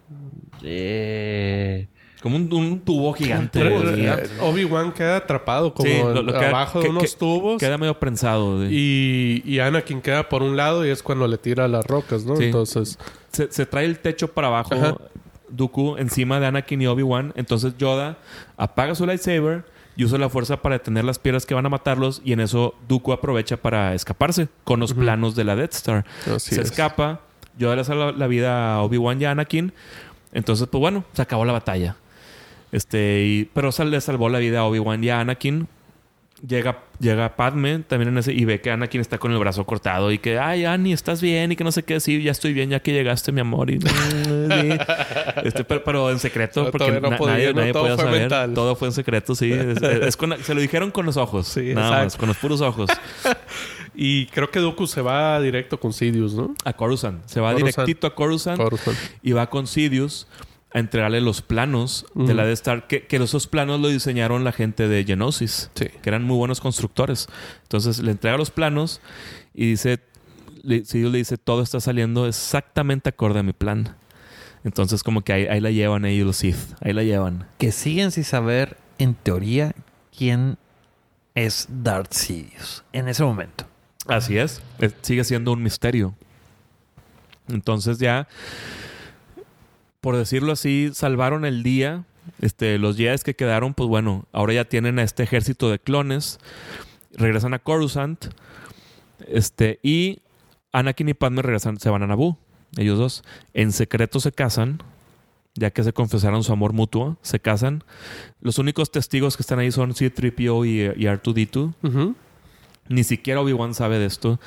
Eh... Como un, un tubo gigante. Obi-Wan queda atrapado como sí, lo, lo abajo queda, de unos que, tubos. Queda medio prensado. De... Y, y Anakin queda por un lado y es cuando le tira las rocas, ¿no? Sí. Entonces... Se, se trae el techo para abajo, Ajá. Dooku, encima de Anakin y Obi-Wan. Entonces Yoda apaga su lightsaber y usa la fuerza para detener las piedras que van a matarlos. Y en eso Dooku aprovecha para escaparse con los uh-huh. planos de la Death Star. Así se es. escapa. Yoda le salva la vida a Obi-Wan y a Anakin. Entonces, pues bueno, se acabó la batalla. Este, y, pero le salvó la vida a Obi-Wan y a Anakin. Llega, llega Padme también en ese y ve que Anakin está con el brazo cortado y que, ay, Annie, ¿estás bien? Y que no sé qué, sí, ya estoy bien, ya que llegaste, mi amor. Y, este, pero, pero en secreto, no, porque no na- podía, nadie, no, nadie podía saber. Mental. Todo fue en secreto, sí. Es, es con, se lo dijeron con los ojos, sí, nada exacto. más, con los puros ojos. Y creo que Dooku se va directo con Sidious, ¿no? A Coruscant. Se va Coruscant. directito a Coruscant, Coruscant y va con Sidious a entregarle los planos uh-huh. de la Death Star. Que, que esos planos lo diseñaron la gente de Geonosis. Sí. Que eran muy buenos constructores. Entonces le entrega los planos y dice... Le, Sidious le dice... Todo está saliendo exactamente acorde a mi plan. Entonces como que ahí, ahí la llevan ellos los Sith. Ahí la llevan. Que siguen sin saber, en teoría, quién es Darth Sidious en ese momento. Así es. es sigue siendo un misterio. Entonces ya... Por decirlo así, salvaron el día. Este, los Jedi que quedaron, pues bueno, ahora ya tienen a este ejército de clones. Regresan a Coruscant. Este, y Anakin y Padme regresan, se van a Naboo. Ellos dos. En secreto se casan. Ya que se confesaron su amor mutuo. Se casan. Los únicos testigos que están ahí son C tres P O y, y R dos D dos. Uh-huh. Ni siquiera Obi-Wan sabe de esto.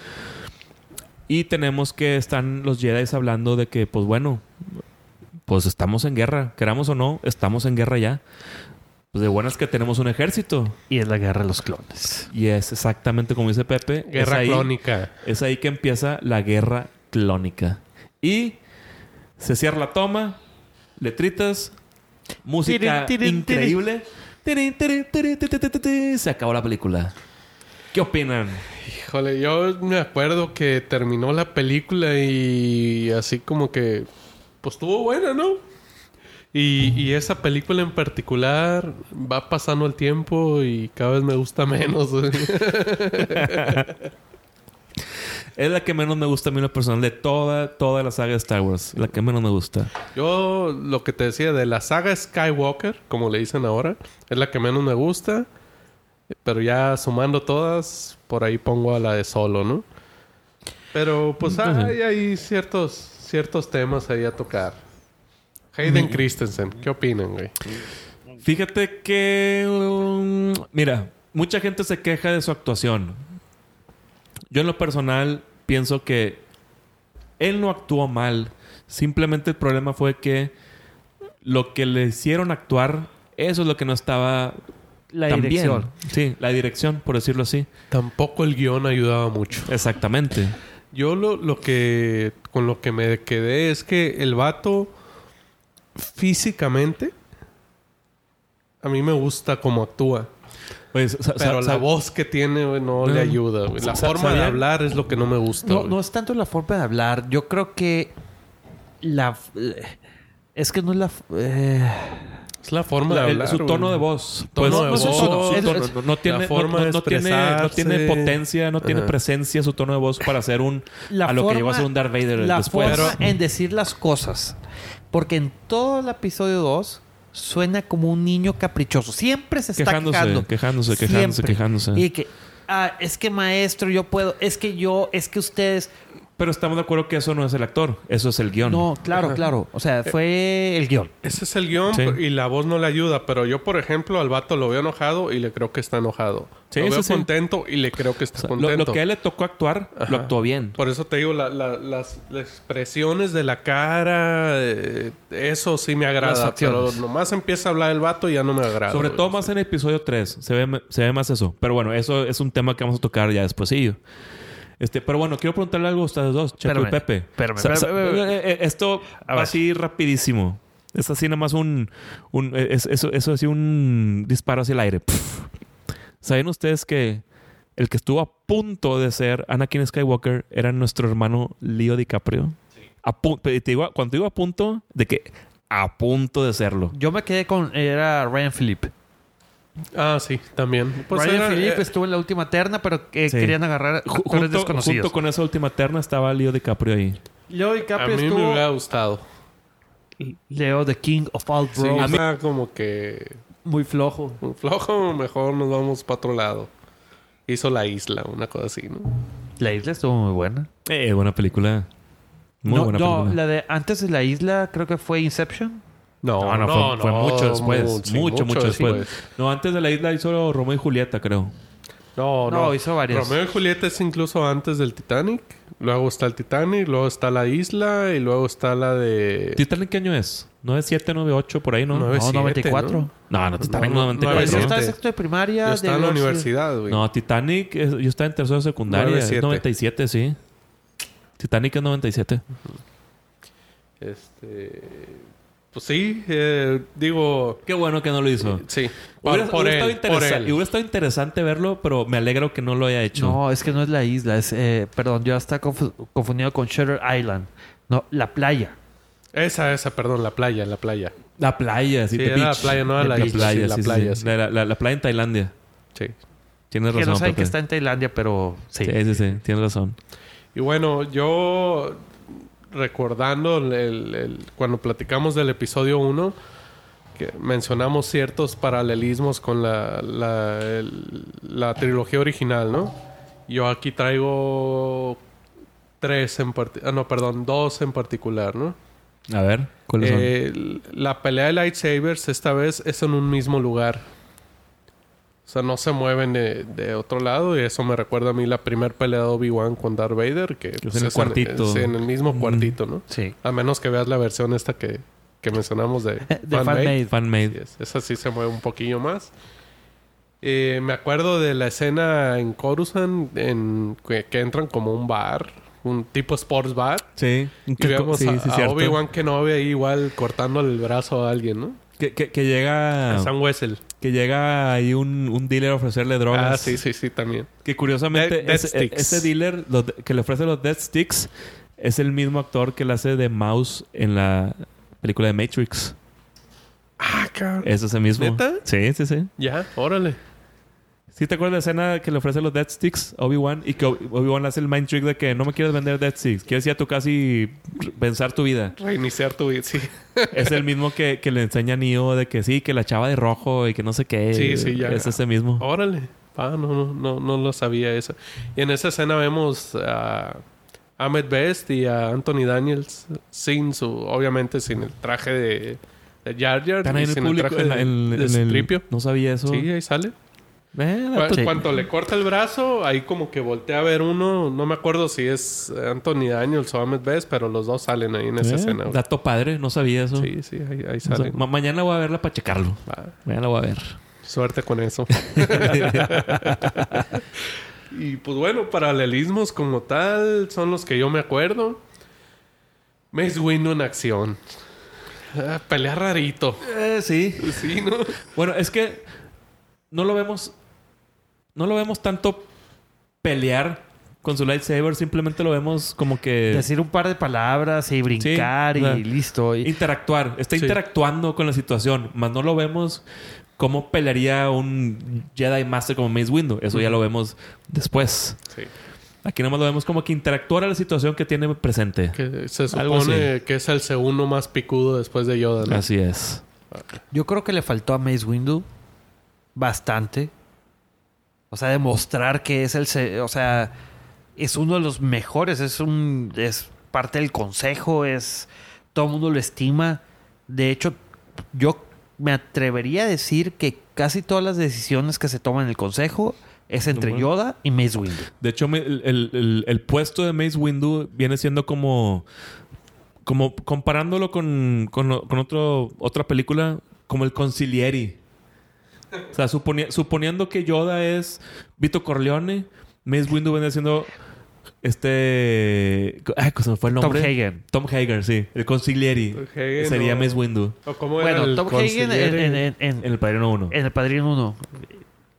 Y tenemos que están los Jedi hablando de que, pues bueno... Pues estamos en guerra. Queramos o no, estamos en guerra ya. Pues de buenas que tenemos un ejército. Y es la guerra de los clones. Y es exactamente como dice Pepe. Guerra es ahí, clónica. Es ahí que empieza la guerra clónica. Y se cierra la toma. Letritas. Música tirin, tirin, increíble. Tirin, tirin, tirin, tirin, tirin, tirin, se acabó la película. ¿Qué opinan? Híjole, yo me acuerdo que terminó la película y así como que... Pues estuvo buena, ¿no? Y, y esa película en particular va pasando el tiempo y cada vez me gusta menos. Es la que menos me gusta a mí en lo personal de toda, toda la saga de Star Wars. La que menos me gusta. Yo, lo que te decía, de la saga Skywalker, como le dicen ahora, es la que menos me gusta. Pero ya sumando todas, por ahí pongo a la de Solo, ¿no? Pero pues uh-huh. hay, hay ciertos... ciertos temas ahí a tocar. Hayden mm. Christensen, ¿qué opinan, güey? Fíjate que... Um, mira, mucha gente se queja de su actuación. Yo en lo personal pienso que él no actuó mal. Simplemente el problema fue que lo que le hicieron actuar, eso es lo que no estaba la tan dirección. bien. Sí, la dirección, por decirlo así. Tampoco el guión ayudaba mucho. Exactamente. Yo lo, lo que... Con lo que me quedé es que el vato... Físicamente... A mí me gusta cómo actúa. Pues, sa- pero sa- la voz que tiene, güey, no, no le ayuda, güey. La sa- forma ¿sabían? de hablar es lo que no me gusta, No, no es tanto la forma de hablar. Yo creo que... La... Es que no es la... Eh... Es la forma la, de el, hablar, su tono güey. de voz. Tono Pues, de no, su voz, tono- su es- tono- es- no, no tiene, la forma no, de no tiene, no tiene expresarse. potencia, no tiene Ajá. presencia su tono de voz para hacer un... La a lo forma- que llegó a ser un Darth Vader La después. forma en decir las cosas. Porque en todo el episodio dos suena como un niño caprichoso. Siempre se está Quejándose, quejando. quejándose, quejándose, Siempre. quejándose. Y que, ah, es que maestro, yo puedo. Es que yo, es que ustedes... Pero estamos de acuerdo que eso no es el actor. Eso es el guión. No, claro, Ajá. claro. O sea, fue el guión. Ese es el guión Sí. y la voz no le ayuda. Pero yo, por ejemplo, al vato lo veo enojado y le creo que está enojado. Sí, lo sí, veo sí. contento y le creo que está O sea, lo, contento. lo que a él le tocó actuar, Ajá. lo actuó bien. Por eso te digo, la- la- las, las expresiones de la cara, eh, eso sí me Las agrada. Pero acciones. nomás empieza a hablar el vato y ya no me agrada. Sobre güey. todo más en el episodio tres. Se ve, se ve más eso. Pero bueno, eso es un tema que vamos a tocar ya despuesillo. Este, pero bueno, quiero preguntarle algo a ustedes dos, Checo y Espérame, Pepe. espérame, Sa- sa- espérame, espérame. eh, eh, Esto A ver. así rapidísimo. Es así nada más un... un es, eso, eso así un disparo hacia el aire. Pff. ¿Saben ustedes que el que estuvo a punto de ser Anakin Skywalker era nuestro hermano Leo DiCaprio. Sí. A pu- te digo, cuando digo a punto, de que a punto de serlo. Yo me quedé con... Era Ryan Phillip. Ah, sí, también. Pues Ryan era, Phillip eh, estuvo en la última terna, pero que sí. querían agarrar actores junto, desconocidos. Junto con esa última terna estaba Leo DiCaprio ahí. Leo DiCaprio a mí estuvo... me hubiera gustado. Leo, the king of all bros. Sí, a mí como que... Muy flojo. Muy flojo, mejor nos vamos para otro lado. Hizo La Isla, una cosa así, ¿no? La Isla estuvo muy buena. Eh, buena película. Muy no, buena no, película. la de antes de La Isla creo que fue Inception. No, no, no, no, fue, no, fue mucho después. Mucho, sí, mucho, mucho, mucho después. después. No, antes de La Isla hizo Romeo y Julieta, creo. No, no. No, hizo varias. Romeo y Julieta es incluso antes del Titanic. Luego está el Titanic, luego está La Isla y luego está la de... ¿Titanic qué año es? ¿nueve siete, nueve ocho por ahí, no? nueve siete, no, noventa y cuatro. No, no, no Titanic no, no, noventa y cuatro. Yo nueve estaba en siete. sexto de primaria. Yo estaba en la de universidad, güey. No, Titanic, es- yo estaba en tercero de secundaria. nueve Es siete. noventa y siete, sí. Titanic es noventa y siete. Este... Pues sí, eh, digo... Qué bueno que no lo hizo. Sí. Hubiera, por, por hubiera él, estado por interesa- él. y hubiera estado interesante verlo, pero me alegro que no lo haya hecho. No, es que no es La Isla. Es, eh, perdón, yo estaba confu- confundido con Shutter Island. No, La Playa. Esa, esa, perdón, la playa, la playa. La playa, sí. Sí, the era la beach. playa, no era The la beach. isla, playa, sí, la sí, sí, playa, sí. sí. La, la- la playa en Tailandia. Sí. Tienes Que razón, no saben que Pepe. está en Tailandia, pero sí. Sí, sí, sí. Tienes razón. Y bueno, yo recordando el, el- el- cuando platicamos del episodio uno, que mencionamos ciertos paralelismos con la, la, el- la trilogía original, ¿no? Yo aquí traigo tres en particular, ah, no, perdón, dos en particular, ¿no? A ver, ¿cuáles son? Eh, la pelea de lightsabers esta vez es en un mismo lugar. O sea, no se mueven de, de otro lado. Y eso me recuerda a mí la primer pelea de Obi-Wan con Darth Vader. Que pues, en el es cuartito. En, es en el mismo Mm. cuartito, ¿no? Sí. A menos que veas la versión esta que, que mencionamos de, De Fan-made. fan-made. Fan-made. Yes, esa sí se mueve un poquillo más. Eh, me acuerdo de la escena en Coruscant en, que, que entran como un bar. Un tipo sports bar. Sí. Y Que- vemos sí, a, sí, a cierto. Obi-Wan Kenobi ahí igual cortando el brazo a alguien, ¿no? Que, que, que llega... A Sam Wessel. Que llega ahí un, un dealer a ofrecerle drogas. Ah, sí, sí, sí, también. Que curiosamente Death- Death ese, Sticks. ese dealer los de- que le ofrece los Death Sticks es el mismo actor que le hace de Mouse en la película de Matrix. Ah, cabrón. Es ese mismo. ¿Neta? Sí, sí, sí. Ya, órale. ¿Sí te acuerdas de la escena que le ofrece los Death Sticks a Obi-Wan? Y que Obi- Obi-Wan le hace el mind trick de que no me quieres vender Death Sticks. Quieres ir a tu casa y pensar tu vida. Reiniciar tu vida, sí. Es el mismo que, que le enseña a Neo de que sí, que la chava de rojo y que no sé qué. Sí, sí, ya. Es ese mismo. Órale. Ah, no, no, no, no lo sabía eso. Y en esa escena vemos a Ahmed Best y a Anthony Daniels sin su... Obviamente sin el traje de, de Jar Jar. Están ahí y en el sin público. traje en la- de, en- de en el- Citripio. No sabía eso. Sí, ahí sale. Eh, Cu- dato- Cuando le corta el brazo, ahí como que voltea a ver uno. No me acuerdo si es Anthony Daniels o Ahmed Best, pero los dos salen ahí en esa Eh, escena. güey. dato padre. No sabía eso. Sí, sí, ahí, ahí O sea, salen. ma- mañana voy a verla para checarlo. Va, Mañana la voy a ver. suerte con eso. Y pues bueno, paralelismos como tal son los que yo me acuerdo. Mace Windu en acción. Ah, pelea rarito. Eh, sí. Sí, ¿no? Bueno, es que no lo vemos. No lo vemos tanto pelear con su lightsaber. Simplemente lo vemos como que Decir un par de palabras y brincar Sí, o sea, y listo. Y- interactuar. Está Sí. interactuando con la situación. Más no lo vemos cómo pelearía un Jedi Master como Mace Windu. Eso ya lo vemos después. Sí. Aquí nomás lo vemos como que interactuar a la situación que tiene presente. Que se Algo supone que es el segundo más picudo después de Yoda, ¿no? Así es. Yo creo que le faltó a Mace Windu bastante. O sea, demostrar que es el... se- O sea, es uno de los mejores. Es un... Es parte del consejo. Es... Todo el mundo lo estima. De hecho, yo me atrevería a decir que casi todas las decisiones que se toman en el consejo es entre Bueno. Yoda y Mace Windu. De hecho, me- el, el- el- el puesto de Mace Windu viene siendo como... Como comparándolo con, con, lo- con otro, otra película, como el Consiglieri. O sea, suponi- suponiendo que Yoda es Vito Corleone, Mace Windu viene siendo este... Ay, se me fue el Tom nombre. Hagen. Tom Hagen, sí. El Consiglieri. Tom Hagen Sería o- Mace Windu. ¿O cómo era Bueno, el Tom Hagen en, consigliere? en- en- en- En el Padrino uno. en El Padrino uno.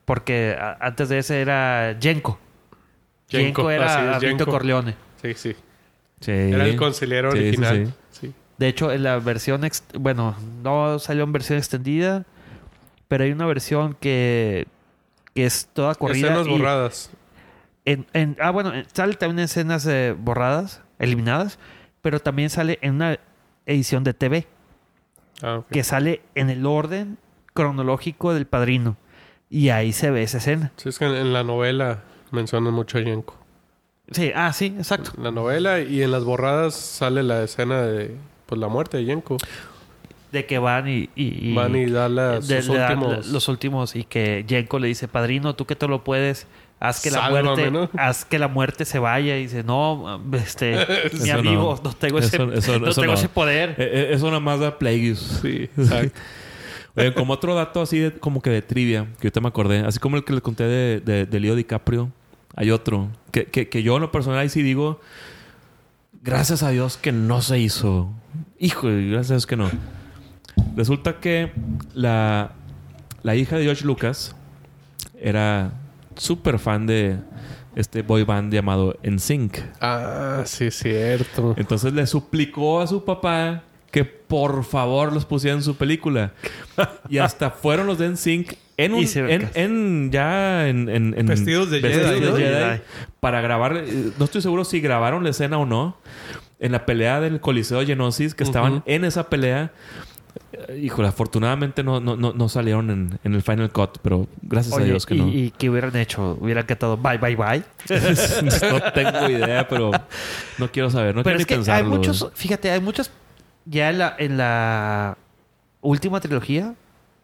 Porque a, antes de ese era Jenko. Jenko era es, Vito Corleone. Sí, sí. Sí. Era el conciliero Sí, original. sí, Sí. sí. De hecho, en la versión... Ex- bueno, no salió en versión extendida, pero hay una versión que, que es toda corrida. Escenas y borradas. En, en, ah, bueno, sale también en escenas eh, borradas, eliminadas, pero también sale en una edición de T V, Ah, ok. que sale en el orden cronológico del Padrino. Y ahí se ve esa escena. Sí, es que en, en la novela mencionan mucho a Jenko. Sí, ah, sí, exacto. En la novela y en las borradas sale la escena de pues la muerte de Jenko. De que van y... y- y- Van y dan las- de- sus le dan últimos... los últimos y que Jenko le dice, Padrino, tú que te lo puedes... Haz que la Sálvame, muerte, ¿no? haz que la muerte se vaya. Y dice, no, este, mi Eso amigo, no. no, tengo ese, Eso- eso- no eso tengo no. ese poder. Eh, eh, Eso nada más da Plagueis. Sí, exacto. Oye, como otro dato así de, como que de trivia, que ahorita me acordé, así como el que le conté de, de, de Leo DiCaprio, hay otro, que, que, que yo en lo personal ahí sí digo, gracias a Dios que no se hizo. Hijo, gracias a Dios que no. Resulta que la, la hija de George Lucas era súper fan de este boy band llamado N Sync. Ah, sí, es cierto. Entonces le suplicó a su papá que por favor los pusiera en su película. Y hasta fueron los de N Sync en un, Hicieron en, caso. en- ya en, en- en- Vestidos de vestidos Jedi, de ¿no? Jedi Jedi. para grabar. eh, No estoy seguro si grabaron la escena o no. En la pelea del Coliseo de Genosis, que estaban Ujú. en esa pelea. Eh, Híjole, afortunadamente no, no, no, no salieron en, en el Final Cut, pero gracias a Oye, Dios que y, no. y qué hubieran hecho? Hubieran cantado bye, bye, bye. No tengo idea, pero no quiero saber. No Pero quiero es ni que hay pensarlo. muchos, fíjate, hay muchos ya en la, en la última trilogía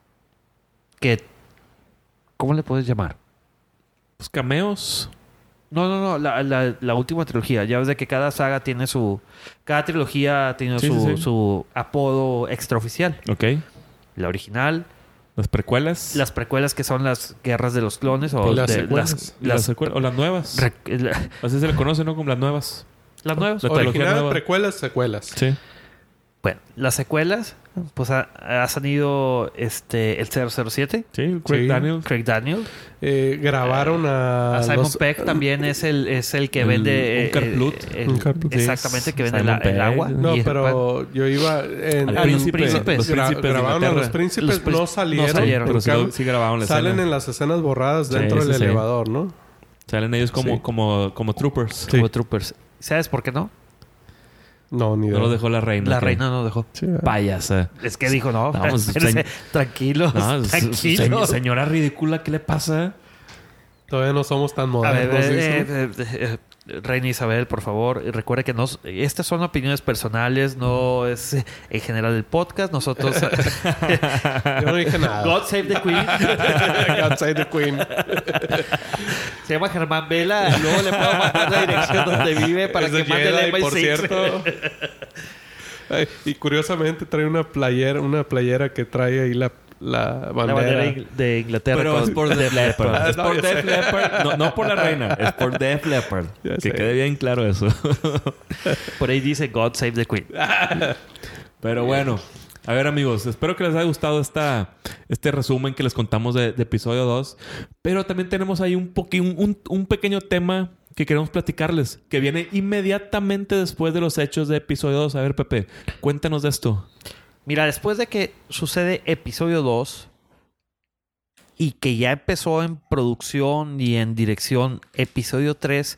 que, ¿cómo le puedes llamar? Pues cameos. No, no, no, la, la, la última trilogía. Ya ves de que cada saga tiene su... Cada trilogía tiene Sí, su, sí, sí. su apodo extraoficial. Ok. La original, Las precuelas. las precuelas que son las guerras de los clones o Y las de- secuelas. las, Y las las, secuelas. O las nuevas. rec- la- Así se le conoce, ¿no? Como las nuevas. las nuevas. La trilogía Original, nueva. precuelas, secuelas. Sí. Bueno, las secuelas, pues ha, ha salido este, el cero cero siete, Sí, Craig Sí. Daniels. Craig Daniel. Eh, grabaron a... A Simon los- Pegg también es el, es el que El- vende... un eh, Carplut. eh, el- Un Carplut. exactamente, que vende Simon la- el Pegg. agua. No, y el pan. pero yo iba... En, Al Ah, en- los príncipe. príncipes. Los gra- príncipes de grabaron a Inglaterra. los príncipes, Los príncipes no no salieron. salieron, Pero en sí, cambio, lo- sí grabaron la salen escena. en las escenas borradas Sí, dentro sí, del sí. elevador, ¿no? Salen ellos como, Sí. como, como troopers. Como troopers. ¿Sabes por qué no? No, ni idea. No lo dejó la reina. La ¿qué? reina no dejó. Sí, ¿verdad? Payasa. Es que dijo, no, Vamos, espérense, señ- tranquilos, No, se- tranquilos. se- señora ridícula, ¿qué le pasa? Todavía no somos tan A ver, modernos. eh, dice. eh, eh, eh, Reina Isabel, por favor, y recuerde que no, estas son opiniones personales, no es eh, en general el podcast. Nosotros... Yo no dije nada. God Save the Queen. God save the Queen. Se llama Germán Vela. Luego le puedo mandar la dirección donde vive para Es que de mande el Jedi, M I por seis. cierto. Ay, y curiosamente trae una playera, una playera que trae ahí la, la La bandera. bandera ing- de Inglaterra. Pero con- es por Def Leppard. Ah, Es no, por ya Def sé. Leppard. No, no por la reina. Es por Def Leppard. Ya Que sé. quede bien claro eso. Por ahí dice God Save the Queen. Pero bueno. A ver, amigos. Espero que les haya gustado esta, este resumen que les contamos de, de episodio dos. Pero también tenemos ahí un, poqui- un, un, un pequeño tema que queremos platicarles. Que viene inmediatamente después de los hechos de episodio dos. A ver, Pepe. Cuéntanos de esto. Mira, después de que sucede episodio dos y que ya empezó en producción y en dirección episodio tres,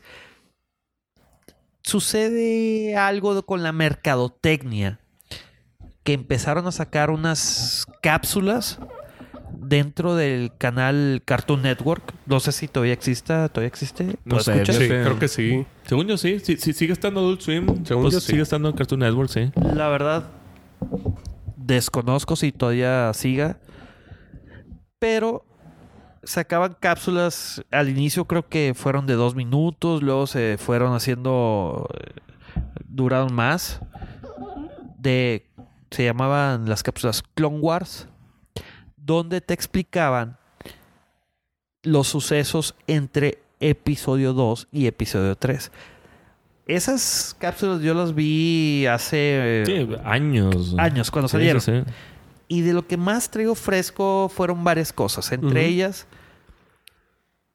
sucede algo con la mercadotecnia, que empezaron a sacar unas cápsulas dentro del canal Cartoon Network. No sé si todavía exista, todavía existe. No ¿Lo sé, escuchas? Sí, Fíjate. creo que sí. Según yo, sí. Si, si sigue estando Adult Swim, Según pues yo, sí. sigue estando en Cartoon Network, sí. La verdad, desconozco si todavía siga. Pero sacaban cápsulas. Al inicio creo que fueron de dos minutos. Luego se fueron haciendo... eh, Duraron más. De... Se llamaban las cápsulas Clone Wars. Donde te explicaban los sucesos entre episodio dos y episodio tres. Esas cápsulas yo las vi hace... Sí, años. años cuando Sí, salieron. sí, sí. Y de lo que más traigo fresco fueron varias cosas. Entre Ujú. ellas,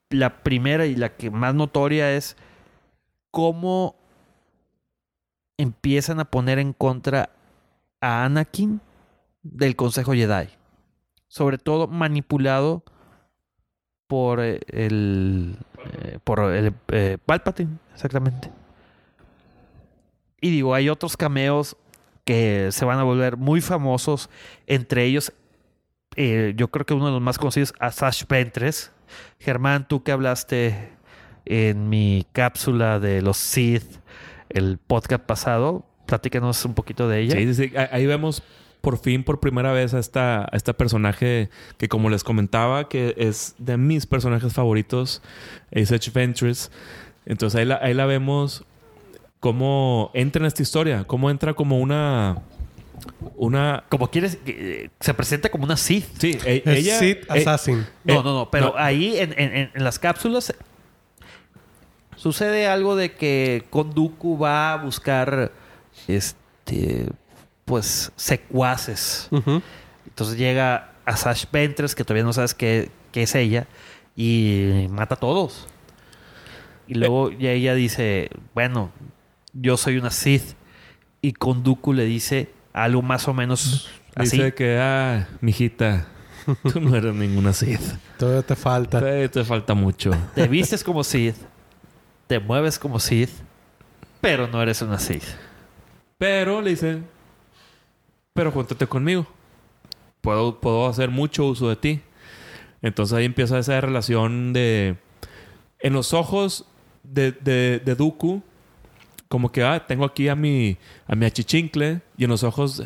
la primera y la que más notoria es cómo empiezan a poner en contra a Anakin del Consejo Jedi. Sobre todo manipulado por el... Eh, por el eh, Palpatine, exactamente. Y digo, hay otros cameos que se van a volver muy famosos. Entre ellos, eh, yo creo que uno de los más conocidos, Asajj Ventress. Germán, tú que hablaste en mi cápsula de los Sith, el podcast pasado, platícanos un poquito de ella. Sí, sí, sí. Ahí vemos por fin, por primera vez, a esta, a esta personaje que, como les comentaba, que es de mis personajes favoritos, Asajj Ventress. Entonces ahí la, ahí la vemos cómo entra en esta historia, cómo entra como una... una como quieres, eh, se presenta como una Sith. Sí, e- Es ella... Sith eh, Assassin. No, no, no, pero no. ahí en, en, en las cápsulas sucede algo de que Dooku va a buscar este pues secuaces. Uh-huh. Entonces llega Asajj Ventress, que todavía no sabes qué, qué es ella, y mata a todos. Y luego ya ella dice, bueno, yo soy una Sith. Y Dooku le dice algo más o menos así. Dice que, ah, mijita, tú no eres ninguna Sith. Todavía te falta. Te, te falta mucho. Te vistes como Sith, te mueves como Sith, pero no eres una Sith. Pero le dice, pero júntate conmigo. Puedo, puedo hacer mucho uso de ti. Entonces ahí empieza esa relación de... En los ojos de, de, de Dooku, como que, ah, tengo aquí a mi, a mi achichincle. Y en los ojos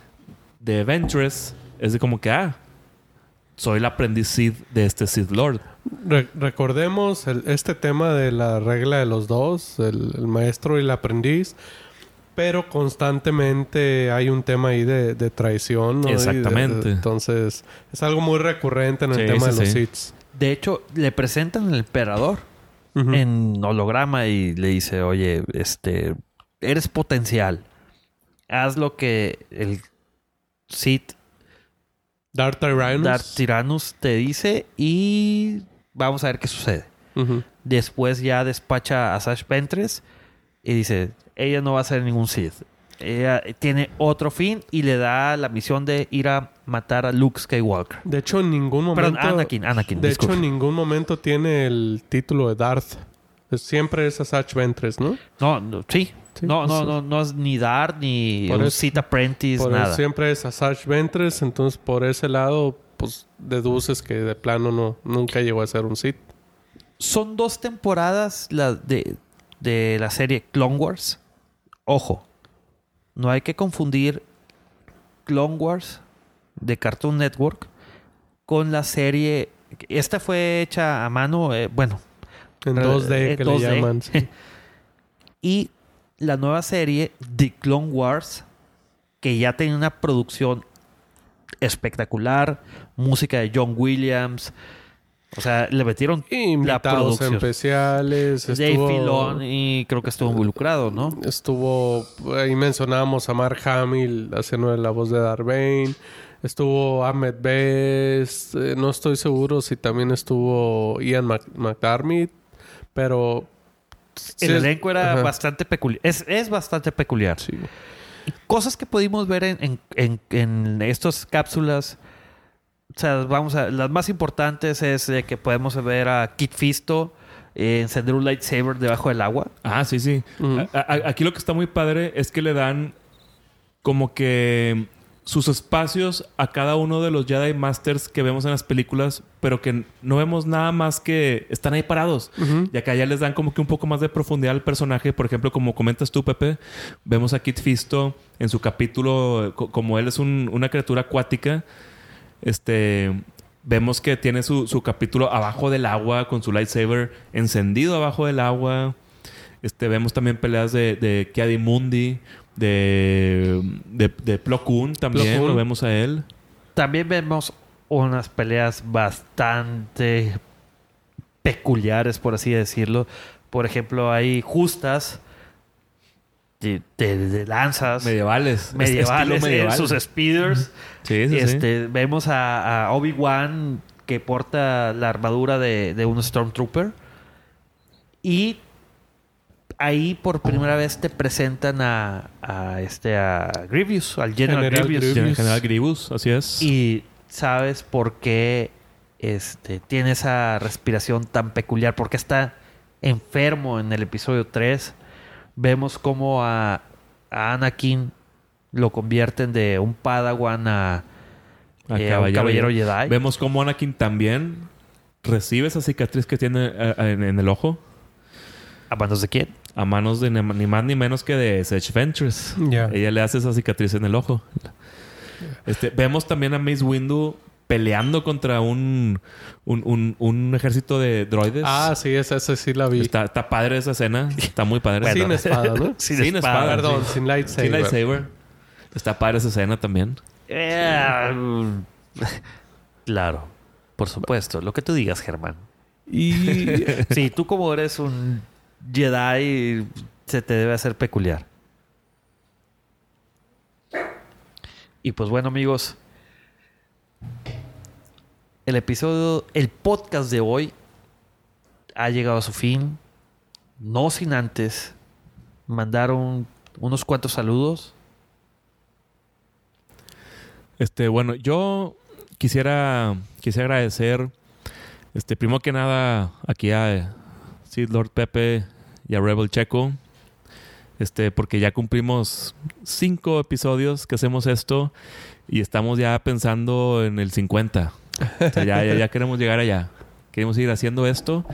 de Ventress, es de como que, ah, soy el aprendiz Sith de este Sith Lord. Re- recordemos el, este tema de la regla de los dos, el, el maestro y el aprendiz, pero constantemente hay un tema ahí de, de traición, ¿no? Exactamente. Y de- de- entonces, es algo muy recurrente en el Sí, tema sí, de los sí. Siths. De hecho, le presentan al emperador Ujú. en holograma y le dice, oye, este, eres potencial. Haz lo que el Sith Darth Tyrannus. Darth Tyrannus te dice y vamos a ver qué sucede. Ujú. Después ya despacha a Asajj Ventress y dice, ella no va a ser ningún Sith. Ella tiene otro fin y le da la misión de ir a matar a Luke Skywalker. De hecho, en ningún momento... Perdón, Anakin, Anakin, De disculpa. hecho, en ningún momento tiene el título de Darth. Es- Siempre es Asajj Ventress, ¿no? No, no, sí. Sí, no, no, eso. no, no es ni Darth ni Por un eso- Sith Apprentice, Por eso nada. siempre es Asajj Ventress. Entonces, por ese lado, pues, deduces que de plano no, nunca llegó a ser un Sith. Son dos temporadas la de, de la serie Clone Wars. Ojo, no hay que confundir Clone Wars de Cartoon Network con la serie... Esta fue hecha a mano, eh, bueno... En eh, dos D, eh, que dos D. le llaman. Sí. Y la nueva serie The Clone Wars, que ya tenía una producción espectacular, música de John Williams, o sea, le metieron Y la invitados producción. especiales. Dave Estuvo, Filoni creo que estuvo involucrado, ¿no? estuvo... Ahí mencionábamos a Mark Hamill haciendo la voz de Darth Bane. Estuvo Ahmed Best. eh, no estoy seguro si también estuvo Ian Mac- McDermott. Pero... sí El es- elenco era ajá. bastante peculiar. Es, es bastante peculiar. Sí. Cosas que pudimos ver en, en, en, en estas cápsulas. O sea, vamos a... Las más importantes es eh, que podemos ver a Kit Fisto eh, encender un lightsaber debajo del agua. Ah, sí, sí. Ujú. A- a- aquí lo que está muy padre es que le dan como que sus espacios a cada uno de los Jedi Masters que vemos en las películas, pero que no vemos nada más que están ahí parados. Ujú. Y acá ya les dan como que un poco más de profundidad al personaje. Por ejemplo, como comentas tú, Pepe, vemos a Kit Fisto en su capítulo, co- como él es un- una criatura acuática, este... Vemos que tiene su, su capítulo abajo del agua con su lightsaber encendido abajo del agua. Este, vemos también peleas de, de Ki-Adi-Mundi, de, de, de Plo Koon también, Plo Koon. lo vemos a él. También vemos unas peleas bastante peculiares, por así decirlo. Por ejemplo, hay justas de, de- de lanzas Medievales. medievales Estilo medieval. en sus speeders. Sí, sí, sí. Este, vemos a, a Obi-Wan que porta la armadura de, de un Stormtrooper. Y ahí por primera vez te presentan a, a este a Grievous, al General, General Grievous. Grievous. General Grievous, así es. Y sabes por qué este, tiene esa respiración tan peculiar, porque está enfermo en el episodio tres. Vemos cómo a, a Anakin lo convierten de un Padawan a, A eh, a un caballero Jedi. Vemos cómo Anakin también recibe esa cicatriz que tiene eh, en, en el ojo. ¿A manos de quién? A manos de ni ni más ni menos que de Sage Ventress. Ya. Ella le hace esa cicatriz en el ojo. Este, vemos también a Mace Windu peleando contra un, un, un, un ejército de droides. Ah, sí, esa, esa sí la vi. Está, está padre esa escena. Está muy padre. Sin Bueno, espada, ¿no? Sin, Sin espada. espada, Perdón, sí. sin lightsaber. Sin lightsaber. Está padre esa escena también. Eh, mm, claro, por supuesto. Lo que tú digas, Germán. Y Sí, tú como eres un Jedi, se te debe hacer peculiar. Y pues bueno, amigos, el episodio, el podcast de hoy ha llegado a su fin. No sin antes mandar un- unos cuantos saludos. Este, bueno, yo quisiera, quisiera agradecer, este, primero que nada, aquí a Sid Lord Pepe y a Rebel Checo, este, porque ya cumplimos cinco episodios que hacemos esto y estamos ya pensando en el cincuenta. O sea, ya, ya, ya queremos llegar allá. Queremos seguir haciendo esto.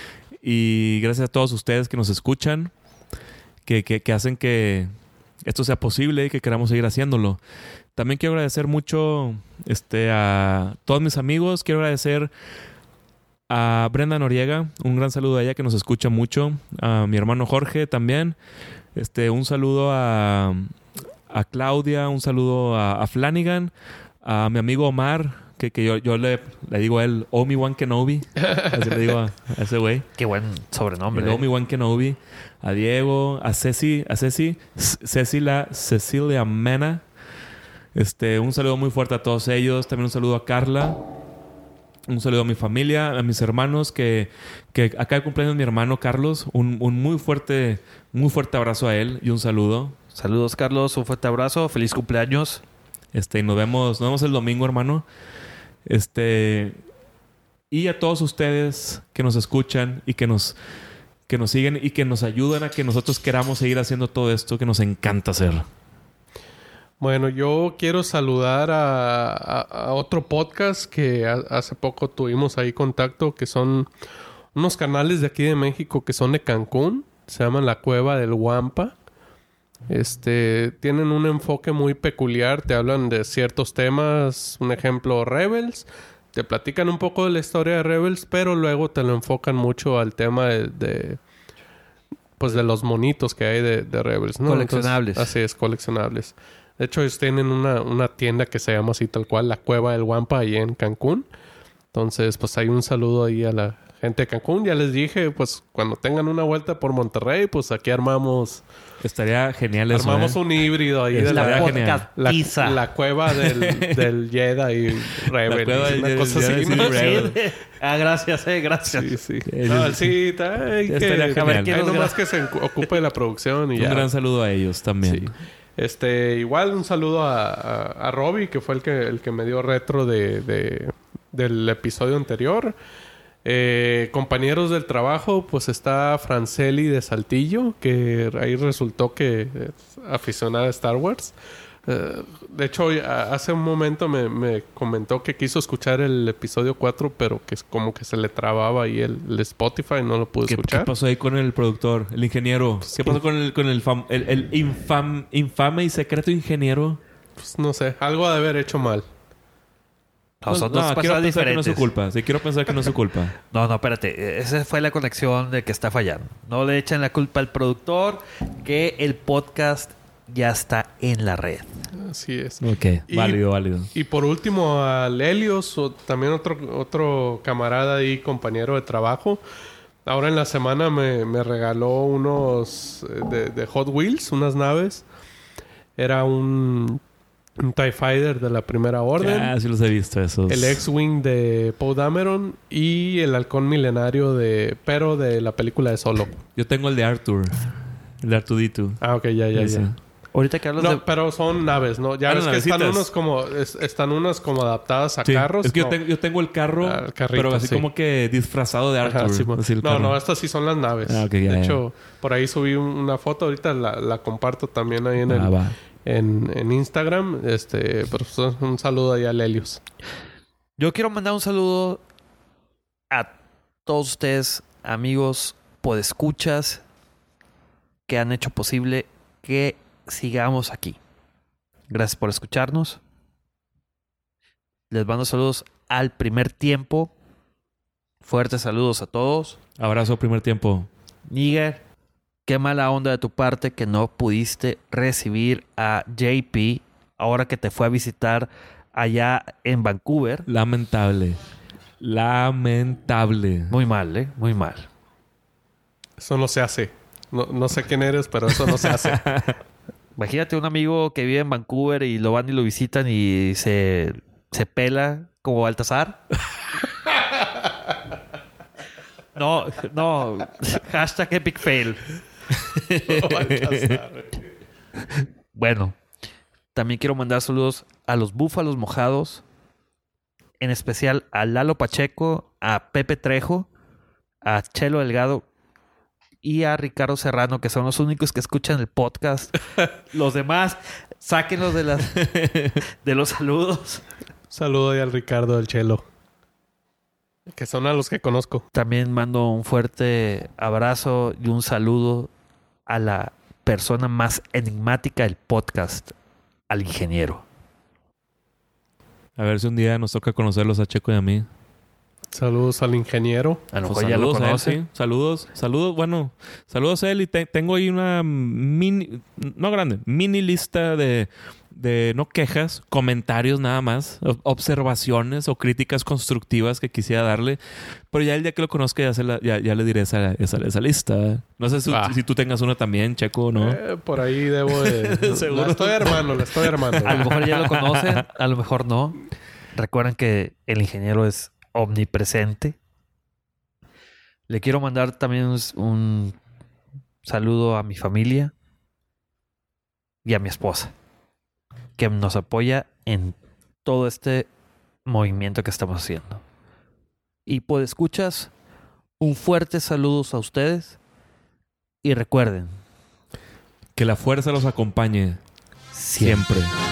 Y gracias a todos ustedes que nos escuchan, que, que, que hacen que esto sea posible y que queramos seguir haciéndolo. También quiero agradecer mucho este, a todos mis amigos. Quiero agradecer a Brenda Noriega. Un gran saludo a ella que nos escucha mucho. A mi hermano Jorge también. Este, un saludo a, a Claudia. Un saludo a, a Flanagan. A mi amigo Omar, que, que yo, yo le, le digo a él Obi-Wan Kenobi. Así le digo a, a ese güey. Qué buen sobrenombre. El ¿eh? Obi-Wan Kenobi. A Diego. A Ceci. A Ceci. Cecilia, Cecilia Mena. Este, un saludo muy fuerte a todos ellos. También un saludo a Carla. Un saludo a mi familia, a mis hermanos, que, que acá de cumpleaños mi hermano Carlos. Un, un muy fuerte, muy fuerte abrazo a él y un saludo. Saludos, Carlos. Un fuerte abrazo. Feliz cumpleaños. Este, y nos vemos, nos vemos el domingo, hermano. Este, y a todos ustedes que nos escuchan y que nos, que nos siguen y que nos ayudan a que nosotros queramos seguir haciendo todo esto que nos encanta hacer. bueno, yo quiero saludar a, a- a otro podcast que ha- hace poco tuvimos ahí contacto, que son unos canales de aquí de México que son de Cancún. Se llaman La Cueva del Guampa. Este, tienen un enfoque muy peculiar. Te hablan de ciertos temas. Un ejemplo, Rebels. Te platican un poco de la historia de Rebels, pero luego te lo enfocan mucho al tema de... de, pues de los monitos que hay de, de Rebels, ¿no? Coleccionables. Entonces, así es, coleccionables. De hecho, ellos tienen una, una tienda que se llama así tal cual, La Cueva del Guampa, ahí en Cancún. Entonces, pues hay un saludo ahí a la gente de Cancún. Ya les dije, pues cuando tengan una vuelta por Monterrey, pues aquí armamos... Estaría genial eso. Armamos ¿eh? un híbrido ahí de Estaría la, genial. la, podcastiza. la cueva del, del Jedi y Rebel. cueva del una Jedi, cosa así, sí, ¿no? Rebel. Sí. Ah, gracias, eh. Gracias. Sí, sí. Sí, No, sí, sí, está- hay que, Estaría a ver, genial. quién Hay nomás que se encu- ocupe de la producción y Un ya. gran saludo a ellos también. Sí. Este, igual un saludo a, a, a Robbie, que fue el que, el que me dio retro de, de- del episodio anterior. Eh, compañeros del trabajo, pues está Franceli de Saltillo, que ahí resultó que es aficionada a Star Wars. Eh, de hecho, a- hace un momento me, me comentó que quiso escuchar el episodio cuatro, pero que es como que se le trababa ahí el, el Spotify, no lo pude ¿Qué, escuchar. qué pasó ahí con el productor, el ingeniero? ¿Qué pasó con el, con el, fam- el, el infam- infame y secreto ingeniero? Pues, no sé, algo ha de haber hecho mal. Nosotros no, quiero pasadas pensar que no es su diferentes. culpa. Sí, quiero pensar que no es su culpa. No, no, espérate. Esa fue la conexión de que está fallando. No le echen la culpa al productor, que el podcast ya está en la red. Así es. Ok, Y- válido, válido. Y por último, al Helios, o también otro, otro camarada y compañero de trabajo. Ahora en la semana me, me regaló unos eh, de, de Hot Wheels, unas naves. Era un, Un TIE Fighter de la Primera Orden. Ah, sí los he visto esos. El X-Wing de Poe Dameron y el Halcón Milenario de... Pero de la película de Solo. Yo tengo el de Arthur. El de Artudito. Ah, ok. Ya, ya, Ese. ya. Ahorita que hablas No, de... pero son naves, ¿no? Ya Ah, ves no, que están navecitas. unos como... es- están unas como adaptadas a Sí. carros. Es que no. yo, tengo, yo tengo el carro, Ah, el carrito, pero así sí. como que disfrazado de Arthur. Ajá, sí, Así el no, carro. no, estas sí son las naves. Ah, ok, ya, de ya. hecho, por ahí subí un- una foto. Ahorita la, la comparto también ahí en, el, Ah, va. en, en Instagram. Este, pero pues, un saludo ahí a Lelius. Yo quiero mandar un saludo a todos ustedes, amigos, podescuchas, que han hecho posible que sigamos aquí. Gracias por escucharnos. Les mando saludos al primer tiempo. Fuertes saludos a todos. Abrazo primer tiempo. Níger, qué mala onda de tu parte que no pudiste recibir a J P ahora que te fue a visitar allá en Vancouver. Lamentable. Lamentable. Muy mal, ¿eh? Muy mal. Eso no se hace. No, no sé quién eres, pero eso no se hace. Imagínate un amigo que vive en Vancouver y lo van y lo visitan y se, se pela como Baltasar. No, no. Hashtag epic fail. Bueno, también quiero mandar saludos a los búfalos mojados, en especial a Lalo Pacheco, a Pepe Trejo, a Chelo Delgado y a Ricardo Serrano, que son los únicos que escuchan el podcast. Los demás, sáquenlos de las de los saludos. Saludo ahí al Ricardo del Chelo. Que son a los que conozco. También mando un fuerte abrazo y un saludo a la persona más enigmática del podcast, al ingeniero. A ver si un día nos toca conocerlos a Checo y a mí. Saludos al ingeniero. A lo Pues mejor ya lo saludos a él, conoce. sí. Saludos, saludos, bueno, saludos a él y te- tengo ahí una mini, no grande, mini lista de, de no quejas, comentarios nada más, ob- observaciones o críticas constructivas que quisiera darle. Pero ya el día que lo conozca ya, se la- ya, ya le diré esa, esa, esa lista. No sé si, Ah. si tú tengas una también, Checo, o no. Eh, por ahí debo de... Seguro. La estoy armando, la estoy armando. A lo mejor ya lo conocen, a lo mejor no. Recuerden que el ingeniero es omnipresente. Le quiero mandar también un, un saludo a mi familia y a mi esposa, que nos apoya en todo este movimiento que estamos haciendo. Y pues escuchas, un fuerte saludo a ustedes y recuerden, Que la fuerza los acompañe siempre. siempre.